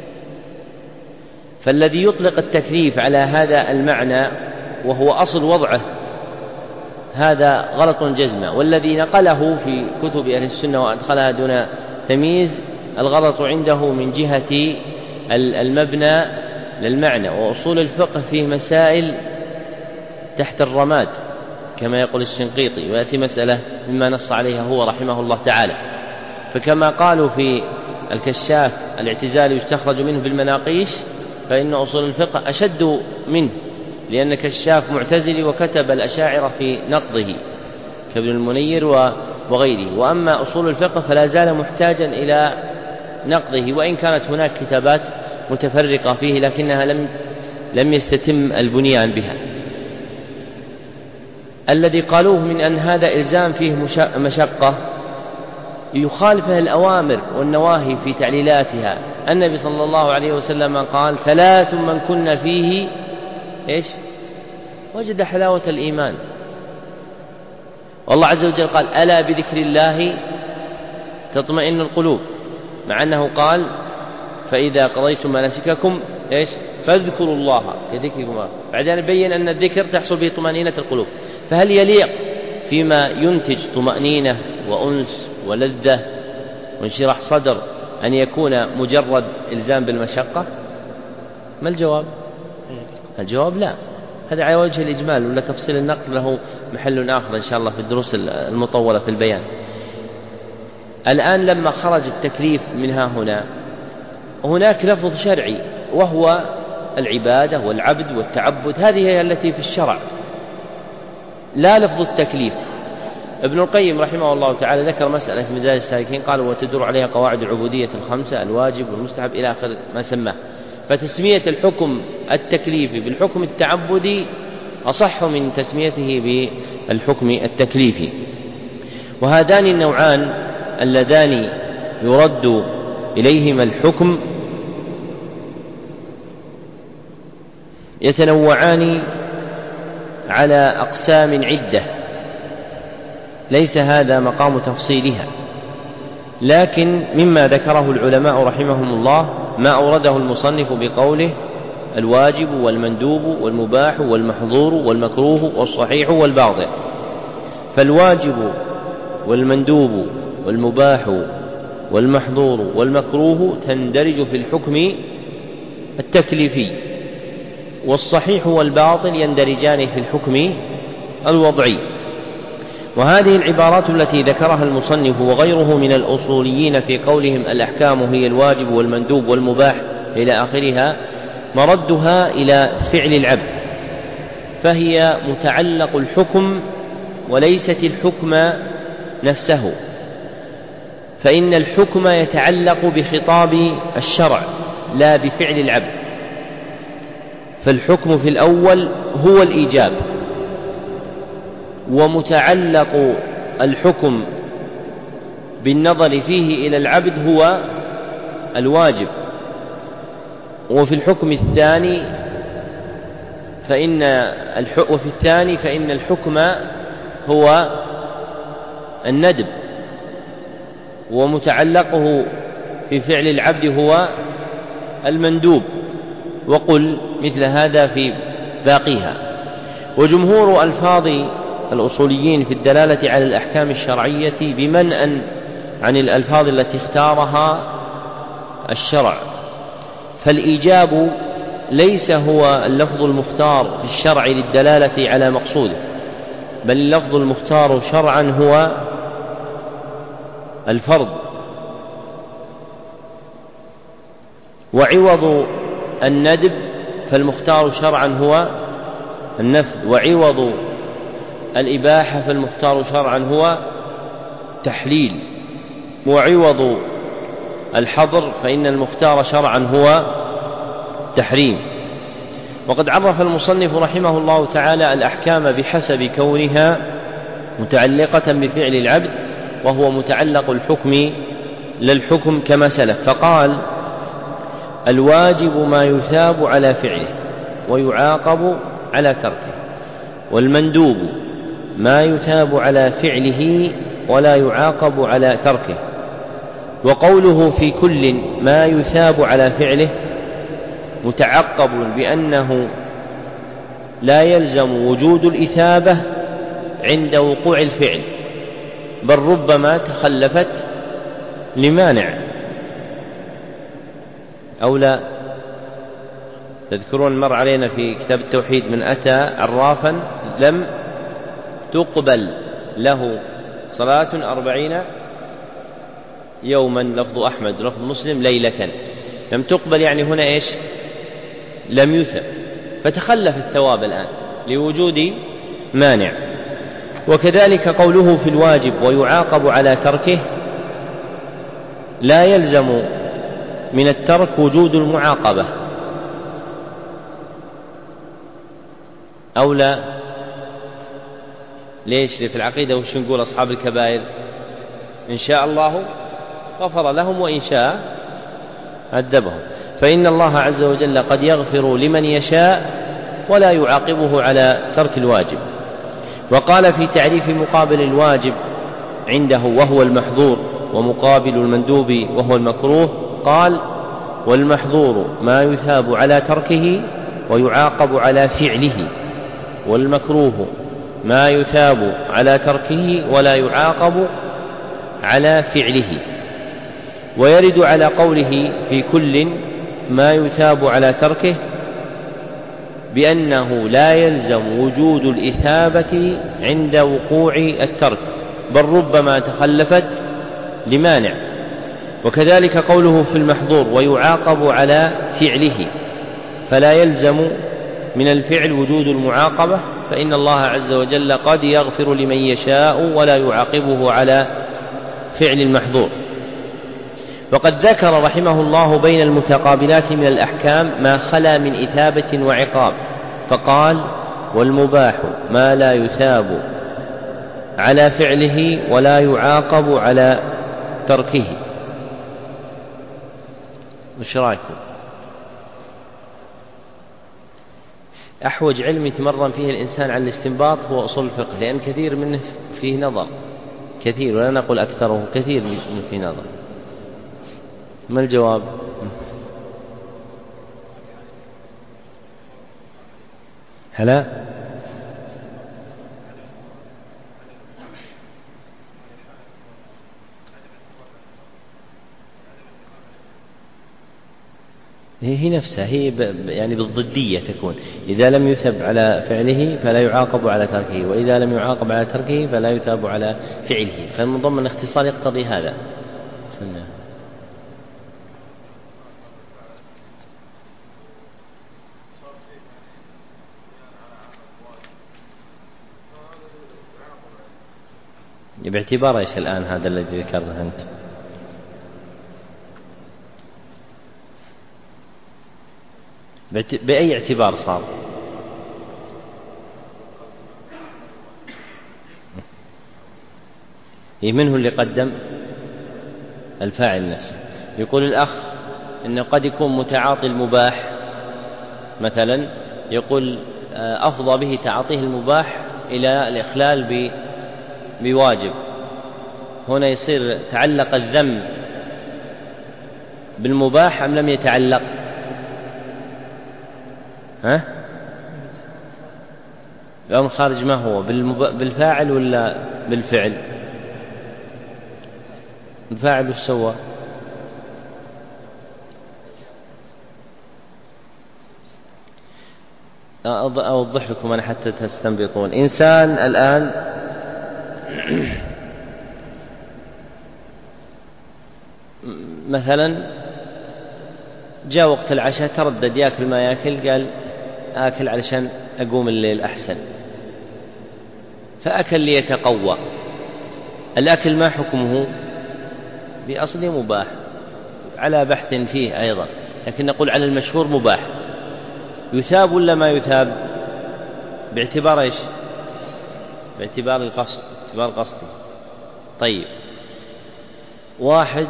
فالذي يطلق التكليف على هذا المعنى وهو أصل وضعه هذا غلط جزما، والذي نقله في كتب أهل السنة وأدخلها دون تمييز الغلط عنده من جهة المبنى للمعنى. وأصول الفقه فيه مسائل تحت الرماد كما يقول الشنقيطي، ويأتي مسألة مما نص عليها هو رحمه الله تعالى. فكما قالوا في الكشاف الاعتزال يستخرج منه بالمناقيش، فإن أصول الفقه أشد منه، لأن كشاف معتزلي وكتب الأشاعرة في نقضه كابن المنير وغيره. وأما أصول الفقه فلا زال محتاجا إلى نقضه، وإن كانت هناك كتابات متفرقة فيه لكنها لم يستتم البنيان بها. الذي قالوه من أن هذا إلزام فيه مشقة يخالفه الأوامر والنواهي في تعليلاتها. النبي صلى الله عليه وسلم قال 3 من كن فيه وجد حلاوة الإيمان. والله عز وجل قال ألا بذكر الله تطمئن القلوب، مع أنه قال فإذا قضيتم مناسككم فاذكروا الله كذكركم. بعدين بين أن الذكر تحصل به طمأنينة القلوب. فهل يليق فيما ينتج طمأنينة وأنس ولذة وانشراح صدر أن يكون مجرد إلزام بالمشقة؟ ما الجواب؟ الجواب لا. هذا على وجه الإجمال، ولا تفصيل النقل له محل آخر إن شاء الله في الدروس المطولة في البيان. الآن لما خرج التكليف منها هناك لفظ شرعي وهو العبادة والعبد والتعبد، هذه هي التي في الشرع، لا لفظ التكليف. ابن القيم رحمه الله تعالى ذكر مسألة في مدارج السالكين قال وتدور عليها قواعد العبودية 5 الواجب والمستحب إلى آخر ما سماه. فتسمية الحكم التكليفي بالحكم التعبدي أصح من تسميته بالحكم التكليفي. وهذان النوعان اللذان يرد إليهما الحكم يتنوعان على أقسام عدة، ليس هذا مقام تفصيلها. لكن مما ذكره العلماء رحمهم الله ما أورده المصنف بقوله الواجب والمندوب والمباح والمحظور والمكروه والصحيح والباطل. فالواجب والمندوب والمباح والمحظور والمكروه تندرج في الحكم التكليفي، والصحيح والباطل يندرجان في الحكم الوضعي. وهذه العبارات التي ذكرها المصنف وغيره من الأصوليين في قولهم الأحكام هي الواجب والمندوب والمباح إلى آخرها مردها إلى فعل العبد، فهي متعلق الحكم وليست الحكم نفسه، فإن الحكم يتعلق بخطاب الشرع لا بفعل العبد. فالحكم في الأول هو الإيجاب، ومتعلق الحكم بالنظر فيه إلى العبد هو الواجب. وفي الحكم الثاني فإن الحكم هو الندب، ومتعلقه في فعل العبد هو المندوب، وقل مثل هذا في باقيها. وجمهور ألفاظ الأصوليين في الدلالة على الأحكام الشرعية بمنأ عن الألفاظ التي اختارها الشرع، فالإيجاب ليس هو اللفظ المختار في الشرع للدلالة على مقصوده، بل اللفظ المختار شرعا هو الفرض. وعوض الندب فالمختار شرعا هو النفذ، وعوض الإباحة فالمختار شرعا هو تحليل، وعوض الحظر فإن المختار شرعا هو تحريم. وقد عرف المصنف رحمه الله تعالى الأحكام بحسب كونها متعلقة بفعل العبد، وهو متعلق الحكم للحكم كما سلف، فقال الواجب ما يثاب على فعله ويعاقب على تركه، والمندوب ما يثاب على فعله ولا يعاقب على تركه. وقوله في كل ما يثاب على فعله متعقب بأنه لا يلزم وجود الإثابة عند وقوع الفعل، بل ربما تخلفت لمانع أو لا. تذكرون مر علينا في كتاب التوحيد من أتى عرافا لم تقبل له صلاة 40 يوما، لفظ أحمد لفظ مسلم ليلة. لم تقبل يعني هنا إيش؟ لم يثب، فتخلف الثواب الآن لوجود مانع. وكذلك قوله في الواجب ويعاقب على تركه لا يلزم من الترك وجود المعاقبة أو لا. ليش؟ في العقيدة وش نقول أصحاب الكبائر إن شاء الله غفر لهم وإن شاء عذبهم، فإن الله عز وجل قد يغفر لمن يشاء ولا يعاقبه على ترك الواجب. وقال في تعريف مقابل الواجب عنده وهو المحظور، ومقابل المندوب وهو المكروه، قال والمحظور ما يثاب على تركه ويعاقب على فعله، والمكروه ما يثاب على تركه ولا يعاقب على فعله. ويرد على قوله في كل ما يثاب على تركه بأنه لا يلزم وجود الإثابة عند وقوع الترك، بل ربما تخلفت لمانع. وكذلك قوله في المحظور ويعاقب على فعله، فلا يلزم من الفعل وجود المعاقبة، فإن الله عز وجل قد يغفر لمن يشاء ولا يعاقبه على فعل المحظور. وقد ذكر رحمه الله بين المتقابلات من الأحكام ما خلا من إثابة وعقاب، فقال والمباح ما لا يثاب على فعله ولا يعاقب على تركه. وش رأيكم؟ أحوج علم يتمرن فيه الإنسان على الاستنباط هو أصول الفقه، لأن كثير منه فيه نظر، كثير، ولا نقول أكثره، كثير في نظر. ما الجواب؟ هلا هي نفسها، هي يعني بالضدية تكون. إذا لم يثب على فعله فلا يعاقب على تركه، وإذا لم يعاقب على تركه فلا يثاب على فعله، فمن ضمن الاختصار يقتضي هذا. باعتبار ايش الآن هذا الذي ذكرته أنت؟ بأي اعتبار صار؟ منه اللي قدم الفاعل نفسه. يقول الأخ إنه قد يكون متعاطي المباح مثلا، يقول أفضى به تعاطيه المباح إلى الإخلال بواجب. هنا يصير تعلق الذم بالمباح أم لم يتعلق؟ الأمر خارج ما هو بالفاعل ولا بالفعل؟ الفاعل وش سوى؟ أوضح لكم أنا حتى تستنبطون. إنسان الآن مثلا جاء وقت العشاء، تردد يأكل ما يأكل، قال آكل علشان أقوم الليل أحسن، فأكل ليتقوى. الأكل ما حكمه؟ بأصله مباح، على بحث فيه أيضا، لكن نقول على المشهور مباح. يثاب ولا ما يثاب؟ باعتبار إيش؟ باعتبار القصد، باعتبار قصدي. طيب، واحد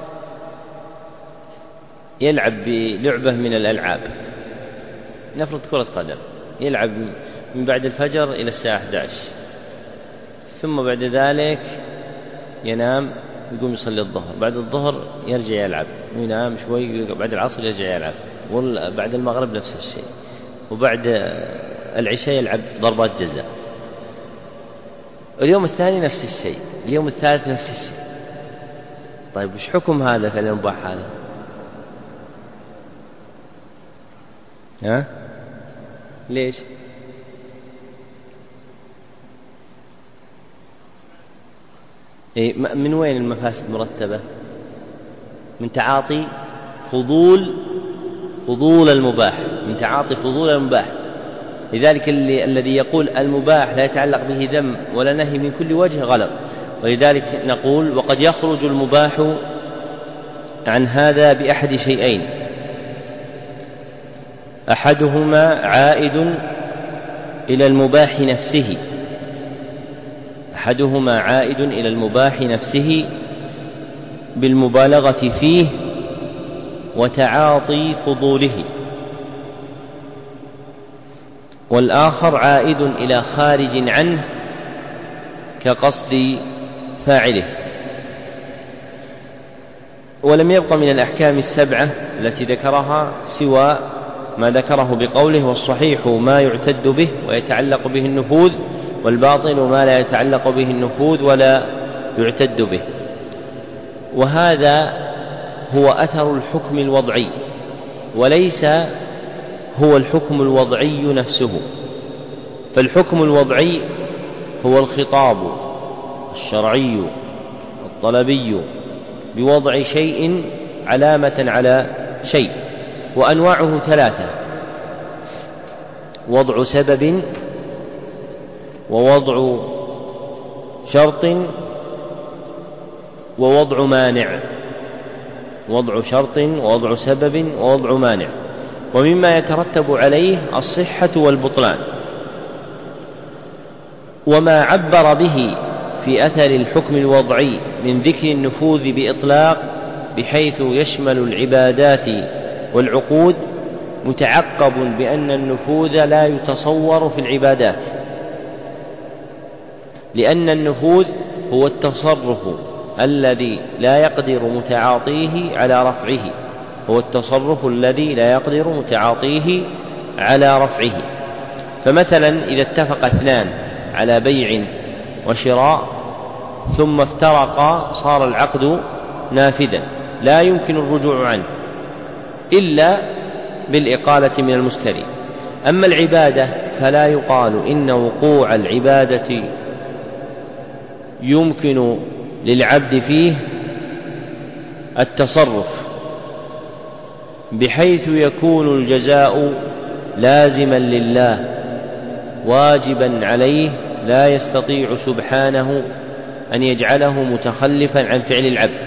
يلعب بلعبة من الألعاب، نفرض كرة قدم، يلعب من بعد الفجر إلى الساعة 11، ثم بعد ذلك ينام، يقوم يصلي الظهر، بعد الظهر يرجع يلعب، وينام شوي، بعد العصر يرجع يلعب، وبعد المغرب نفس الشيء، وبعد العشاء يلعب ضربات جزاء، اليوم الثاني نفس الشيء، اليوم الثالث نفس الشيء. طيب وش حكم هذا في المباح هذا؟ ليش؟ من وين المفاسد مرتبة؟ من تعاطي فضول المباح، من تعاطي فضول المباح. لذلك الذي يقول المباح لا يتعلق به ذم ولا نهي من كل وجه غلط. ولذلك نقول وقد يخرج المباح عن هذا بأحد شيئين: أحدهما عائد إلى المباح نفسه، أحدهما عائد إلى المباح نفسه بالمبالغة فيه وتعاطي فضوله، والآخر عائد إلى خارج عنه كقصد فاعله. ولم يبق من الأحكام السبعة التي ذكرها سوى ما ذكره بقوله: والصحيح ما يعتد به ويتعلق به النفوذ، والباطل ما لا يتعلق به النفوذ ولا يعتد به. وهذا هو أثر الحكم الوضعي، وليس هو الحكم الوضعي نفسه. فالحكم الوضعي هو الخطاب الشرعي الطلبي بوضع شيء علامة على شيء، وأنواعه ثلاثة: وضع سبب، ووضع شرط، ووضع مانع. وضع شرط ووضع سبب ووضع مانع. ومما يترتب عليه الصحة والبطلان. وما عبر به في أثر الحكم الوضعي من ذكر النفوذ بإطلاق بحيث يشمل العبادات والعقود متعقب بأن النفوذ لا يتصور في العبادات، لأن النفوذ هو التصرف الذي لا يقدر متعاطيه على رفعه، هو التصرف الذي لا يقدر متعاطيه على رفعه. فمثلا إذا اتفق اثنان على بيع وشراء ثم افترقا صار العقد نافذا لا يمكن الرجوع عنه إلا بالإقالة من المشتري. أما العبادة فلا يقال إن وقوع العبادة يمكن للعبد فيه التصرف بحيث يكون الجزاء لازما لله واجبا عليه لا يستطيع سبحانه أن يجعله متخلفا عن فعل العبد،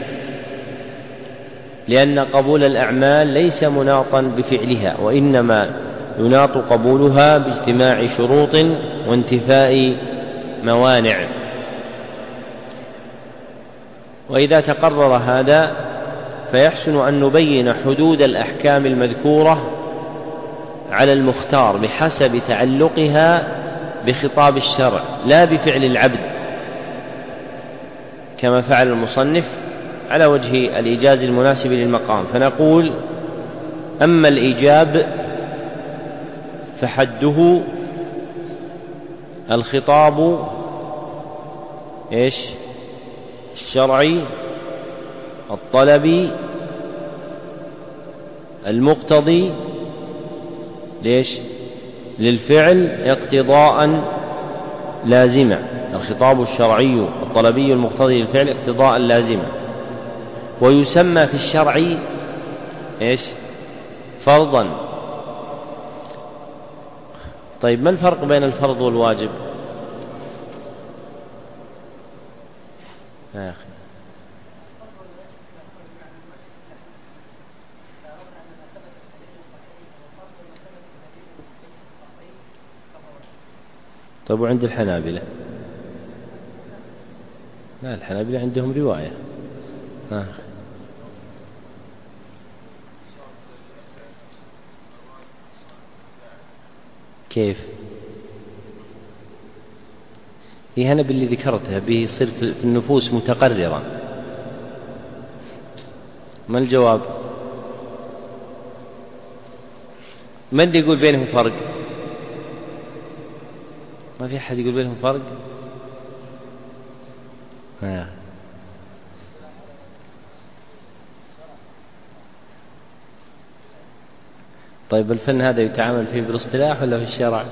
لأن قبول الأعمال ليس مناطا بفعلها، وإنما يناط قبولها باجتماع شروط وانتفاء موانع. وإذا تقرر هذا فيحسن أن نبين حدود الأحكام المذكورة على المختار بحسب تعلقها بخطاب الشرع لا بفعل العبد، كما فعل المصنف على وجه الإيجاز المناسب للمقام. فنقول: أما الإيجاب فحده الخطاب الشرعي الطلبي المقتضي للفعل اقتضاء لازما، الخطاب الشرعي الطلبي المقتضي للفعل اقتضاء لازما، ويسمى في الشرع فرضا. طيب، ما الفرق بين الفرض والواجب يا أخي؟ طيب، وعند الحنابلة؟ لا، الحنابلة عندهم رواية. كيف؟ هنا باللي ذكرتها به يصير في النفوس متقررة. ما الجواب؟ من اللي يقول بينهم فرق؟ ما في أحد يقول بينهم فرق؟ طيب، الفن هذا يتعامل فيه بالاصطلاح ولا في الشرع؟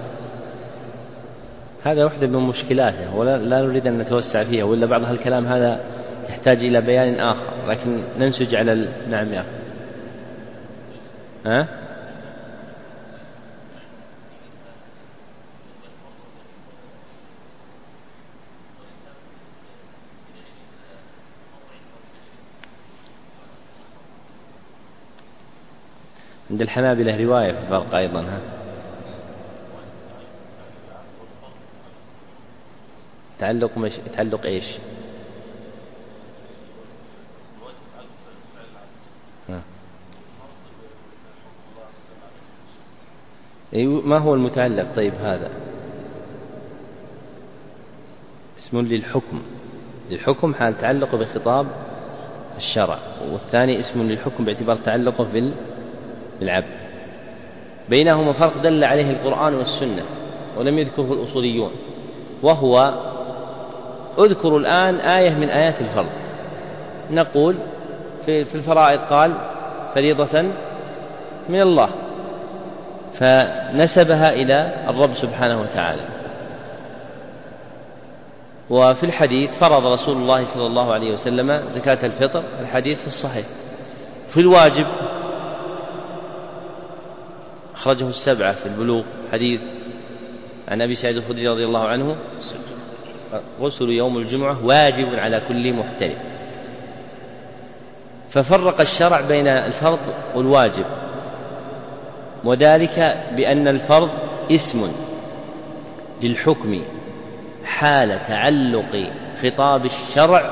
هذا واحدة من مشكلاته، ولا نريد أن نتوسع فيها، ولا بعض هالكلام هذا يحتاج إلى بيان آخر، لكن ننسج على نعم يا أخي. عند الحنابلة رواية في الفرق أيضا. تعلق إيش؟ ما هو المتعلق؟ طيب، هذا اسم للحكم حال تعلقه بخطاب الشرع، والثاني اسم للحكم باعتبار تعلقه بالعبد. بينهما فرق دل عليه القرآن والسنة ولم يذكره الأصوليون، وهو: اذكر الآن آية من آيات الفرض. نقول في الفرائض قال: فريضة من الله، فنسبها إلى الرب سبحانه وتعالى. وفي الحديث: فرض رسول الله صلى الله عليه وسلم زكاة الفطر، الحديث في الصحيح. في الواجب أخرجه السبعة في البلوغ، حديث عن أبي سعيد الخدري رضي الله عنه: غسل يوم الجمعة واجب على كل محترم. ففرق الشرع بين الفرض والواجب، وذلك بأن الفرض اسم للحكم حال تعلق خطاب الشرع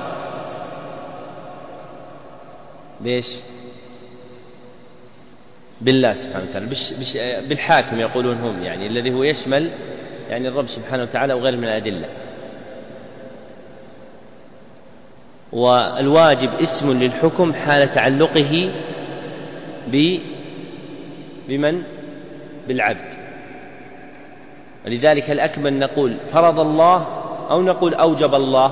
بالله سبحانه وتعالى، بالحاكم يقولون هم، يعني الذي هو يشمل يعني الرب سبحانه وتعالى وغيره من الأدلة. والواجب اسم للحكم حال تعلقه بمن؟ بالعبد. ولذلك الأكمل نقول فرض الله أو نقول أوجب الله؟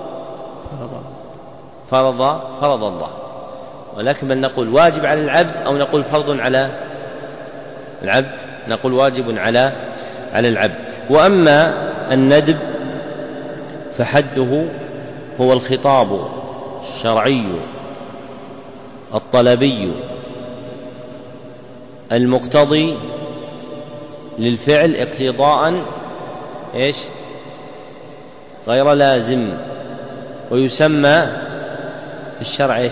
فرض الله. والأكمل نقول واجب على العبد أو نقول فرض على العبد؟ نقول واجب على العبد. وأما الندب فحده هو الخطاب الشرعي الطلبي المقتضي للفعل اقتضاء غير لازم، ويسمى في الشرع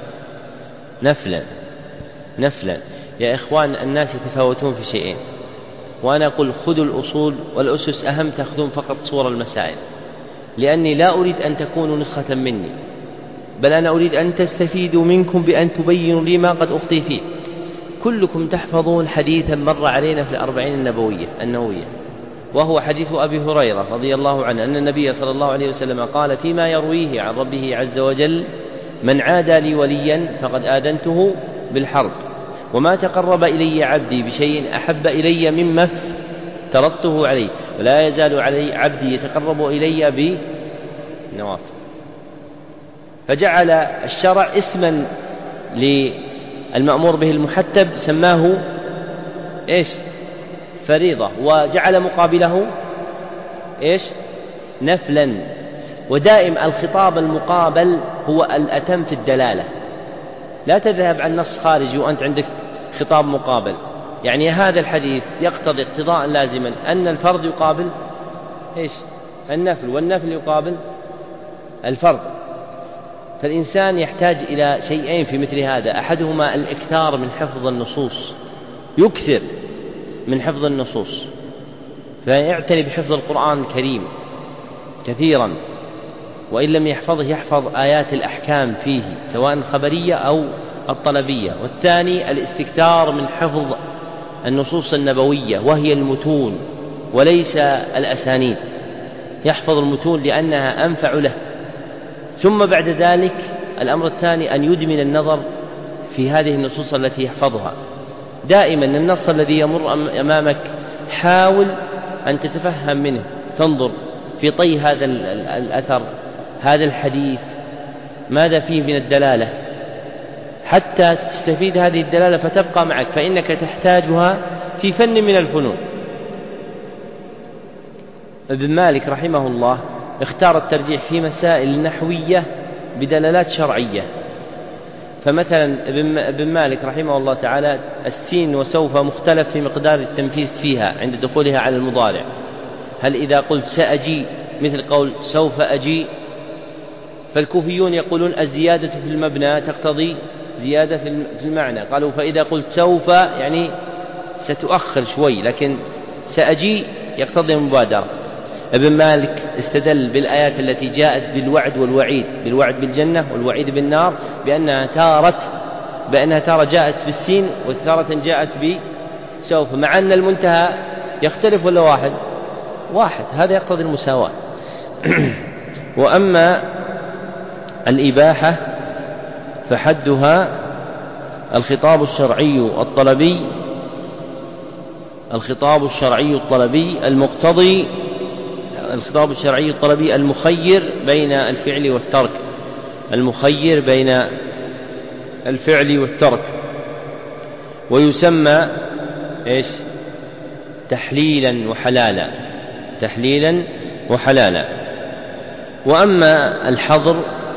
نفلا. يا إخوان الناس يتفاوتون في شيئين، وأنا أقول خذوا الأصول والأسس أهم، تأخذون فقط صور المسائل، لأني لا أريد أن تكونوا نسخة مني، بل أنا أريد أن تستفيدوا منكم بأن تبينوا لي ما قد أخطي فيه. كلكم تحفظون حديثا مر علينا في 40 النووية، وهو حديث أبي هريرة رضي الله عنه أن النبي صلى الله عليه وسلم قال فيما يرويه عن ربه عز وجل: من عادى لي وليا فقد آذنته بالحرب، وما تقرب إلي عبدي بشيء أحب إلي مما افترضته عليه، ولا يزال علي عبدي يتقرب إلي بالنوافل. فجعل الشرع اسما للمأمور به المحتب سماه فريضة، وجعل مقابله نفلا. ودائم الخطاب المقابل هو الأتم في الدلالة، لا تذهب عن نص خارجي وأنت عندك خطاب مقابل. يعني هذا الحديث يقتضي اقتضاء لازما أن الفرض يقابل النفل، والنفل يقابل الفرض. فالإنسان يحتاج إلى شيئين في مثل هذا: أحدهما الإكثار من حفظ النصوص، يكثر من حفظ النصوص، فيعتني بحفظ القرآن الكريم كثيرا، وإن لم يحفظه يحفظ آيات الأحكام فيه سواء الخبرية أو الطلبية. والثاني الاستكثار من حفظ النصوص النبوية وهي المتون وليس الأسانيد، يحفظ المتون لأنها أنفع له. ثم بعد ذلك الأمر الثاني أن يدمن النظر في هذه النصوص التي يحفظها. دائما النص الذي يمر أمامك حاول أن تتفهم منه، تنظر في طي هذا الأثر، هذا الحديث ماذا فيه من الدلالة، حتى تستفيد هذه الدلالة فتبقى معك، فإنك تحتاجها في فن من الفنون. ابن مالك رحمه الله اختار الترجيح في مسائل نحوية بدلالات شرعية. فمثلا ابن مالك رحمه الله تعالى السين وسوف مختلف في مقدار التنفيذ فيها عند دخولها على المضارع. هل إذا قلت سأجي مثل قول سوف أجي؟ فالكوفيون يقولون الزيادة في المبنى تقتضي زيادة في المعنى، قالوا فإذا قلت سوف يعني ستؤخر شوي، لكن سأجي يقتضي المبادرة. ابن مالك استدل بالآيات التي جاءت بالوعد والوعيد، بالوعد بالجنة والوعيد بالنار، بأنها تارة جاءت بالسين وتارة جاءت بسوف، مع أن المنتهى يختلف ولا واحد، هذا يقتضي المساواة. وأما الإباحة فحدها الخطاب الشرعي الطلبي المقتضي، الخطاب الشرعي الطلبي المخير بين الفعل والترك، ويسمى تحليلا وحلالا. وأما الحظر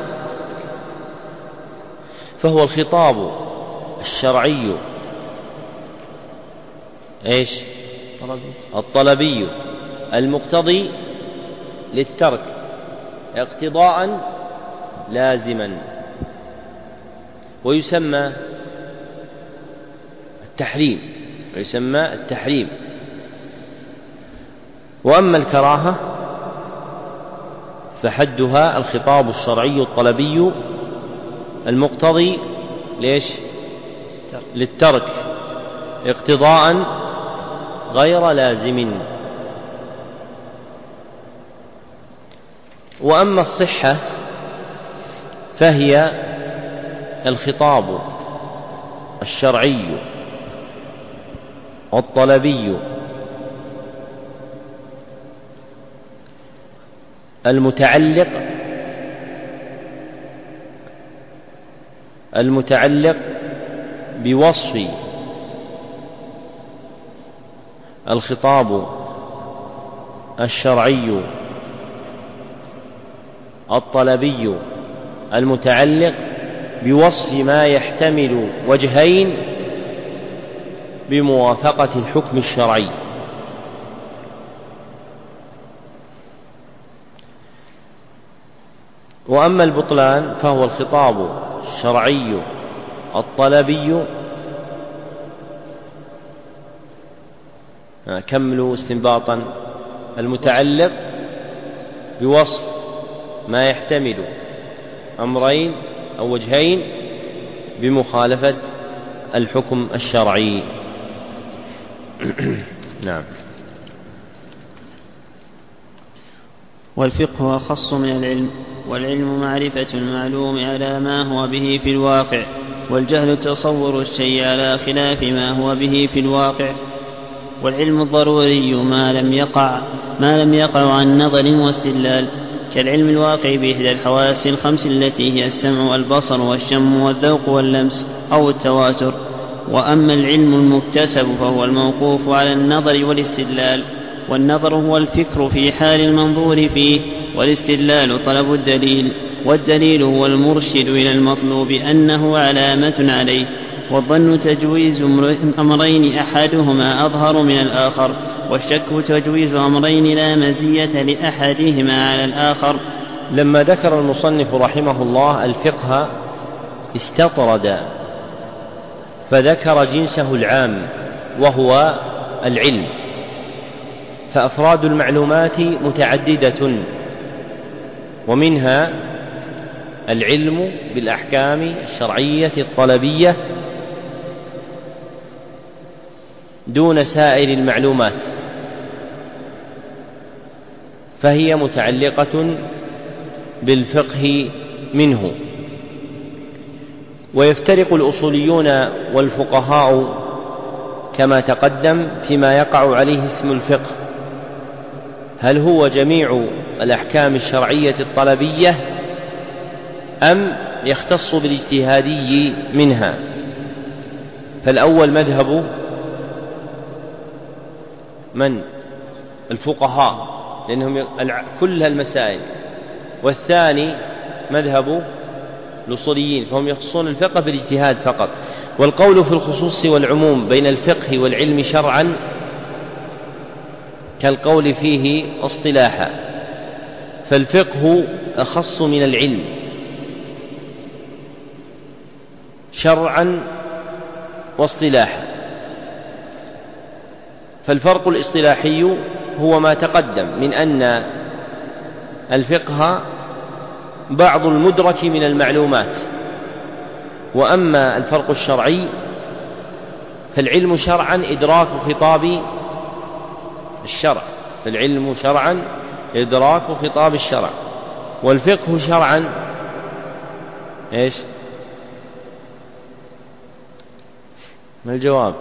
فهو الخطاب الشرعي الطلبي المقتضي للترك اقتضاء لازما، ويسمى التحريم. وأما الكراهة فحدها الخطاب الشرعي الطلبي المقتضي للترك اقتضاء غير لازم. وأما الصحة فهي الخطاب الشرعي والطلبي المتعلق بوصف الخطاب الشرعي الطلبي المتعلق بوصف ما يحتمل وجهين بموافقة الحكم الشرعي. وأما البطلان فهو الخطاب الشرعي الطلبي، كملوا استنباطا، المتعلق بوصف ما يحتمل أمرين أو وجهين بمخالفة الحكم الشرعي. نعم. والفقه أخص من العلم، والعلم معرفة المعلوم على ما هو به في الواقع، والجهل تصور الشيء على خلاف ما هو به في الواقع. والعلم الضروري ما لم يقع عن نظر واستدلال، كالعلم الواقع بإحدى الحواس الخمس التي هي السمع والبصر والشم والذوق واللمس أو التواتر. وأما العلم المكتسب فهو الموقوف على النظر والاستدلال، والنظر هو الفكر في حال المنظور فيه، والاستدلال طلب الدليل، والدليل هو المرشد إلى المطلوب أنه علامة عليه. والظن تجويز أمرين أحدهما أظهر من الآخر، والشك تجويز أمرين لا مزية لأحدهما على الآخر. لما ذكر المصنف رحمه الله الفقه استطرد فذكر جنسه العام وهو العلم، فأفراد المعلومات متعددة، ومنها العلم بالأحكام الشرعية الطلبية دون سائر المعلومات، فهي متعلقة بالفقه منه. ويفترق الأصوليون والفقهاء كما تقدم فيما يقع عليه اسم الفقه، هل هو جميع الأحكام الشرعية الطلبية أم يختص بالاجتهادي منها. فالأول مذهب من؟ الفقهاء، لأنهم كل المسائل، والثاني مذهب الأصوليين فهم يخصون الفقه بالاجتهاد فقط. والقول في الخصوص والعموم بين الفقه والعلم شرعا كالقول فيه اصطلاحا، فالفقه أخص من العلم شرعا واصطلاحا. فالفرق الاصطلاحي هو ما تقدم من أن الفقه بعض المدرك من المعلومات، وأما الفرق الشرعي فالعلم شرعا إدراك خطاب الشرع، فالعلم شرعا إدراك خطاب الشرع، والفقه شرعا إيش؟ ما الجواب؟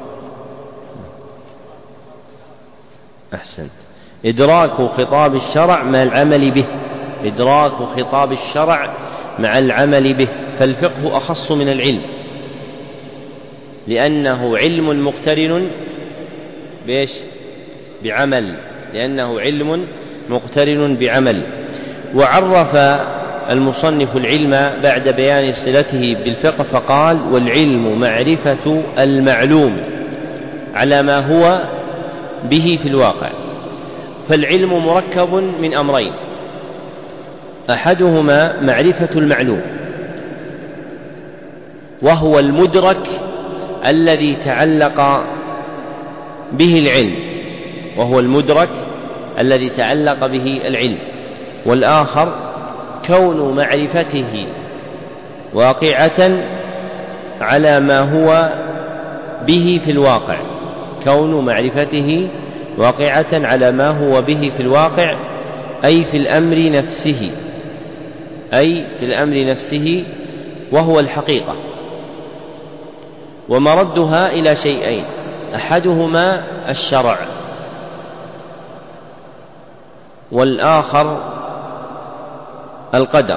أحسن، إدراك خطاب الشرع مع العمل به، إدراك خطاب الشرع مع العمل به. فالفقه أخص من العلم لأنه علم مقترن بإيش؟ بعمل، لأنه علم مقترن بعمل. وعرف المصنف العلم بعد بيان صلته بالفقه فقال: والعلم معرفة المعلوم على ما هو به في الواقع. فالعلم مركب من أمرين، أحدهما معرفة المعلوم وهو المدرك الذي تعلق به العلم، وهو المدرك الذي تعلق به العلم. والآخر كون معرفته واقعة على ما هو به في الواقع، كون معرفته واقعة على ما هو به في الواقع، أي في الأمر نفسه، أي في الأمر نفسه وهو الحقيقة، ومردها إلى شيئين: أحدهما الشرع، والآخر القدر.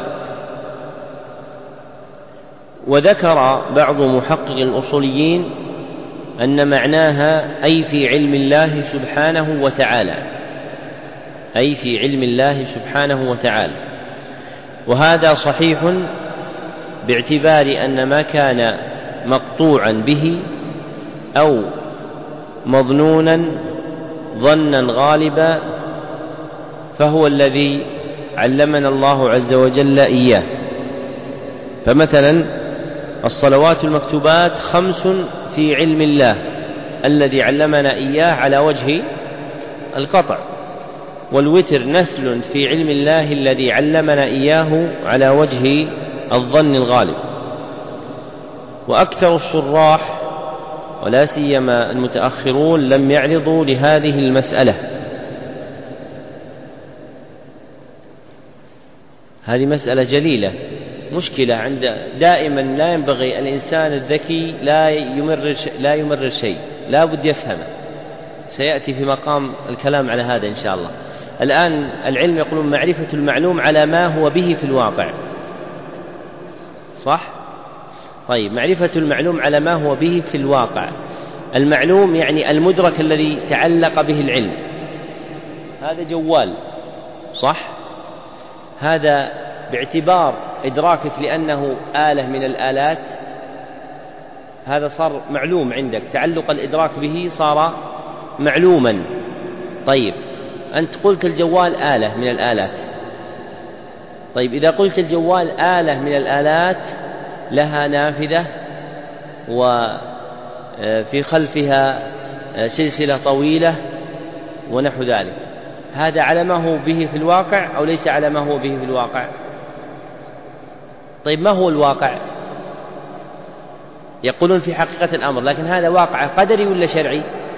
وذكر بعض محقق الأصوليين أن معناها أي في علم الله سبحانه وتعالى، أي في علم الله سبحانه وتعالى. وهذا صحيح باعتبار أن ما كان مقطوعا به أو مظنونا ظنا غالبا فهو الذي علمنا الله عز وجل إياه. فمثلا الصلوات المكتوبات 5 في علم الله الذي علمنا إياه على وجه القطع، والوتر نفل في علم الله الذي علمنا إياه على وجه الظن الغالب. وأكثر الشراح ولا سيما المتأخرون لم يعرضوا لهذه المسألة. هذه مسألة جليلة، مشكلة عند دائما لا ينبغي الإنسان الذكي لا يمرر شيء، لا بد يفهمه. سيأتي في مقام الكلام على هذا إن شاء الله. الآن العلم يقولون معرفة المعلوم على ما هو به في الواقع، صح؟ طيب، معرفة المعلوم على ما هو به في الواقع. المعلوم يعني المدرك الذي تعلق به العلم. هذا جوال، صح؟ هذا باعتبار إدراكك لأنه آلة من الآلات، هذا صار معلوم عندك، تعلق الإدراك به صار معلوما. طيب، أنت قلت الجوال آلة من الآلات. طيب، إذا قلت الجوال آلة من الآلات لها نافذة وفي خلفها سلسلة طويلة ونحو ذلك، هذا على ما هو به في الواقع أو ليس على ما هو به في الواقع؟ طيب، ما هو الواقع؟ يقولون في حقيقة الأمر، لكن هذا واقع قدري ولا شرعي؟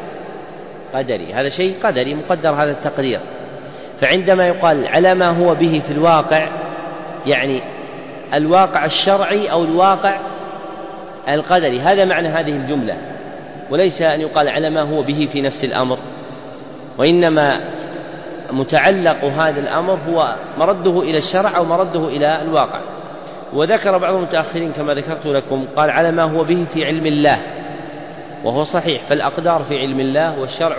قدري، هذا شيء قدري مقدر، هذا التقدير. فعندما يقال على ما هو به في الواقع يعني الواقع الشرعي أو الواقع القدري، هذا معنى هذه الجملة، وليس أن يقال على ما هو به في نفس الأمر، وإنما متعلق هذا الأمر هو مرده إلى الشرع أو مرده إلى الواقع. وذكر بعض المتأخرين كما ذكرت لكم قال على ما هو به في علم الله، وهو صحيح، فالأقدار في علم الله والشرع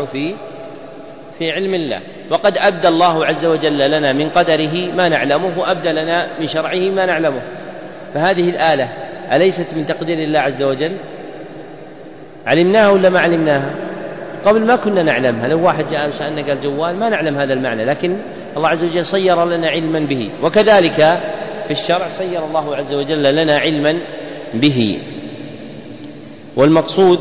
في علم الله. وقد أبدى الله عز وجل لنا من قدره ما نعلمه، وأبدى لنا من شرعه ما نعلمه. فهذه الآلة أليست من تقدير الله عز وجل؟ علمناها ولا ما علمناها؟ قبل ما كنا نعلمها، لو واحد جاء سألنا قال جوال ما نعلم هذا المعنى، لكن الله عز وجل صير لنا علما به. وكذلك في الشرع صير الله عز وجل لنا علما به. والمقصود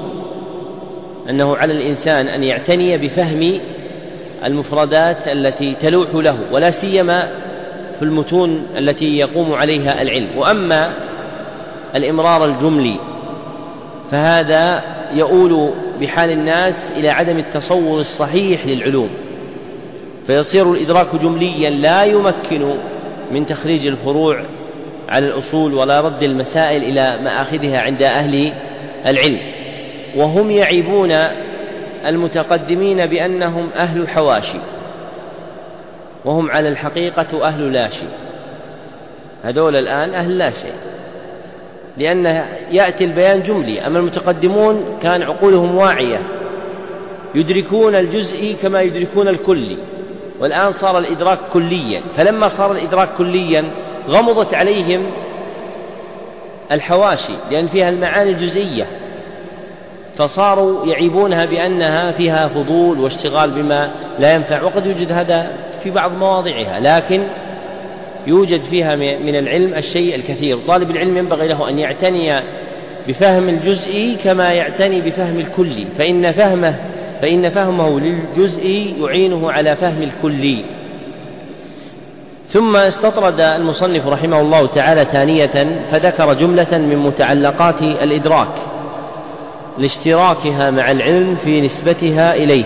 أنه على الإنسان أن يعتني بفهم المفردات التي تلوح له، ولا سيما في المتون التي يقوم عليها العلم. وأما الإمرار الجملي فهذا يؤول بحال الناس إلى عدم التصور الصحيح للعلوم، فيصير الإدراك جمليا لا يمكن من تخريج الفروع على الأصول ولا رد المسائل إلى مآخذها عند أهل العلم. وهم يعيبون المتقدمين بأنهم أهل حواشي، وهم على الحقيقة أهل لا شيء. هذول الآن أهل لا شيء، لأن يأتي البيان جملي. أما المتقدمون كان عقولهم واعية، يدركون الجزئي كما يدركون الكلي، والآن صار الإدراك كليا. فلما صار الإدراك كليا غمضت عليهم الحواشي لأن فيها المعاني الجزئية، فصاروا يعيبونها بأنها فيها فضول واشتغال بما لا ينفع. وقد يوجد هذا في بعض مواضعها، لكن يوجد فيها من العلم الشيء الكثير. طالب العلم ينبغي له أن يعتني بفهم الجزئي كما يعتني بفهم الكلي، فإن فهمه للجزئي يعينه على فهم الكلي. ثم استطرد المصنف رحمه الله تعالى ثانية فذكر جملة من متعلقات الإدراك لاشتراكها مع العلم في نسبتها إليه،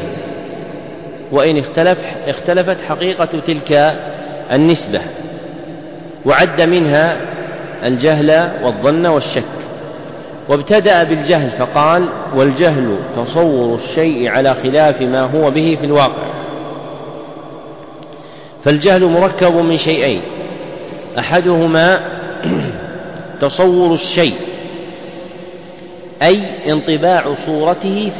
وإن اختلفت حقيقة تلك النسبة. وعد منها الجهل والظن والشك. وابتدأ بالجهل فقال: والجهل تصور الشيء على خلاف ما هو به في الواقع. فالجهل مركب من شيئين: أحدهما تصور الشيء، أي انطباع صورته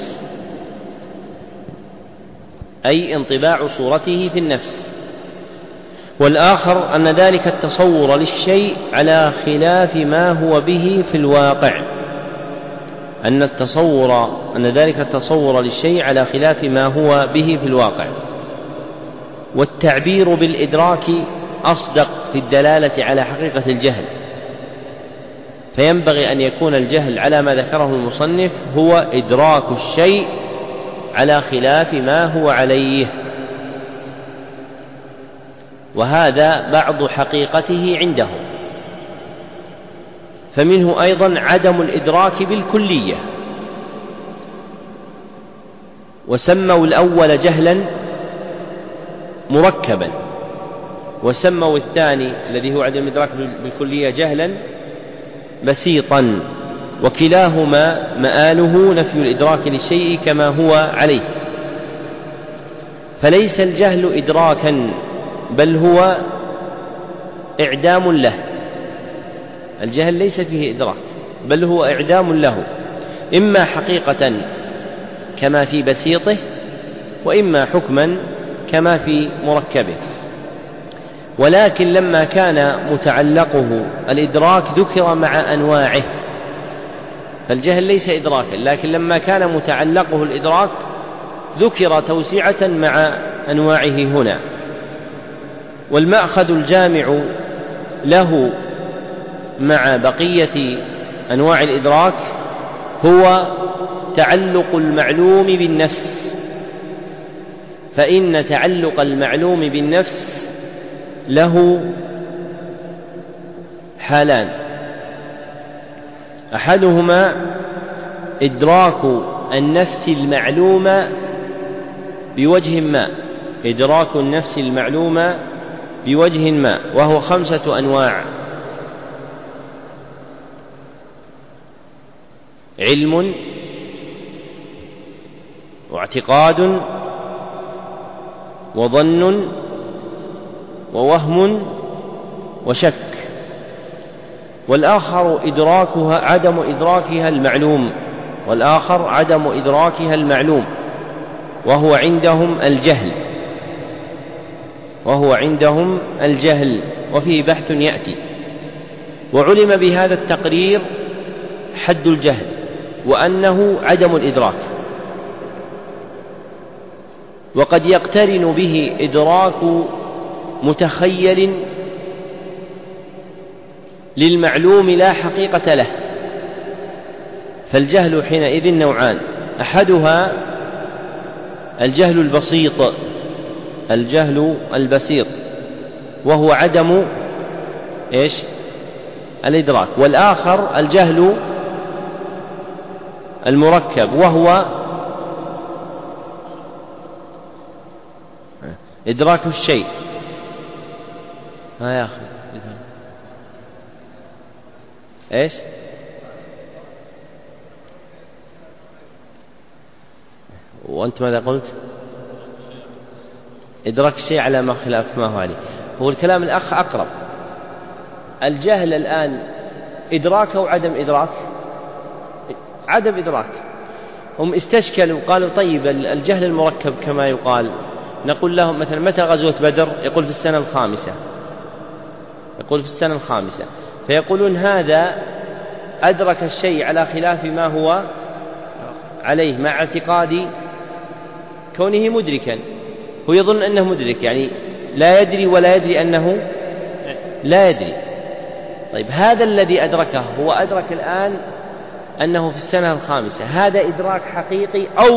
في النفس، والآخر أن ذلك التصور للشيء على خلاف ما هو به في الواقع، أن ذلك التصور للشيء على خلاف ما هو به في الواقع. والتعبير بالإدراك أصدق في الدلالة على حقيقة الجهل، فينبغي أن يكون الجهل على ما ذكره المصنف هو إدراك الشيء على خلاف ما هو عليه، وهذا بعض حقيقته عندهم. فمنه أيضا عدم الإدراك بالكلية، وسموا الأول جهلا مركبا، وسموا الثاني الذي هو عدم الإدراك بالكلية جهلا بسيطا، وكلاهما مآله نفي الإدراك للشيء كما هو عليه. فليس الجهل إدراكا، بل هو إعدام له. الجهل ليس فيه إدراك، بل هو إعدام له، إما حقيقة كما في بسيطه، وإما حكما كما في مركبه. ولكن لما كان متعلقه الإدراك ذكر مع أنواعه، فالجهل ليس إدراكا، لكن لما كان متعلقه الإدراك ذكر توسعة مع أنواعه هنا. والمأخذ الجامع له مع بقية أنواع الإدراك هو تعلق المعلوم بالنفس، فإن تعلق المعلوم بالنفس له حالان: أحدهما إدراك النفس المعلومة بوجه ما، إدراك النفس المعلومة بوجه ما، وهو 5 أنواع: علم، واعتقاد، وظن، ووهم، وشك. والآخر عدم إدراكها المعلوم، وهو عندهم الجهل، وفيه بحث يأتي. وعلم بهذا التقرير حد الجهل، وأنه عدم الإدراك. وقد يقترن به إدراك متخيل للمعلوم لا حقيقة له. فالجهل حينئذ نوعان: أحدها الجهل البسيط، وهو عدم الإدراك. والآخر الجهل المركب، وهو إدراك الشيء. يا أخي وأنت ماذا قلت؟ إدراك الشيء على ما خلاف ما هو عليه. هو الكلام الأخ أقرب. الجهل الآن إدراك أو عدم إدراك؟ عدم إدراك. هم استشكلوا قالوا: طيب الجهل المركب كما يقال، نقول لهم مثلا: متى غزوة بدر؟ يقول: في السنة الخامسة. فيقولون: هذا أدرك الشيء على خلاف ما هو عليه، مع اعتقاد كونه مدركا. هو يظن أنه مدرك، يعني لا يدري ولا يدري أنه لا يدري. طيب هذا الذي أدركه هو أدرك الآن أنه في السنة الخامسة، هذا إدراك حقيقي أو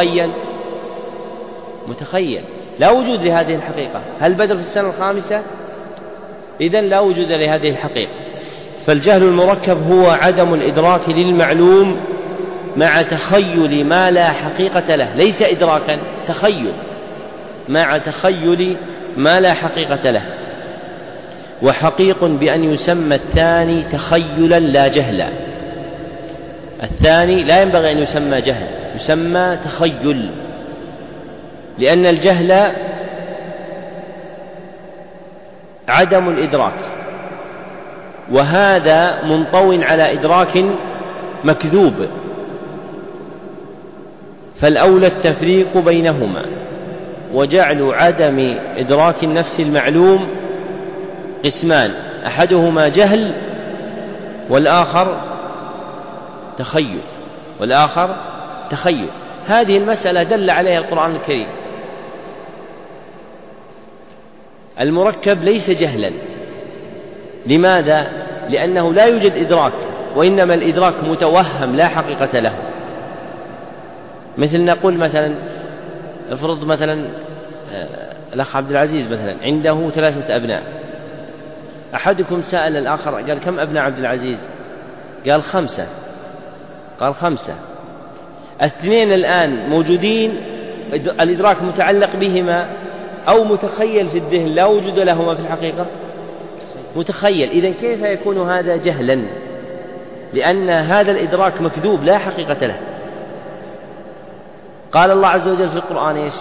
متخيل؟ لا وجود لهذه الحقيقة. هل بدر في السنة الخامسة؟ إذن لا وجود لهذه الحقيقة. فالجهل المركب هو عدم الإدراك للمعلوم مع تخيل ما لا حقيقة له، ليس إدراكا، تخيل مع تخيل ما لا حقيقة له. وحقيق بأن يسمى الثاني تخيلا لا جهلا. الثاني لا ينبغي أن يسمى جهل، يسمى تخيل، لأن الجهل عدم الإدراك، وهذا منطو على إدراك مكذوب، فالأولى التفريق بينهما وجعل عدم إدراك النفس المعلوم قسمان، أحدهما جهل والآخر تخيل. هذه المسألة دل عليها القرآن الكريم. المركب ليس جهلا، لماذا؟ لأنه لا يوجد إدراك، وإنما الإدراك متوهم لا حقيقة له. مثل نقول مثلا، افرض مثلا الأخ عبد العزيز مثلا عنده 3 أبناء، أحدكم سأل الآخر قال كم أبناء عبد العزيز؟ قال 5. قال 5. 2 الآن موجودين، الإدراك متعلق بهما أو متخيل في الذهن لا وجود لهما في الحقيقة؟ متخيل. إذن كيف يكون هذا جهلا؟ لأن هذا الإدراك مكذوب لا حقيقة له. قال الله عز وجل في القرآن إيش؟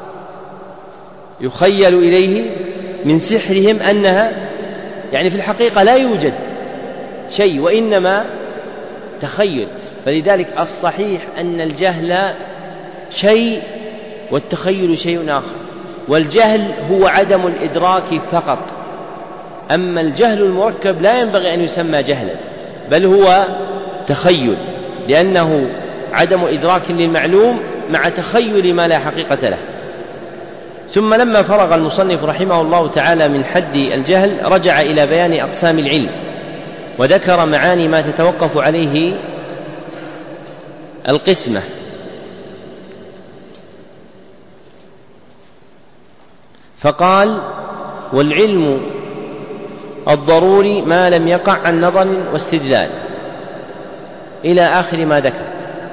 يخيل إليه من سحرهم أنها، يعني في الحقيقة لا يوجد شيء وإنما تخيل. فلذلك الصحيح أن الجهل شيء والتخيل شيء آخر، والجهل هو عدم الإدراك فقط. أما الجهل المركب لا ينبغي أن يسمى جهلا، بل هو تخيل، لأنه عدم إدراك للمعلوم مع تخيل ما لا حقيقة له. ثم لما فرغ المصنف رحمه الله تعالى من حد الجهل رجع إلى بيان أقسام العلم، وذكر معاني ما تتوقف عليه القسمة. فقال: والعلم الضروري ما لم يقع عن نظر واستدلال، إلى آخر ما ذكر.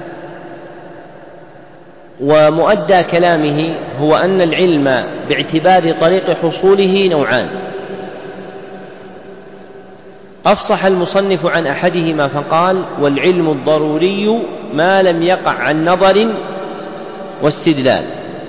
ومؤدى كلامه هو أن العلم باعتبار طريق حصوله نوعان. أفصح المصنف عن أحدهما فقال: والعلم الضروري ما لم يقع عن نظر واستدلال.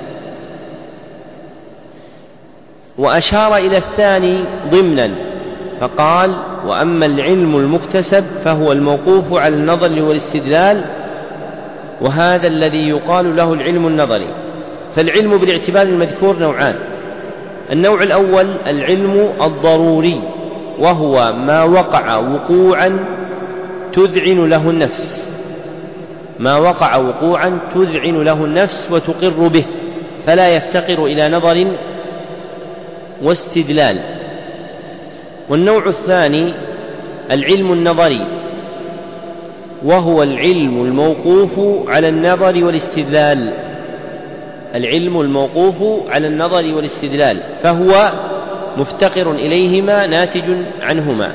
وأشار إلى الثاني ضمنا فقال: وأما العلم المكتسب فهو الموقوف على النظر والاستدلال، وهذا الذي يقال له العلم النظري. فالعلم بالاعتبار المذكور نوعان: النوع الأول العلم الضروري، وهو ما وقع وقوعا تذعن له النفس، ما وقع وقوعا تذعن له النفس وتقر به، فلا يفتقر إلى نظر واستدلال. والنوع الثاني العلم النظري، وهو العلم الموقوف على النظر والاستدلال، العلم الموقوف على النظر والاستدلال، فهو مفتقر إليهما ناتج عنهما.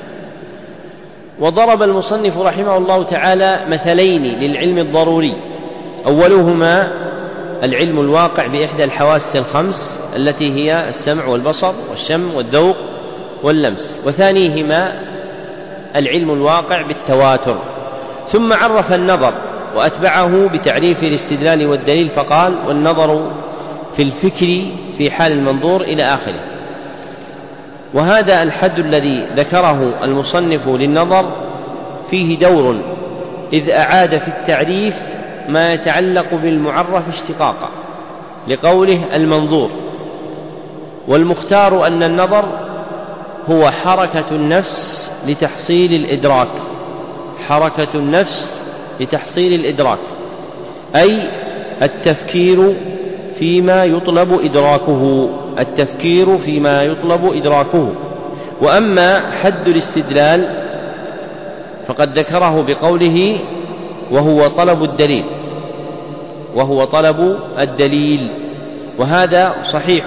وضرب المصنف رحمه الله تعالى مثلين للعلم الضروري: أولهما العلم الواقع بإحدى الحواس الخمس التي هي السمع والبصر والشم والذوق واللمس، وثانيهما العلم الواقع بالتواتر. ثم عرف النظر وأتبعه بتعريف الاستدلال والدليل فقال: والنظر في الفكر في حال المنظور، إلى آخره. وهذا الحد الذي ذكره المصنف للنظر فيه دور، إذ أعاد في التعريف ما يتعلق بالمعرف اشتقاقا لقوله المنظور. والمختار أن النظر هو حركة النفس لتحصيل الإدراك، حركة النفس لتحصيل الإدراك، أي التفكير فيما يطلب إدراكه، التفكير فيما يطلب إدراكه. وأما حد الاستدلال فقد ذكره بقوله: وهو طلب الدليل، وهو طلب الدليل، وهذا صحيح.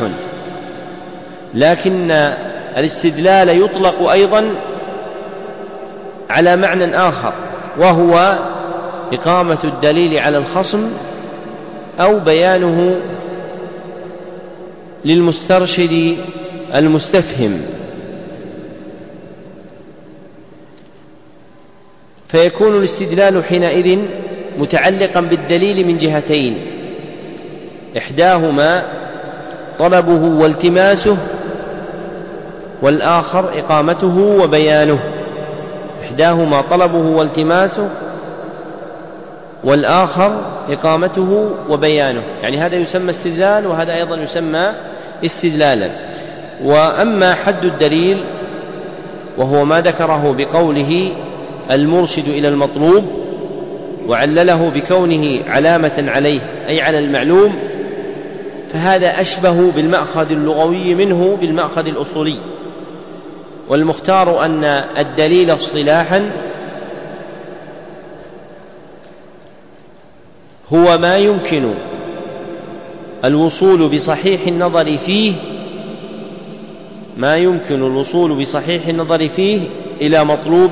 لكن الاستدلال يطلق أيضا على معنى آخر، وهو إقامة الدليل على الخصم أو بيانه للمسترشد المستفهم. فيكون الاستدلال حينئذ متعلقا بالدليل من جهتين: إحداهما طلبه والتماسه، والآخر إقامته وبيانه. إحداهما طلبه والتماسه، والآخر إقامته وبيانه، يعني هذا يسمى استدلال وهذا أيضا يسمى استدلالا. وأما حد الدليل وهو ما ذكره بقوله المرشد إلى المطلوب، وعلله بكونه علامة عليه أي على المعلوم، فهذا أشبه بالمأخذ اللغوي منه بالمأخذ الأصولي. والمختار أن الدليل اصطلاحا هو ما يمكن الوصول بصحيح النظر فيه إلى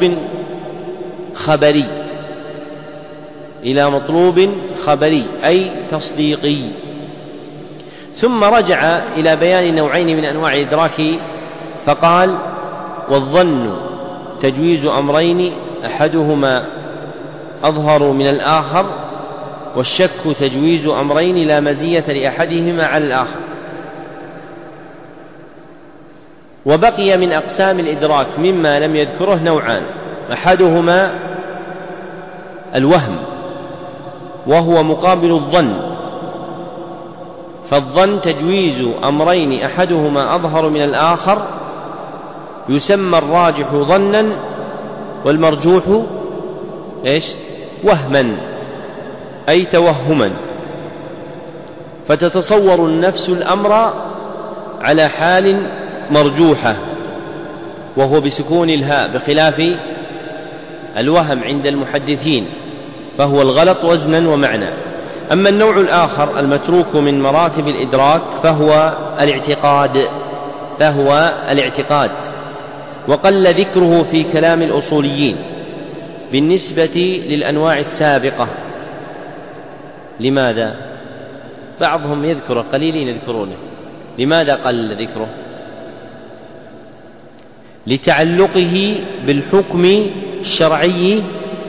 مطلوب خبري أي تصديقي. ثم رجع إلى بيان نوعين من أنواع الإدراك فقال: والظن تجويز أمرين أحدهما أظهر من الآخر، والشك تجويز أمرين لا مزية لأحدهما على الآخر. وبقي من أقسام الإدراك مما لم يذكره نوعان: أحدهما الوهم وهو مقابل الظن، فالظن تجويز أمرين أحدهما أظهر من الآخر، يسمى الراجح ظنا والمرجوح وهما أي توهما، فتتصور النفس الأمر على حال مرجوحة وهو بسكون الهاء، بخلاف الوهم عند المحدثين فهو الغلط وزنا ومعنى. أما النوع الآخر المتروك من مراتب الإدراك فهو الاعتقاد، وقل ذكره في كلام الأصوليين بالنسبة للأنواع السابقة. لماذا؟ بعضهم يذكر، قليلين يذكرونه. لماذا قل ذكره؟ لتعلقه بالحكم الشرعي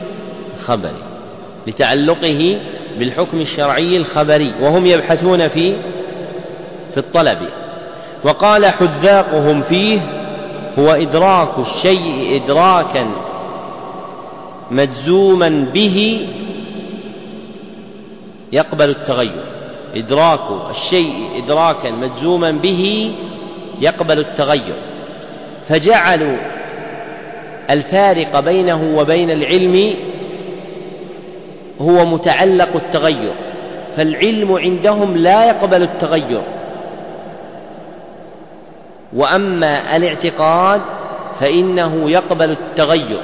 الخبري، وهم يبحثون في الطلب. وقال حذاقهم فيه: هو إدراك الشيء إدراكا مجزوما به يقبل التغير. إدراك الشيء إدراكا مجزوما به يقبل التغير، فجعلوا الفارق بينه وبين العلم هو متعلق التغير، فالعلم عندهم لا يقبل التغير، وأما الاعتقاد فإنه يقبل التغير.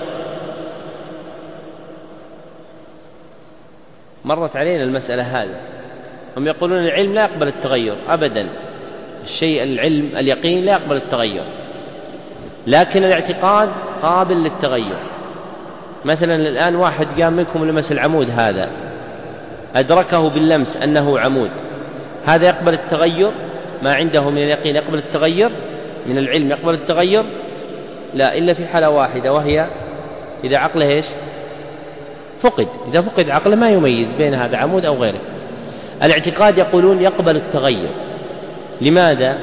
مرت علينا المسألة هذه، هم يقولون العلم لا يقبل التغير أبدا، العلم اليقين لا يقبل التغير، لكن الاعتقاد قابل للتغير. مثلا الآن واحد قام منكم لمس العمود هذا، أدركه باللمس أنه عمود، هذا يقبل التغير؟ ما عنده من اليقين يقبل التغير، من العلم يقبل التغير؟ لا، إلا في حالة واحدة، وهي إذا عقله فقد. إذا فقد عقله ما يميز بين هذا عمود أو غيره. الاعتقاد يقولون يقبل التغير. لماذا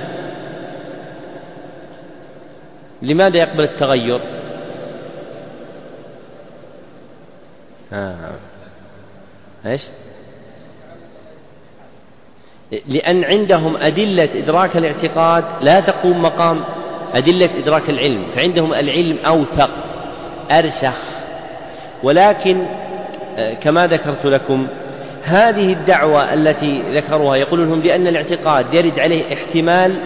يقبل التغير؟ لأن عندهم أدلة إدراك الاعتقاد لا تقوم مقام أدلة إدراك العلم، فعندهم العلم أوثق أرسخ. ولكن كما ذكرت لكم هذه الدعوة التي ذكروها يقولون بأن الاعتقاد يرد عليه احتمال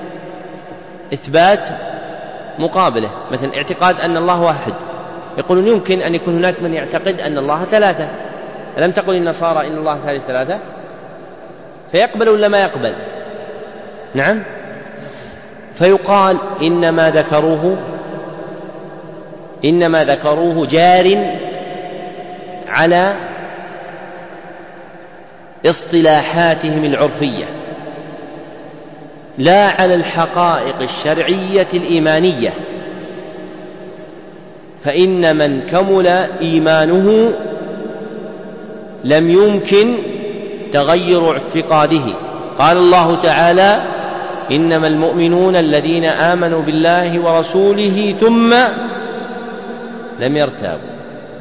إثبات مقابله، مثلا اعتقاد أن الله واحد، يقولون يمكن أن يكون هناك من يعتقد أن الله ثلاثة. ألم تقل النصارى إن الله ثالث ثلاثة؟ فيقبل ولا ما يقبل؟ نعم. فيقال إنما ذكروه جار على اصطلاحاتهم العرفية لا على الحقائق الشرعية الإيمانية. فإن من كمل إيمانه لم يمكن تغير اعتقاده. قال الله تعالى: إنما المؤمنون الذين آمنوا بالله ورسوله ثم لم يرتابوا.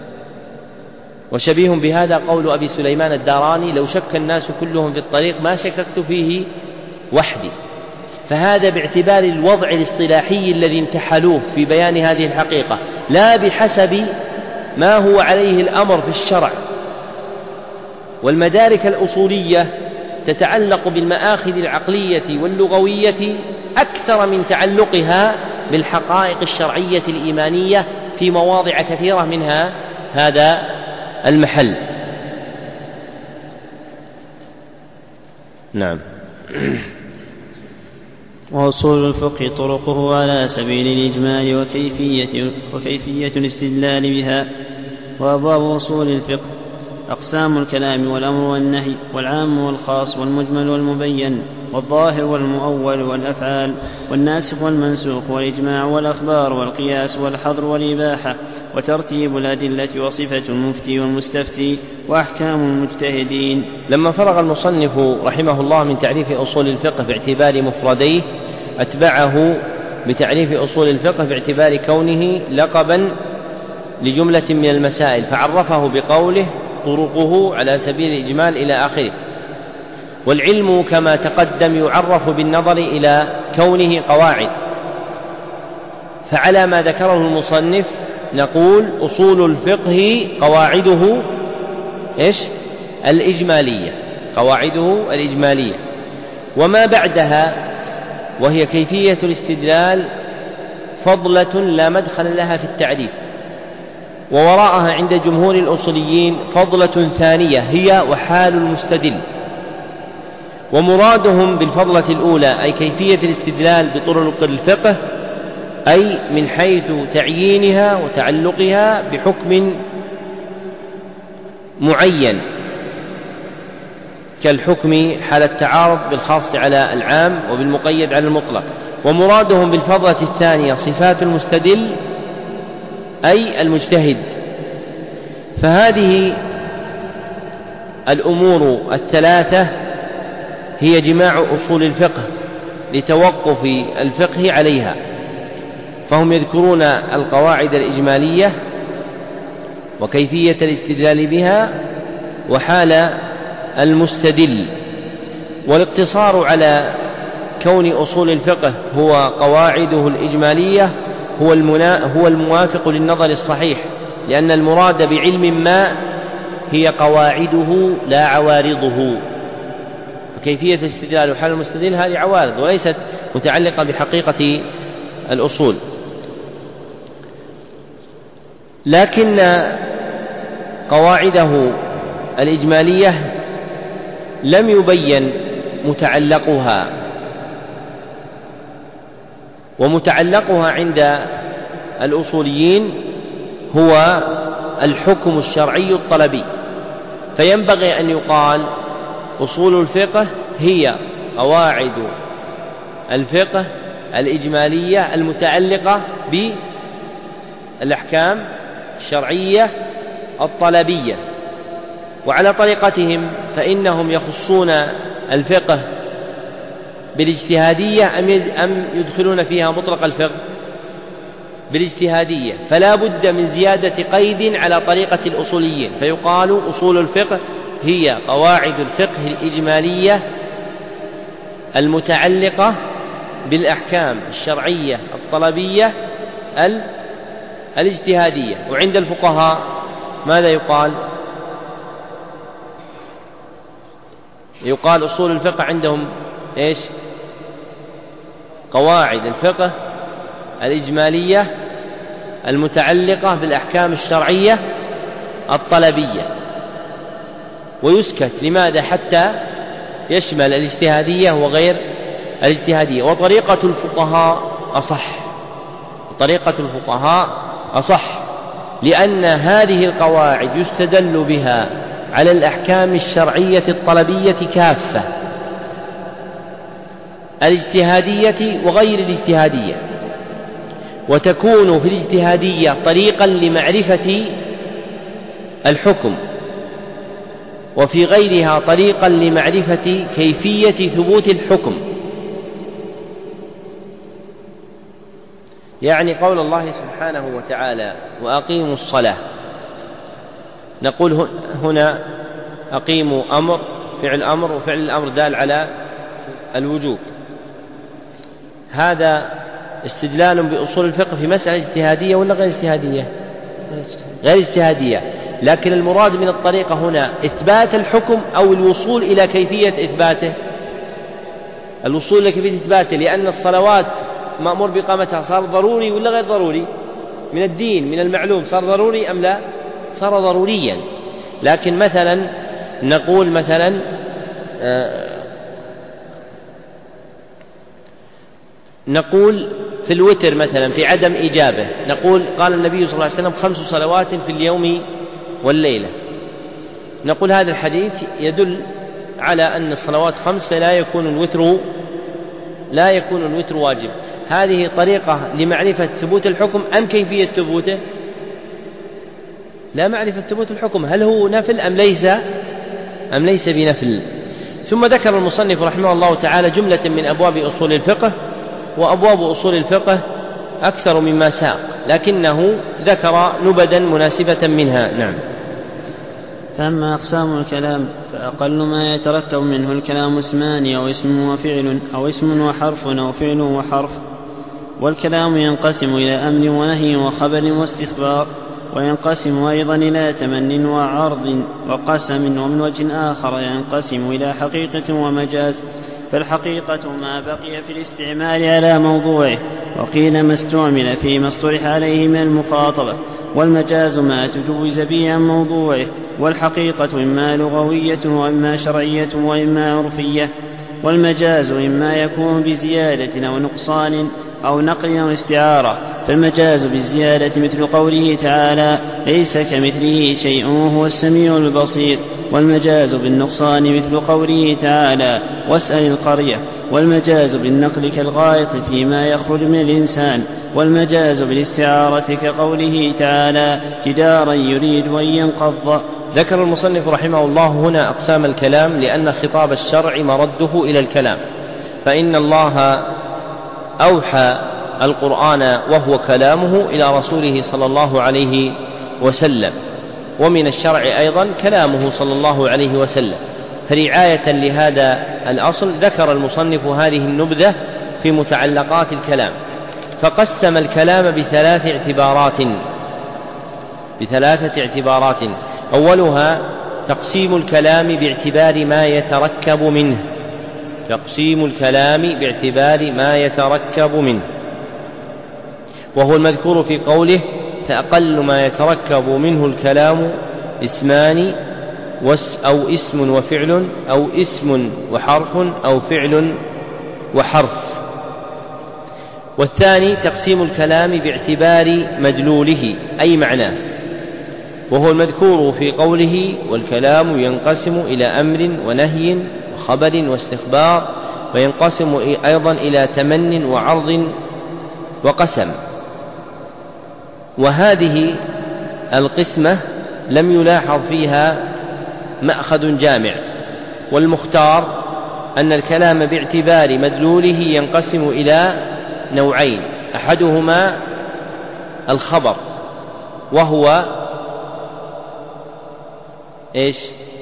وشبيه بهذا قول أبي سليمان الداراني: لو شك الناس كلهم في الطريق ما شككت فيه وحدي. فهذا باعتبار الوضع الاصطلاحي الذي امتحلوه في بيان هذه الحقيقة، لا بحسب ما هو عليه الأمر في الشرع. والمدارك الأصولية تتعلق بالمآخذ العقلية واللغوية أكثر من تعلقها بالحقائق الشرعية الإيمانية في مواضع كثيرة منها هذا المحل. نعم. وأصول الفقه طرقه على سبيل الإجمال وكيفية الاستدلال بها. وأبواب أصول الفقه: أقسام الكلام والأمر والنهي والعام والخاص والمجمل والمبين والظاهر والمؤول والأفعال والناسخ والمنسوخ والإجماع والأخبار والقياس والحظر والإباحة وترتيب الأدلة وصفة المفتي والمستفتي وأحكام المجتهدين. لما فرغ المصنف رحمه الله من تعريف أصول الفقه باعتبار مفرديه، أتبعه بتعريف أصول الفقه باعتبار كونه لقبا لجملة من المسائل، فعرفه بقوله: طرقه على سبيل الإجمال إلى آخره. والعلم كما تقدم يعرف بالنظر إلى كونه قواعد، فعلى ما ذكره المصنف نقول: أصول الفقه قواعده الإجمالية، قواعده الإجمالية. وما بعدها وهي كيفية الاستدلال فضلة لا مدخل لها في التعريف، ووراءها عند جمهور الأصوليين فضلة ثانية هي وحال المستدل. ومرادهم بالفضلة الأولى أي كيفية الاستدلال بطرق الفقه، أي من حيث تعيينها وتعلقها بحكم معين كالحكم حال التعارض بالخاص على العام وبالمقيد على المطلق. ومرادهم بالفضلة الثانية صفات المستدل أي المجتهد. فهذه الأمور الثلاثة هي جماع أصول الفقه لتوقف الفقه عليها، فهم يذكرون القواعد الإجمالية وكيفية الاستدلال بها وحال المستدل. والاقتصار على كون أصول الفقه هو قواعده الإجمالية هو الموافق للنظر الصحيح، لأن المراد بعلم ما هي قواعده لا عوارضه. فكيفية الاستدلال وحال المستدل هذه عوارض وليست متعلقة بحقيقة الأصول. لكن قواعده الإجمالية لم يبين متعلقها، ومتعلقها عند الأصوليين هو الحكم الشرعي الطلبي. فينبغي أن يقال أصول الفقه هي قواعد الفقه الإجمالية المتعلقة بالأحكام الشرعية الطلبية. وعلى طريقتهم فإنهم يخصون الفقه بالاجتهادية أم يدخلون فيها مطلق الفقه بالاجتهادية، فلا بد من زيادة قيد على طريقة الأصوليين، فيقال أصول الفقه هي قواعد الفقه الإجمالية المتعلقة بالأحكام الشرعية الطلبية الاجتهادية. وعند الفقهاء ماذا يقال؟ يقال أصول الفقه عندهم قواعد الفقه الإجمالية المتعلقة بالأحكام الشرعية الطلبية. ويسكت لماذا؟ حتى يشمل الاجتهادية وغير الاجتهادية. وطريقة الفقهاء أصح، لأن هذه القواعد يستدل بها على الأحكام الشرعية الطلبية كافة، الاجتهادية وغير الاجتهادية. وتكون في الاجتهادية طريقا لمعرفة الحكم، وفي غيرها طريقا لمعرفة كيفية ثبوت الحكم. يعني قول الله سبحانه وتعالى وأقيموا الصلاة، نقول هنا أقيموا أمر، فعل أمر، وفعل الأمر دال على الوجوب. هذا استدلال بأصول الفقه في مسألة اجتهادية ولا غير اجتهادية؟ غير اجتهادية، لكن المراد من الطريقة هنا إثبات الحكم أو الوصول إلى كيفية إثباته؟ الوصول إلى كيفية إثباته، لأن الصلوات مأمور بإقامتها صار ضروري ولا غير ضروري؟ من الدين، من المعلوم، صار ضروري أم لا؟ صار ضروريا. لكن مثلا نقول مثلا نقول في الوتر مثلا في عدم إجابة، نقول قال النبي صلى الله عليه وسلم 5 صلوات في اليوم والليلة، نقول هذا الحديث يدل على أن الصلوات 5، فلا يكون الوتر واجب. هذه طريقة لمعرفة ثبوت الحكم أم كيفية ثبوته؟ لا، معرفة ثبوت الحكم، هل هو نفل أم ليس بنفل. ثم ذكر المصنف رحمه الله تعالى جملة من أبواب أصول الفقه، وأبواب أصول الفقه أكثر مما ساق، لكنه ذكر نبذا مناسبة منها. نعم. فأما أقسام الكلام فأقل ما يترتب منه الكلام اسمان أو اسم وفعل أو اسم وحرف أو فعل وحرف. والكلام ينقسم إلى أمر ونهي وخبر واستخبار، وينقسم أيضا إلى تمن وعرض وقسم، ومن وجه آخر ينقسم إلى حقيقة ومجاز. فالحقيقة ما بقي في الاستعمال على موضوعه، وقيل ما استعمل فيما اصطلح عليه من المخاطبة. والمجاز ما تجوز به عن موضوعه. والحقيقة إما لغوية وإما شرعية وإما عرفية. والمجاز إما يكون بزيادة أو نقصان أو نقل أو استعارة. فالمجاز بالزيادة مثل قوله تعالى ليس كمثله شيء وهو السميع البصير. والمجاز بالنقصان مثل قوله تعالى واسأل القرية. والمجاز بالنقل كالغاية فيما يخرج من الإنسان. والمجاز بالاستعارة كقوله تعالى جدارا يريد أن ينقض. ذكر المصنف رحمه الله هنا أقسام الكلام، لأن خطاب الشرع مرده إلى الكلام، فإن الله أوحى القرآن وهو كلامه إلى رسوله صلى الله عليه وسلم، ومن الشرع أيضا كلامه صلى الله عليه وسلم. فرعاية لهذا الأصل ذكر المصنف هذه النبذة في متعلقات الكلام، فقسم الكلام بثلاثة اعتبارات. أولها تقسيم الكلام باعتبار ما يتركب منه، وهو المذكور في قوله فأقل ما يتركب منه الكلام اسمان أو اسم وفعل أو اسم وحرف أو فعل وحرف. والثاني تقسيم الكلام باعتبار مدلوله أي معناه، وهو المذكور في قوله والكلام ينقسم إلى أمر ونهي وخبر واستخبار، وينقسم أيضا إلى تمن وعرض وقسم. وهذه القسمة لم يلاحظ فيها مأخذ جامع، والمختار أن الكلام باعتبار مدلوله ينقسم إلى نوعين، أحدهما الخبر وهو إيش؟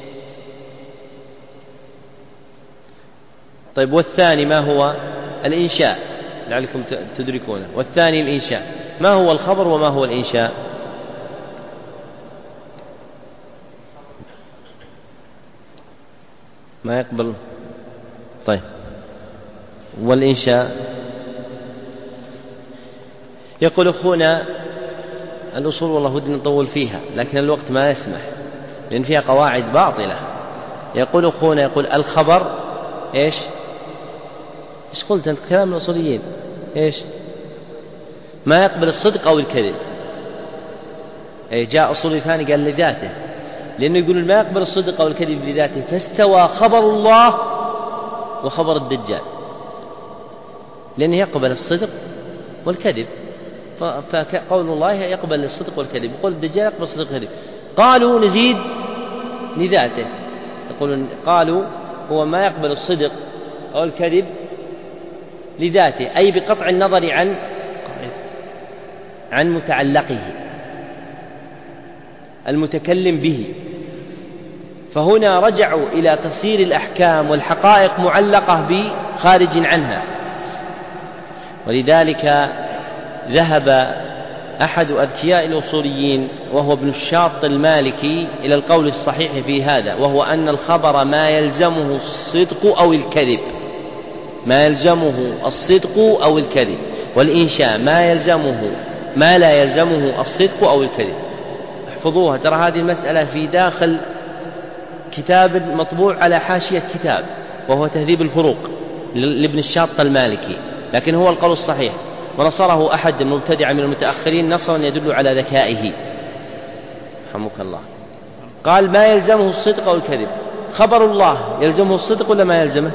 طيب، والثاني ما هو؟ الإنشاء، لعلكم تدركونه. والثاني الإنشاء. ما هو الخبر وما هو الإنشاء؟ ما يقبل. طيب، والإنشاء يقول أخونا الأصول والله ودنا نطول فيها لكن الوقت ما يسمح لأن فيها قواعد باطلة. يقول أخونا يقول الخبر إيش قلت أنت؟ كلام الأصوليين إيش؟ ما يقبل الصدق أو الكذب. جاء أصولي ثاني قال لذاته، لأنه يقول ما يقبل الصدق أو الكذب لذاته، فاستوى خبر الله وخبر الدجال، لأنه يقبل الصدق والكذب. فقول الله يقبل الصدق والكذب، يقول الدجال يقبل الصدق والكذب. قالوا نزيد لذاته، قالوا هو ما يقبل الصدق أو الكذب لذاته، أي بقطع النظر عن متعلقه المتكلم به. فهنا رجعوا إلى تصير الأحكام والحقائق معلقة بخارج عنها. ولذلك ذهب أحد أذكياء الأصوليين وهو ابن الشاط المالكي إلى القول الصحيح في هذا، وهو أن الخبر ما يلزمه الصدق أو الكذب، ما يلزمه الصدق أو الكذب، والإنشاء ما لا يلزمه الصدق أو الكذب. احفظوها، ترى هذه المسألة في داخل كتاب مطبوع على حاشية كتاب وهو تهذيب الفروق لابن الشاط المالكي، لكن هو القول الصحيح، ونصره أحد المبتدع من المتأخرين نصرا يدل على ذكائه رحمك الله. قال ما يلزمه الصدق أو الكذب. خبر الله يلزمه الصدق ولا ما يلزمه؟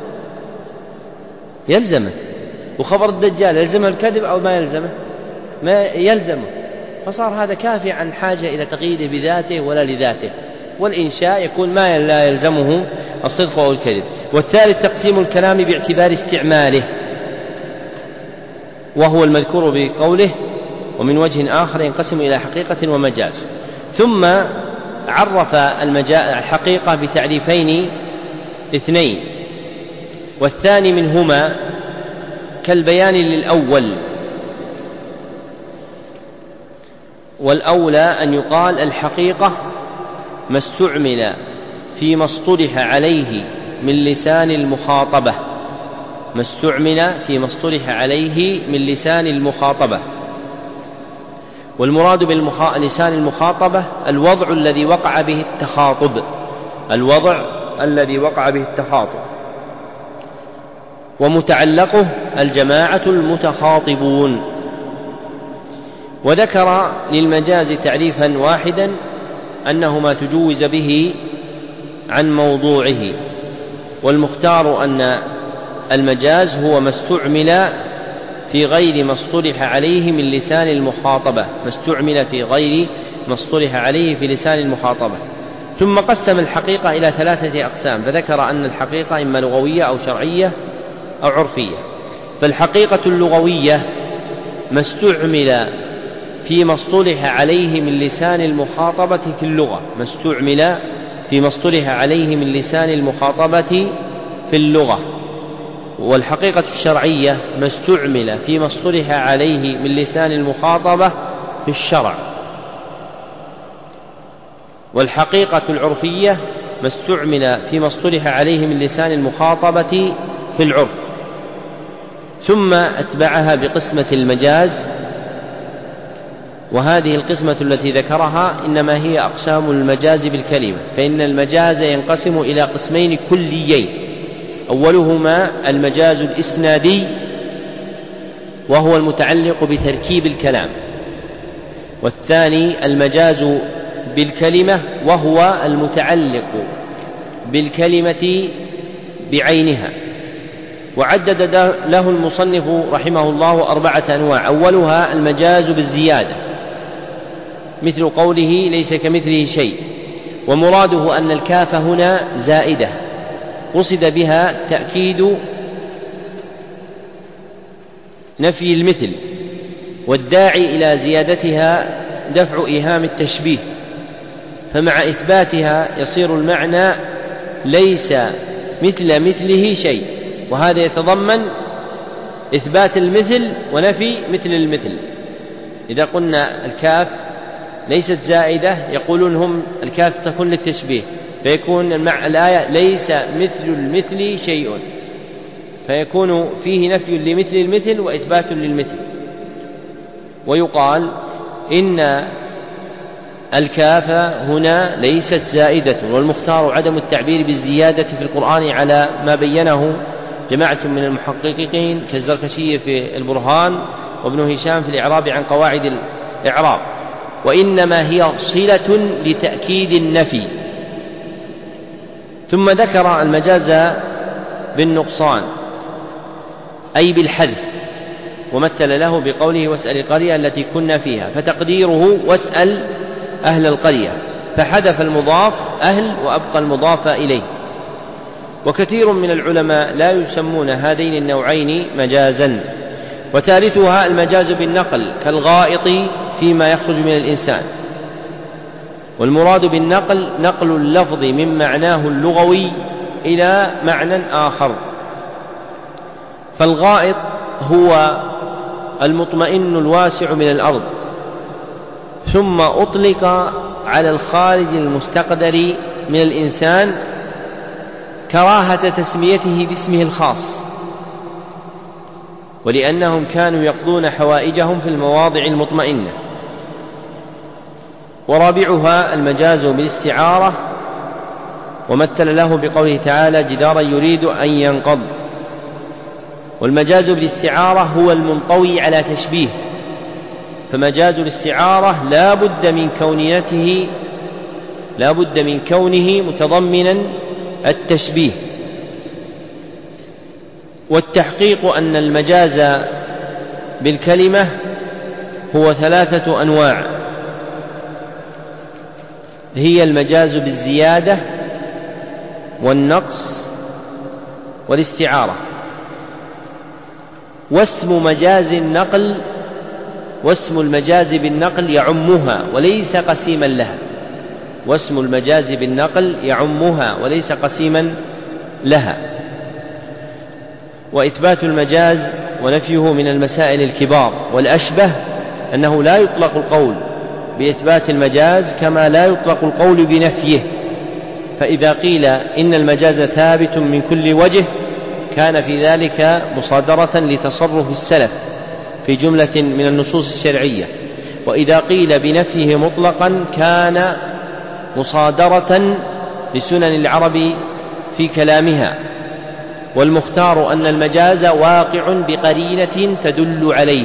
يلزمه. وخبر الدجال يلزمه الكذب أو ما يلزمه؟ ما يلزمه. فصار هذا كافي عن حاجة إلى تقييده بذاته ولا لذاته. والإنشاء يكون ما لا يلزمه الصدق أو الكذب. والثالث تقسيم الكلام باعتبار استعماله، وهو المذكور بقوله ومن وجه آخر ينقسم إلى حقيقة ومجاز. ثم عرف الحقيقة بتعريفين اثنين، والثاني منهما كالبيان للأول، والأولى أن يقال الحقيقة ما استعمل فيما اصطلح عليه من لسان المخاطبة، ما استعمل فيما اصطلح عليه من لسان المخاطبة. والمراد بلسان المخاطبة الوضع الذي وقع به التخاطب، الوضع الذي وقع به التخاطب، ومتعلقه الجماعة المتخاطبون. وذكر للمجاز تعريفا واحدا أنه ما تجوز به عن موضوعه، والمختار أن المجاز هو ما استعمل في غير ما اصطلح عليه من لسان المخاطبة، ما استعمل في غير ما اصطلح عليه في لسان المخاطبة. ثم قسم الحقيقة إلى 3 أقسام، فذكر أن الحقيقة إما لغوية أو شرعية أو عرفية. فالحقيقة اللغوية ما استعمل فيما اصطلح عليه من لسان المخاطبة في اللغة، ما استعمل فيما اصطلح عليه من لسان المخاطبة في اللغة. والحقيقة الشرعية ما استعمل فيما اصطلح عليه من لسان المخاطبة في الشرع. والحقيقة العرفية ما استعمل فيما اصطلح عليه من لسان المخاطبة في العرف. ثم أتبعها بقسمة المجاز، وهذه القسمة التي ذكرها إنما هي أقسام المجاز بالكلمة، فإن المجاز ينقسم إلى قسمين كليين، أولهما المجاز الإسنادي وهو المتعلق بتركيب الكلام، والثاني المجاز بالكلمة وهو المتعلق بالكلمة بعينها. وعدد له المصنف رحمه الله 4 أنواع، أولها المجاز بالزيادة مثل قوله ليس كمثله شيء، ومراده أن الكاف هنا زائدة قصد بها تأكيد نفي المثل، والداعي إلى زيادتها دفع إيهام التشبيه، فمع إثباتها يصير المعنى ليس مثل مثله شيء، وهذا يتضمن إثبات المثل ونفي مثل المثل. إذا قلنا الكاف ليست زائدة يقولون هم الكاف تكون للتشبيه، فيكون الآية ليس مثل المثل شيء، فيكون فيه نفي لمثل المثل وإثبات للمثل. ويقال إن الكاف هنا ليست زائدة، والمختار عدم التعبير بالزيادة في القرآن على ما بينه جماعة من المحققين كالزركشي في البرهان وابن هشام في الإعراب عن قواعد الإعراب، وإنما هي صلة لتأكيد النفي. ثم ذكر المجاز بالنقصان أي بالحذف، ومثل له بقوله واسأل القرية التي كنا فيها، فتقديره واسأل أهل القرية، فحذف المضاف أهل وأبقى المضاف إليه. وكثير من العلماء لا يسمون هذين النوعين مجازا. وثالثها المجاز بالنقل كالغائط فيما يخرج من الإنسان، والمراد بالنقل نقل اللفظ من معناه اللغوي إلى معنى آخر. فالغائط هو المطمئن الواسع من الأرض، ثم أطلق على الخارج المستقدر من الإنسان كراهة تسميته باسمه الخاص، ولأنهم كانوا يقضون حوائجهم في المواضع المطمئنة. ورابعها المجاز بالاستعارة، ومثل له بقوله تعالى جدارا يريد أن ينقض. والمجاز بالاستعارة هو المنطوي على تشبيه، فمجاز الاستعارة لا بد من كونه متضمنا التشبيه. والتحقيق أن المجاز بالكلمة هو 3 أنواع، هي المجاز بالزيادة والنقص والاستعارة. واسم المجاز بالنقل يعمها وليس قسيما لها، واسم المجاز بالنقل يعمها وليس قسيما لها. وإثبات المجاز ونفيه من المسائل الكبار، والأشبه أنه لا يطلق القول بإثبات المجاز كما لا يطلق القول بنفيه. فإذا قيل إن المجاز ثابت من كل وجه كان في ذلك مصادرة لتصرف السلف في جملة من النصوص الشرعية، وإذا قيل بنفيه مطلقا كان مصادرة لسنن العرب في كلامها. والمختار أن المجاز واقع بقرينة تدل عليه.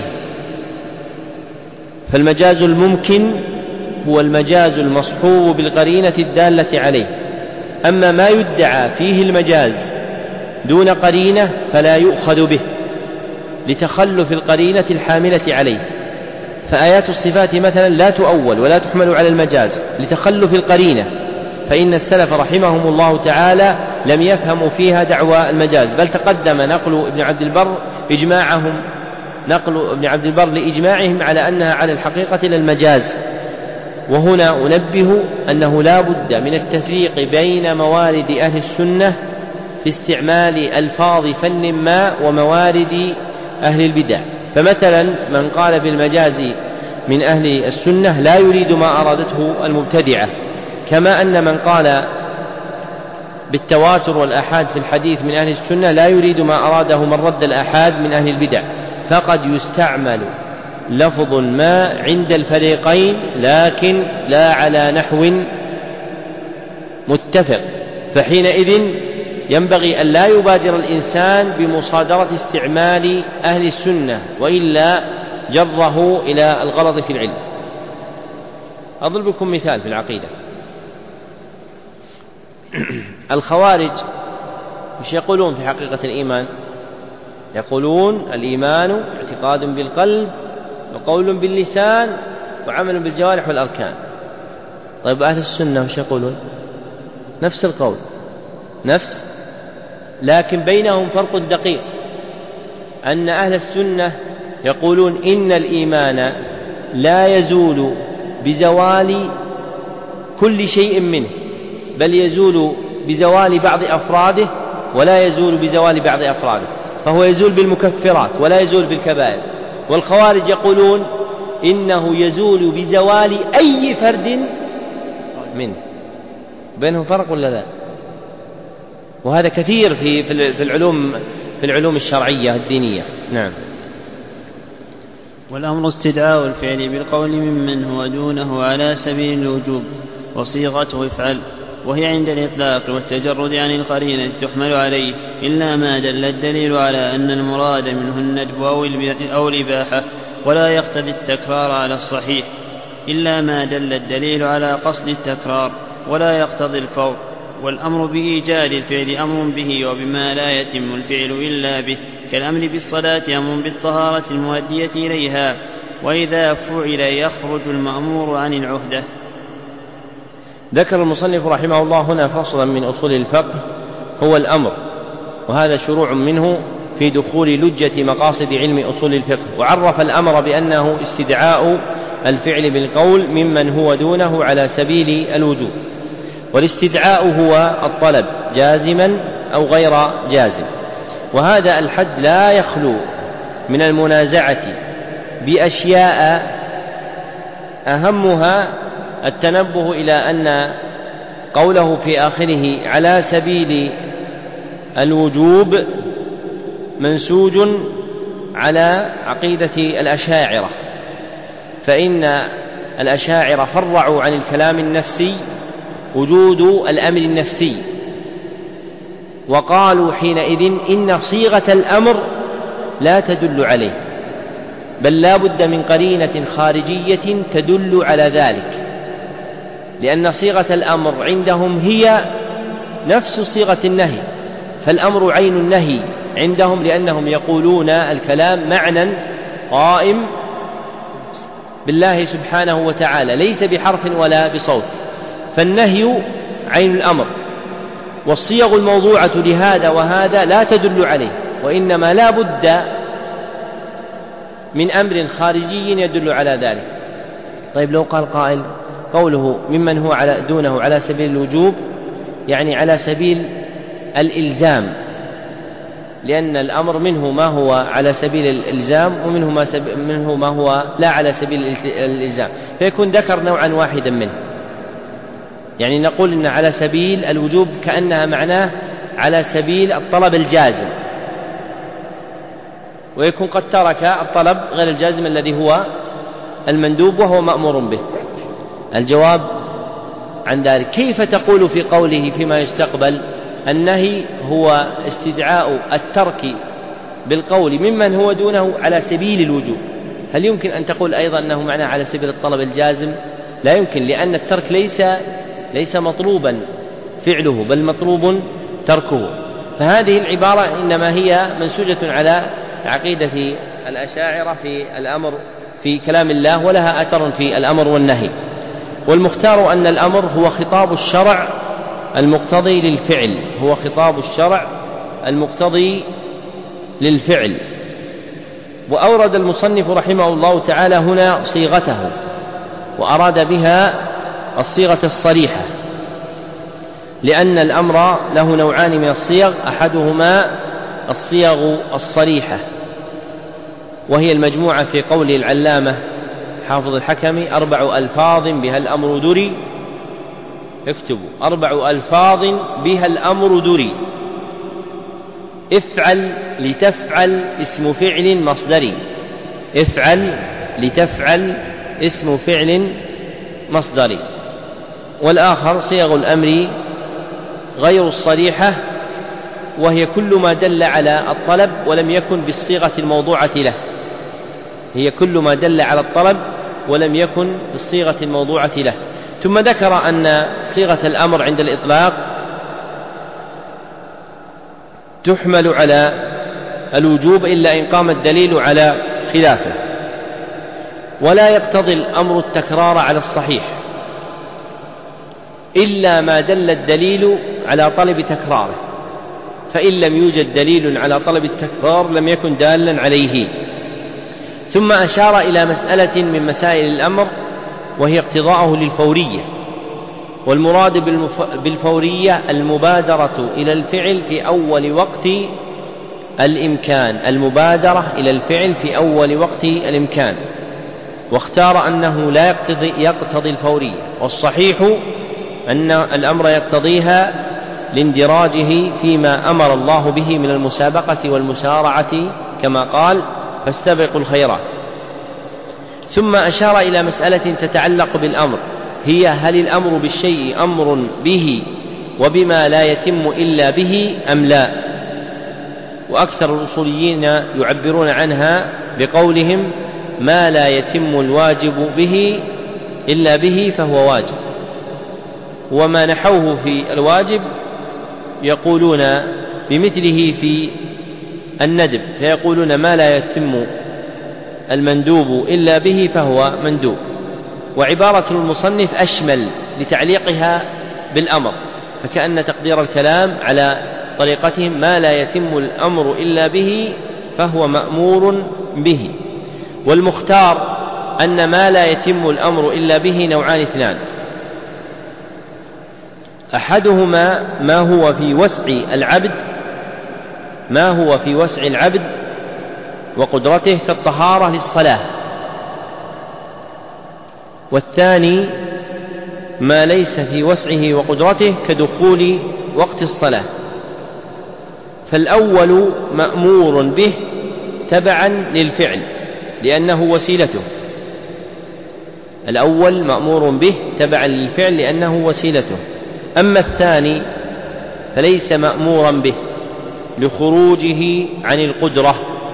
فالمجاز الممكن هو المجاز المصحوب بالقرينة الدالة عليه، أما ما يدعى فيه المجاز دون قرينة فلا يؤخذ به لتخلف القرينة الحاملة عليه. فآيات الصفات مثلا لا تؤول ولا تحمل على المجاز لتخلف القرينة، فإن السلف رحمهم الله تعالى لم يفهموا فيها دعوى المجاز، بل تقدم نقل ابن عبد البر لإجماعهم على أنها على الحقيقة للمجاز. وهنا أنبه أنه لا بد من التفريق بين موارد أهل السنة في استعمال ألفاظ فن ما وموارد أهل البدع. فمثلا من قال بالمجاز من أهل السنة لا يريد ما أرادته المبتدعة، كما أن من قال بالتواتر والآحاد في الحديث من أهل السنة لا يريد ما أراده من رد الآحاد من أهل البدع. فقد يستعمل لفظ ما عند الفريقين لكن لا على نحو متفق، فحينئذ ينبغي أن لا يبادر الإنسان بمصادرة استعمال أهل السنة، وإلا جره إلى الغلط في العلم. أضرب لكم مثال في العقيدة. الخوارج مش يقولون في حقيقة الإيمان؟ يقولون الإيمان اعتقاد بالقلب وقول باللسان وعمل بالجوارح والأركان. طيب أهل السنة مش يقولون؟ نفس القول، لكن بينهم فرق دقيق، أن أهل السنة يقولون إن الإيمان لا يزول بزوال كل شيء منه، بل يزول بزوال بعض أفراده ولا يزول بزوال بعض أفراده، فهو يزول بالمكفرات ولا يزول بالكبائر. والخوارج يقولون إنه يزول بزوال أي فرد منه. بينهم فرق ولا لا؟ وهذا كثير في العلوم الشرعية الدينية. نعم. والأمر استدعاء الفعل بالقول ممن هو دونه على سبيل الوجوب، وصيغته افعل، وهي عند الإطلاق والتجرد عن القرينة تحمل عليه، إلا ما دل الدليل على أن المراد منه الندب أو الإباحة، ولا يقتضي التكرار على الصحيح، إلا ما دل الدليل على قصد التكرار ولا يقتضي الفور. والأمر بإيجاد الفعل أمر به وبما لا يتم الفعل إلا به، كالأمر بالصلاة أمر بالطهارة المؤدية إليها، وإذا فعل يخرج المأمور عن العهدة. ذكر المصنف رحمه الله هنا فصلا من أصول الفقه هو الأمر، وهذا شروع منه في دخول لجة مقاصد علم أصول الفقه. وعرف الأمر بأنه استدعاء الفعل بالقول ممن هو دونه على سبيل الوجوب، والاستدعاء هو الطلب جازما أو غير جازم، وهذا الحد لا يخلو من المنازعة بأشياء أهمها التنبه إلى أن قوله في آخره على سبيل الوجوب منسوج على عقيدة الأشاعرة، فإن الأشاعرة فرعوا عن الكلام النفسي وجود الأمر النفسي، وقالوا حينئذ إن صيغة الأمر لا تدل عليه، بل لا بد من قرينة خارجية تدل على ذلك، لأن صيغة الأمر عندهم هي نفس صيغة النهي، فالأمر عين النهي عندهم، لأنهم يقولون الكلام معنى قائم بالله سبحانه وتعالى ليس بحرف ولا بصوت، فالنهي عين الأمر، والصيغ الموضوعة لهذا وهذا لا تدل عليه، وإنما لا بد من أمر خارجي يدل على ذلك. طيب لو قال قائل قوله ممن هو دونه على سبيل الوجوب يعني على سبيل الإلزام، لأن الأمر منه ما هو على سبيل الإلزام ومنه ما هو لا على سبيل الإلزام، فيكون ذكر نوعا واحدا منه. يعني نقول إن على سبيل الوجوب كأنها معناه على سبيل الطلب الجازم، ويكون قد ترك الطلب غير الجازم الذي هو المندوب وهو مأمور به. الجواب عن ذلك كيف تقول في قوله فيما يستقبل النهي هو استدعاء الترك بالقول ممن هو دونه على سبيل الوجوب؟ هل يمكن أن تقول أيضا أنه معناه على سبيل الطلب الجازم؟ لا يمكن، لأن الترك ليس مطلوبا فعله بل مطلوب تركه. فهذه العبارة إنما هي منسوجة على عقيدة الأشاعرة في الأمر في كلام الله، ولها أثر في الأمر والنهي. والمختار أن الأمر هو خطاب الشرع المقتضي للفعل، هو خطاب الشرع المقتضي للفعل. وأورد المصنف رحمه الله تعالى هنا صيغته، وأراد بها الصيغة الصريحة، لأن الأمر له نوعان من الصيغ، أحدهما الصيغ الصريحة وهي المجموعة في قول العلامة حافظ الحكمي 4 ألفاظ بها الأمر دري، اكتبوا 4 ألفاظ بها الأمر دري: افعل لتفعل اسم فعل مصدري، افعل لتفعل اسم فعل مصدري. والآخر صيغ الأمر غير الصريحة، وهي كل ما دل على الطلب ولم يكن بالصيغة الموضوعة له، هي كل ما دل على الطلب ولم يكن بالصيغة الموضوعة له. ثم ذكر أن صيغة الأمر عند الإطلاق تحمل على الوجوب إلا إن قام الدليل على خلافه، ولا يقتضي الأمر التكرار على الصحيح إلا ما دل الدليل على طلب تكراره، فإن لم يوجد دليل على طلب التكرار لم يكن دالا عليه. ثم أشار إلى مسألة من مسائل الأمر وهي اقتضاءه للفورية، والمراد بالفورية المبادرة إلى الفعل في أول وقت الإمكان، المبادرة إلى الفعل في أول وقت الإمكان، واختار أنه لا يقتضي الفورية، والصحيح أن الأمر يقتضيها لاندراجه فيما أمر الله به من المسابقة والمسارعة كما قال فاستبقوا الخيرات. ثم أشار إلى مسألة تتعلق بالأمر، هي هل الأمر بالشيء أمر به وبما لا يتم إلا به أم لا؟ وأكثر الأصوليين يعبرون عنها بقولهم ما لا يتم الواجب به إلا به فهو واجب، وما نحوه في الواجب يقولون بمثله في الندب، فيقولون ما لا يتم المندوب إلا به فهو مندوب. وعبارة المصنف أشمل لتعليقها بالأمر، فكأن تقدير الكلام على طريقتهم ما لا يتم الأمر إلا به فهو مأمور به. والمختار أن ما لا يتم الأمر إلا به نوعان اثنان: أحدهما ما هو في وسع العبد وقدرته كالطهارة للصلاة، والثاني ما ليس في وسعه وقدرته كدخول وقت الصلاة. فالأول مأمور به تبعا للفعل لأنه وسيلته، الأول مأمور به تبعا للفعل لأنه وسيلته. أما الثاني فليس مأمورا به لخروجه عن القدرة،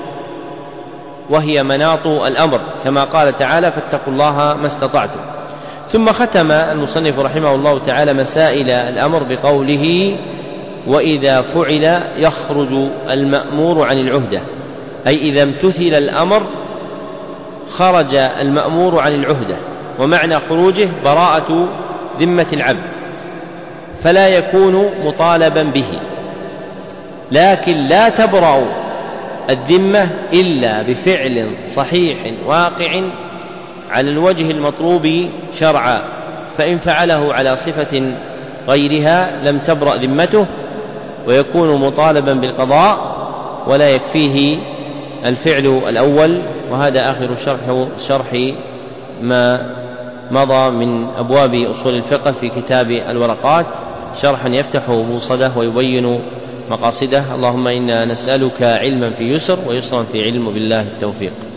وهي مناط الأمر كما قال تعالى: فاتقوا الله ما استطعتم. ثم ختم المصنف رحمه الله تعالى مسائل الأمر بقوله: وإذا فعل يخرج المأمور عن العهدة، أي إذا امتثل الأمر خرج المأمور عن العهدة، ومعنى خروجه براءة ذمة العبد، فلا يكون مطالبا به. لكن لا تبرأ الذمة إلا بفعل صحيح واقع على الوجه المطلوب شرعا، فإن فعله على صفة غيرها لم تبرأ ذمته ويكون مطالبا بالقضاء ولا يكفيه الفعل الأول. وهذا آخر شرح ما مضى من أبواب أصول الفقه في كتاب الورقات، شرحا يفتح موصده ويبين مقاصده. اللهم إنا نسألك علما في يسر ويسرا في علم، بالله التوفيق.